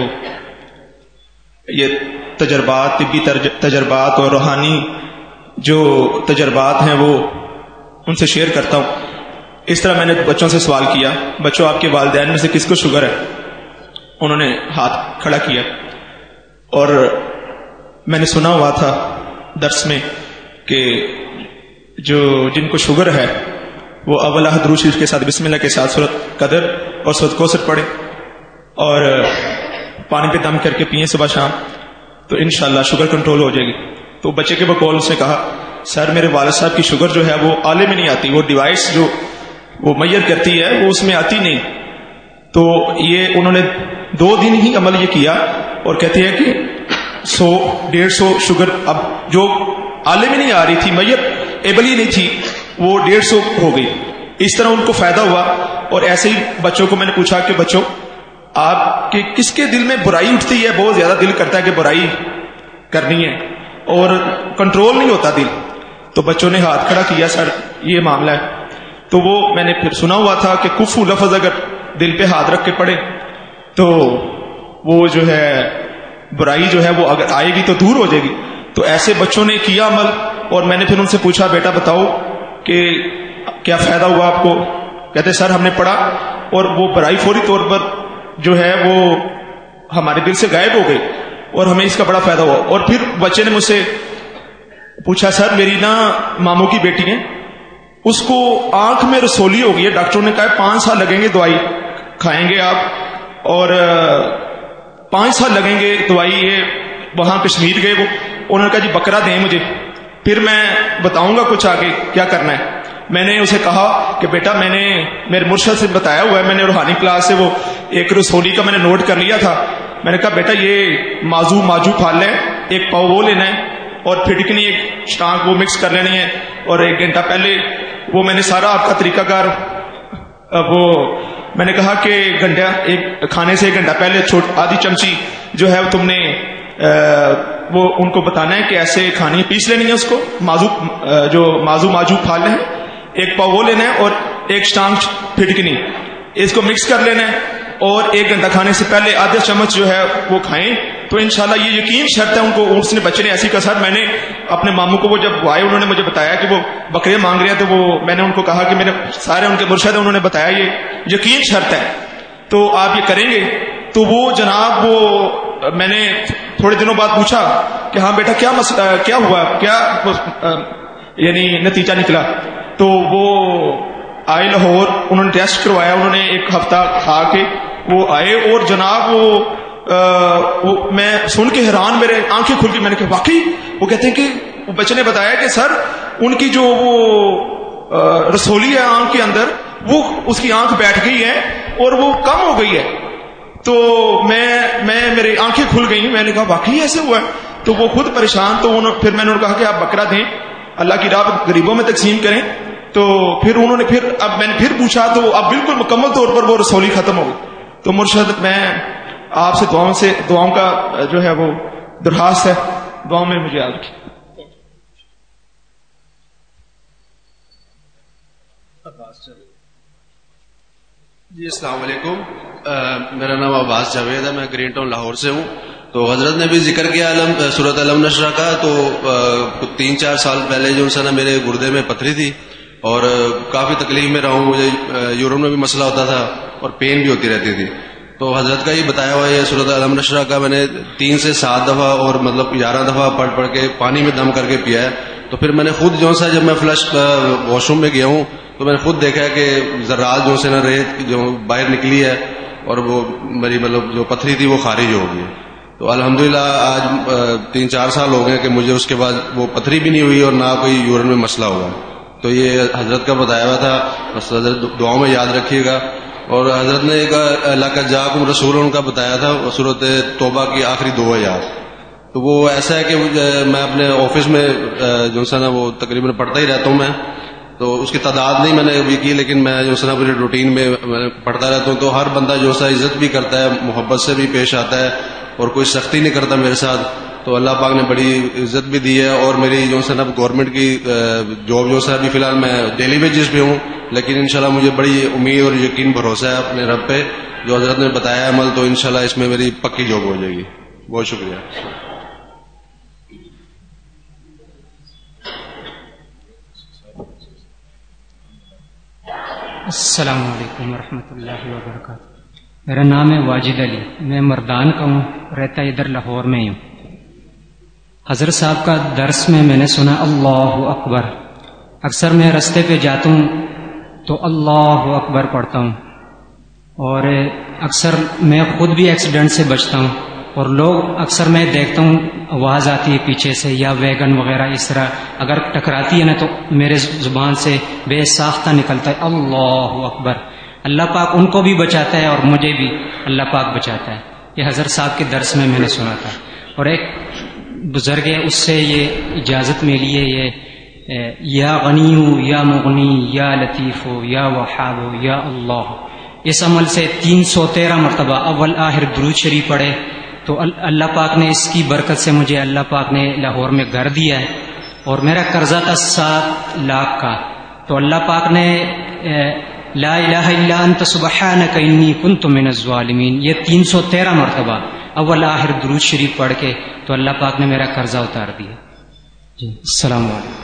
یہ تجربات، طبی تجربات اور روحانی جو تجربات ہیں وہ ان سے شیئر کرتا ہوں۔ اس طرح میں نے بچوں سے سوال کیا، بچوں آپ کے والدین میں سے کس کو شوگر ہے؟ انہوں نے ہاتھ کھڑا کیا، اور میں نے سنا ہوا تھا درس میں کہ جو جن کو شوگر ہے وہ اول درود شریف کے ساتھ بسم اللہ کے ساتھ سورۃ قدر اور سورۃ کوثر پڑھیں اور پانی پہ دم کر کے پئیں صبح شام، تو انشاءاللہ شوگر کنٹرول ہو جائے گی۔ تو بچے کے بقول اس نے کہا سر میرے والد صاحب کی شوگر جو ہے وہ آلے میں نہیں آتی، وہ ڈیوائس جو وہ میئر کرتی ہے وہ اس میں آتی نہیں۔ تو یہ انہوں نے دو دن ہی عمل یہ کیا اور کہتے ہیں کہ سو ڈیڑھ سو شوگر اب جو آلے میں نہیں آ رہی تھی، میئر ایبل ہی نہیں تھی، وہ ڈیڑھ سو ہو گئی۔ اس طرح ان کو فائدہ ہوا۔ اور ایسے ہی بچوں کو میں نے پوچھا کہ بچوں آپ کے کس کے دل میں برائی اٹھتی ہے؟ بہت زیادہ دل کرتا ہے کہ برائی کرنی ہے اور کنٹرول نہیں ہوتا دل۔ تو بچوں نے ہاتھ کھڑا کیا، سر یہ معاملہ ہے۔ تو وہ میں نے پھر سنا ہوا تھا کہ کفو لفظ اگر دل پہ ہاتھ رکھ کے پڑھے تو وہ جو ہے برائی جو ہے وہ اگر آئے گی تو دور ہو جائے گی۔ تو ایسے بچوں نے کیا عمل، اور میں نے پھر ان سے پوچھا بیٹا بتاؤ کہ کیا فائدہ ہوا آپ کو؟ کہتے سر ہم نے پڑھا اور وہ برائی فوری طور پر جو ہے وہ ہمارے دل سے غائب ہو گئی اور ہمیں اس کا بڑا فائدہ ہوا۔ اور پھر بچے نے مجھ سے پوچھا سر میری نا ماموں کی بیٹی ہے، اس کو آنکھ میں رسولی ہو گئی ہے، ڈاکٹروں نے کہا پانچ سال لگیں گے دوائی کھائیں گے آپ، اور پانچ سال لگیں گے دوائی۔ یہ وہاں کشمیر گئے وہ، انہوں نے کہا جی بکرا دیں مجھے، پھر میں بتاؤں گا کچھ آگے کیا کرنا ہے۔ میں نے اسے کہا کہ بیٹا میں نے میرے مرشد سے بتایا ہوا ہے، میں نے روحانی کلاس سے وہ ایک رسولی کا میں نے نوٹ کر لیا تھا۔ میں نے کہا بیٹا یہ مازو ماجو پھال لیں، ایک پاؤ وہ لینا ہے اور پھٹکنی ایک شٹانک وہ مکس کر لینی ہے، اور ایک گھنٹہ پہلے وہ میں نے سارا آپ کا طریقہ کار وہ میں نے کہا کہ گھنٹہ ایک کھانے سے ایک گھنٹہ پہلے چھوٹ آدھی چمچی جو ہے تم نے وہ ان کو بتانا ہے کہ ایسے کھانی ہے، پیس لینی ہے اس کو، مازو جو مازو ماجو پھال لیں، ایک پاؤ وہ لینا ہے اور ایک شٹانک پھٹکنی، اس کو مکس کر لینا ہے اور ایک گھنٹہ کھانے سے پہلے آدھا چمچ جو ہے وہ کھائیں تو انشاءاللہ یہ یقین شرط ہے ان کو۔ اس نے بچے نے ایسی کہا سر میں نے اپنے ماموں کو وہ جب آئے انہوں نے مجھے بتایا کہ وہ بکرے مانگ رہے ہیں، تو وہ میں نے ان کو کہا کہ میرے سارے ان کے مرشد ہیں، انہوں نے بتایا یہ یقین شرط ہے تو آپ یہ کریں گے۔ تو وہ جناب وہ میں نے تھوڑے دنوں بعد پوچھا کہ ہاں بیٹا کیا مسئلہ کیا ہوا، کیا یعنی نتیجہ نکلا؟ تو وہ آئے لاہور، انہوں نے ٹیسٹ کروایا، انہوں نے ایک ہفتہ کھا کے وہ آئے اور جناب وہ وہ میں سن کے حیران، میرے آنکھیں کھل گئی۔ میں نے کہا واقعی؟ وہ کہتے ہیں کہ وہ بچے نے بتایا کہ سر ان کی جو وہ رسولی ہے آنکھ کے اندر وہ اس کی آنکھ بیٹھ گئی ہے اور وہ کم ہو گئی ہے۔ تو میں میں میری آنکھیں کھل گئی، میں نے کہا واقعی ایسے ہوا ہے؟ تو وہ خود پریشان، تو پھر میں نے کہا کہ آپ بکرا دیں، اللہ کی راہ غریبوں میں تقسیم کریں۔ تو پھر انہوں نے پھر اب میں نے پھر پوچھا تو اب بالکل مکمل طور پر وہ رسولی ختم ہو گئی۔ تو مرشد میں آپ سے دعاؤں سے دعاؤں کا جو ہے وہ درخواست ہے، دعاؤں میں مجھے یاد رکھیں۔ جی السلام علیکم، میرا نام عباس جاوید ہے، میں گرین ٹاؤن لاہور سے ہوں۔ تو حضرت نے بھی ذکر کیا علم سورۃ علم نشرح کا، تو تین چار سال پہلے جو انسان میرے گردے میں پتھری تھی اور کافی تکلیف میں رہا ہوں، مجھے یورین میں بھی مسئلہ ہوتا تھا اور پین بھی ہوتی رہتی تھی۔ تو حضرت کا یہ بتایا ہوا ہے سورۃ علم نشرح کا میں نے تین سے سات دفعہ اور مطلب گیارہ دفعہ پڑھ پڑھ کے پانی میں دم کر کے پیا ہے۔ تو پھر میں نے خود جو سا جب میں فلش واش روم میں گیا ہوں تو میں نے خود دیکھا ہے کہ ذرات جو سے نا ریت جو باہر نکلی ہے اور وہ میری مطلب جو پتھری تھی وہ خارج ہو گئی۔ تو الحمدللہ آج تین چار سال ہو گئے کہ مجھے اس کے بعد وہ پتھری بھی نہیں ہوئی اور نہ کوئی یورین میں مسئلہ ہوا۔ تو یہ حضرت کا بتایا ہوا تھا، بس حضرت دعاؤں میں یاد رکھیے گا۔ اور حضرت نے ایک اللہ کا جاکم رسول ان کا بتایا تھا سورۃ توبہ کی آخری دو آیات، تو وہ ایسا ہے کہ میں اپنے آفس میں جو سا نا وہ تقریباً پڑھتا ہی رہتا ہوں میں، تو اس کی تعداد نہیں میں نے ابھی کی، لیکن میں جو سنا پوری روٹین میں میں پڑھتا رہتا ہوں تو ہر بندہ جو سا عزت بھی کرتا ہے، محبت سے بھی پیش آتا ہے اور کوئی سختی نہیں کرتا میرے ساتھ. تو اللہ پاک نے بڑی عزت بھی دی ہے. اور میری جو سا گورنمنٹ کی جاب جو سا ابھی فی الحال میں ڈیلی ویجز پہ ہوں، لیکن انشاءاللہ مجھے بڑی امید اور یقین بھروسہ ہے اپنے رب پہ. جو حضرت نے بتایا عمل، تو انشاءاللہ اس میں میری پکی جاب ہو جائے گی. بہت شکریہ. السلام علیکم ورحمۃ اللہ وبرکاتہ. میرا نام ہے واجد علی، میں مردان کا ہوں، رہتا ادھر لاہور میں ہوں. حضرت صاحب کا درس میں میں نے سنا اللہ اکبر. اکثر میں رستے پہ جاتا ہوں تو اللہ اکبر پڑھتا ہوں، اور اکثر میں خود بھی ایکسیڈنٹ سے بچتا ہوں، اور لوگ اکثر میں دیکھتا ہوں آواز آتی ہے پیچھے سے یا ویگن وغیرہ اس طرح اگر ٹکراتی ہے نا تو میرے زبان سے بے ساختہ نکلتا ہے اللہ اکبر. اللہ پاک ان کو بھی بچاتا ہے اور مجھے بھی اللہ پاک بچاتا ہے. یہ حضرت صاحب کے درس میں میں نے سنا تھا. اور ایک بزرگ ہے، اس سے یہ اجازت ملی ہے، یہ یا غنیو یا مغنی یا لطیفو یا وہابو یا اللہ، اس عمل سے تین سو تیرہ مرتبہ اول آخر درود شریف پڑھے تو اللہ پاک نے اس کی برکت سے مجھے اللہ پاک نے لاہور میں گھر دیا ہے. اور میرا قرضہ تھا سات لاکھ کا، تو اللہ پاک نے لا الہ الا انت سبحانک انی کنت من الظالمین یہ تین سو تیرہ مرتبہ اول آخر درود شریف پڑھ کے تو اللہ پاک نے میرا قرضہ اتار دیا. جی السلام علیکم.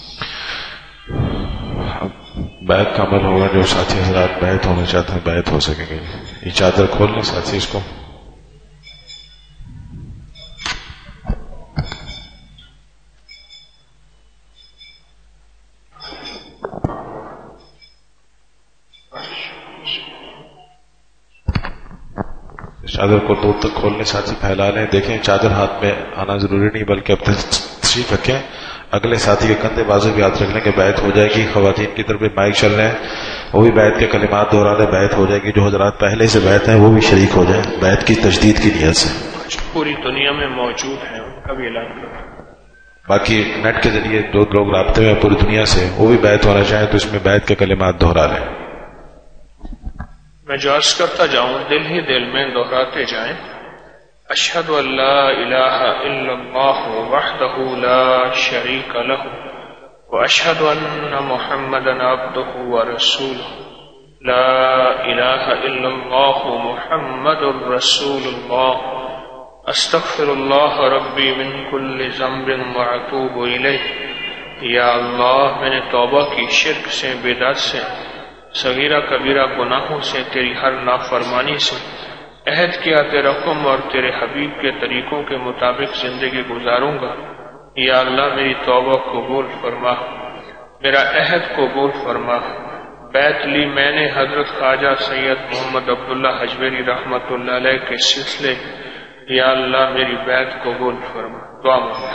بیعت کا عمل ہوگا، جو ساتھی حضرات بیعت ہونا چاہتے ہیں بیعت ہو سکیں گے. یہ چادر کھول لیں ساتھی اس کو. چادر کو دور تک کھول لیں ساتھی، پھیلا لیں. دیکھیں چادر ہاتھ میں آنا ضروری نہیں بلکہ اپنے تشریف رکھیں. اگلے ساتھی کے کندھے بازو بھی ہاتھ رکھ لیں کہ بیعت ہو جائے گی. خواتین کی طرف مائک چل رہے ہیں، وہ بھی بیعت کے کلمات دہرا لیں، بیعت ہو جائے گی. جو حضرات پہلے سے بیعت ہیں وہ بھی شریک ہو جائیں بیعت کی تجدید کی نیت سے. پوری دنیا میں موجود ہیں ان کا بھی اعلان کریں. باقی نیٹ کے ذریعے جو لوگ رابطے میں پوری دنیا سے وہ بھی بیعت ہونا چاہیں تو اس میں بیعت کے کلمات دہرا لیں. میں جو عرض کرتا جاؤں دل ہی دل میں دہراتے جائیں. اشہد ان لا الہ الا اللہ وحدہ لا شریک لہ واشہد ان محمدا عبدہ ورسولہ. لا الہ الا اللہ محمد رسول اللہ. استغفر اللہ ربی من کل ذنب واتوب الیہ. یا اللہ میں نے توبہ کی شرک سے، بدعت سے، صغیرہ کبیرہ گناہوں سے، تیری ہر نافرمانی سے. عہد کیا تیرا حکم اور تیرے حبیب کے طریقوں کے مطابق زندگی گزاروں گا. یا اللہ میری توبہ قبول فرما، میرا عہد قبول فرما. بیعت لی میں نے حضرت خواجہ سید محمد عبداللہ حجویری رحمۃ اللہ علیہ کے سلسلے. یا اللہ میری بیعت قبول فرما. دعا مانگا.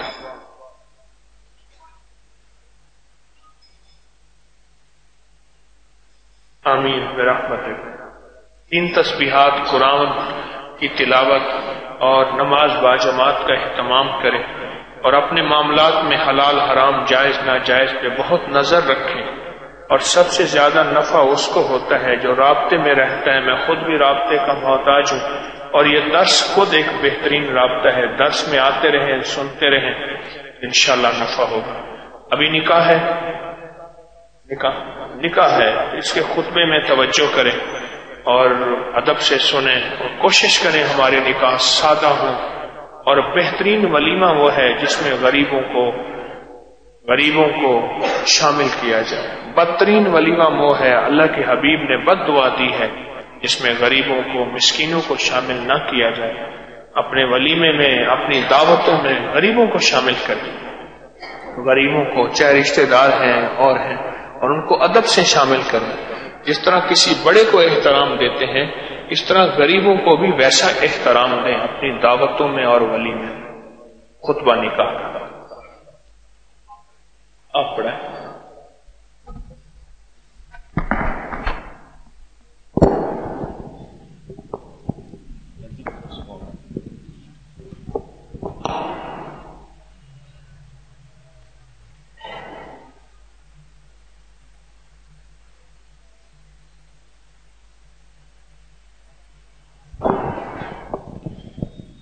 آمین برحمتک. تین تسبیحات قرآن کی تلاوت اور نماز باجماعت کا اہتمام کریں اور اپنے معاملات میں حلال حرام جائز ناجائز پہ بہت نظر رکھیں. اور سب سے زیادہ نفع اس کو ہوتا ہے جو رابطے میں رہتا ہے. میں خود بھی رابطے کا محتاج ہوں اور یہ درس خود ایک بہترین رابطہ ہے. درس میں آتے رہیں، سنتے رہیں، انشاءاللہ نفع ہوگا. ابھی نکاح ہے، نکاح نکاح ہے اس کے خطبے میں توجہ کریں اور ادب سے سنیں اور کوشش کریں ہمارے نکاح سادہ ہوں. اور بہترین ولیمہ وہ ہے جس میں غریبوں کو غریبوں کو شامل کیا جائے. بدترین ولیمہ وہ ہے، اللہ کے حبیب نے بد دعا دی ہے، جس میں غریبوں کو مسکینوں کو شامل نہ کیا جائے. اپنے ولیمے میں اپنی دعوتوں میں غریبوں کو شامل کریں. غریبوں کو چاہے رشتہ دار ہیں اور ہیں اور ان کو ادب سے شامل کریں. جس طرح کسی بڑے کو احترام دیتے ہیں اس طرح غریبوں کو بھی ویسا احترام دیں اپنی دعوتوں میں اور ولیمے میں. خطبہ نکاح آپ پڑھیں.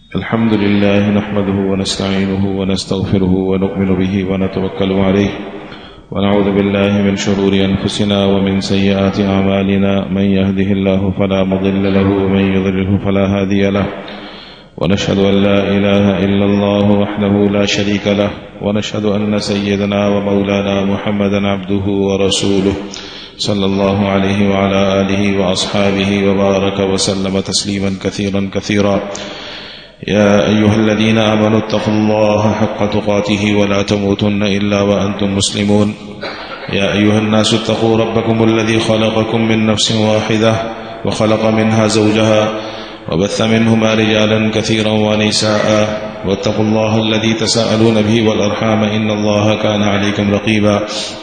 الحمد لله نحمده ونستعينه ونستغفره ونؤمن به ونتوكل عليه ونعوذ بالله من شرور أنفسنا ومن سيئات أعمالنا من يهده الله فلا مضل له ومن يضلله فلا هادي له ونشهد أن لا إله إلا الله وحده لا شريك له ونشهد أن سيدنا ومولانا محمدا عبده ورسوله صلى الله عليه وعلى آله وأصحابه وبارك وسلم تسليما كثيرا كثيرا يا أيها الذين آمنوا اتقوا الله حق تقاته ولا تموتن إلا وأنتم مسلمون يا أيها الناس اتقوا ربكم الذي خلقكم من نفس واحدة وخلق منها زوجها وبث منهما رجالا كثيرا ونساء واتقوا الله الذي تساءلون به والأرحام إن الله كان عليكم رقيبا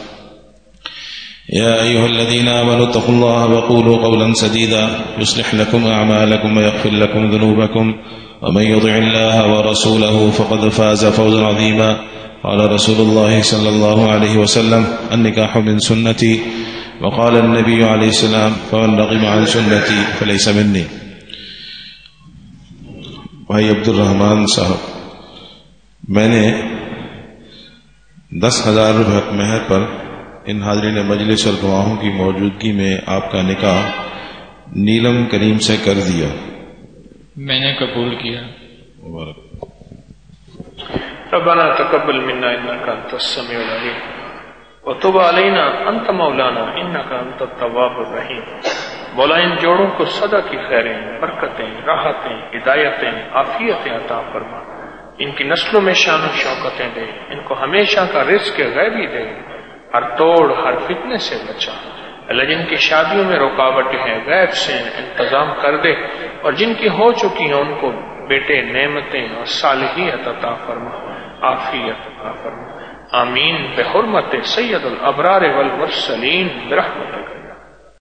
يا أيها الذين آمنوا اتقوا الله وقولوا قولا سديدا يصلح لكم أعمالكم ويغفر لكم ذنوبكم ومن يطع الله ورسوله فقد فاز فوزا عظيما قال رسول الله صلى الله عليه وسلم النكاح من سنتي وقال النبي عليه السلام فمن رغب عن سنتي فليس مني. بھائی عبد الرحمان صاحب، میں نے دس ہزار روپے مہر پر ان حاضرین مجلس اور گواہوں کی موجودگی میں آپ کا نکاح نیلم کریم سے کر دیا. میں نے قبول کیا. مبارک. ربنا تقبل منا انك انت السميع العليم وتب علينا انت مولانا انك انت التواب الرحيم. مولا ان جوڑوں کو صدا کی خیریں، برکتیں، راحتیں، ہدایتیں، عافیتیں عطا فرما. ان کی نسلوں میں شان و شوکتیں دے، ان کو ہمیشہ کا رزق غیبی دے، ہر توڑ ہر فتنے سے بچا. اللہ جن کی شادیوں میں رکاوٹیں ہیں غیب سے انتظام کر دے، اور جن کی ہو چکی ہیں ان کو بیٹے، نعمتیں اور صالحیت عطا فرما، عافیت عطا فرما. آمین بحرمت سید الابرار والمرسلین برحمتک.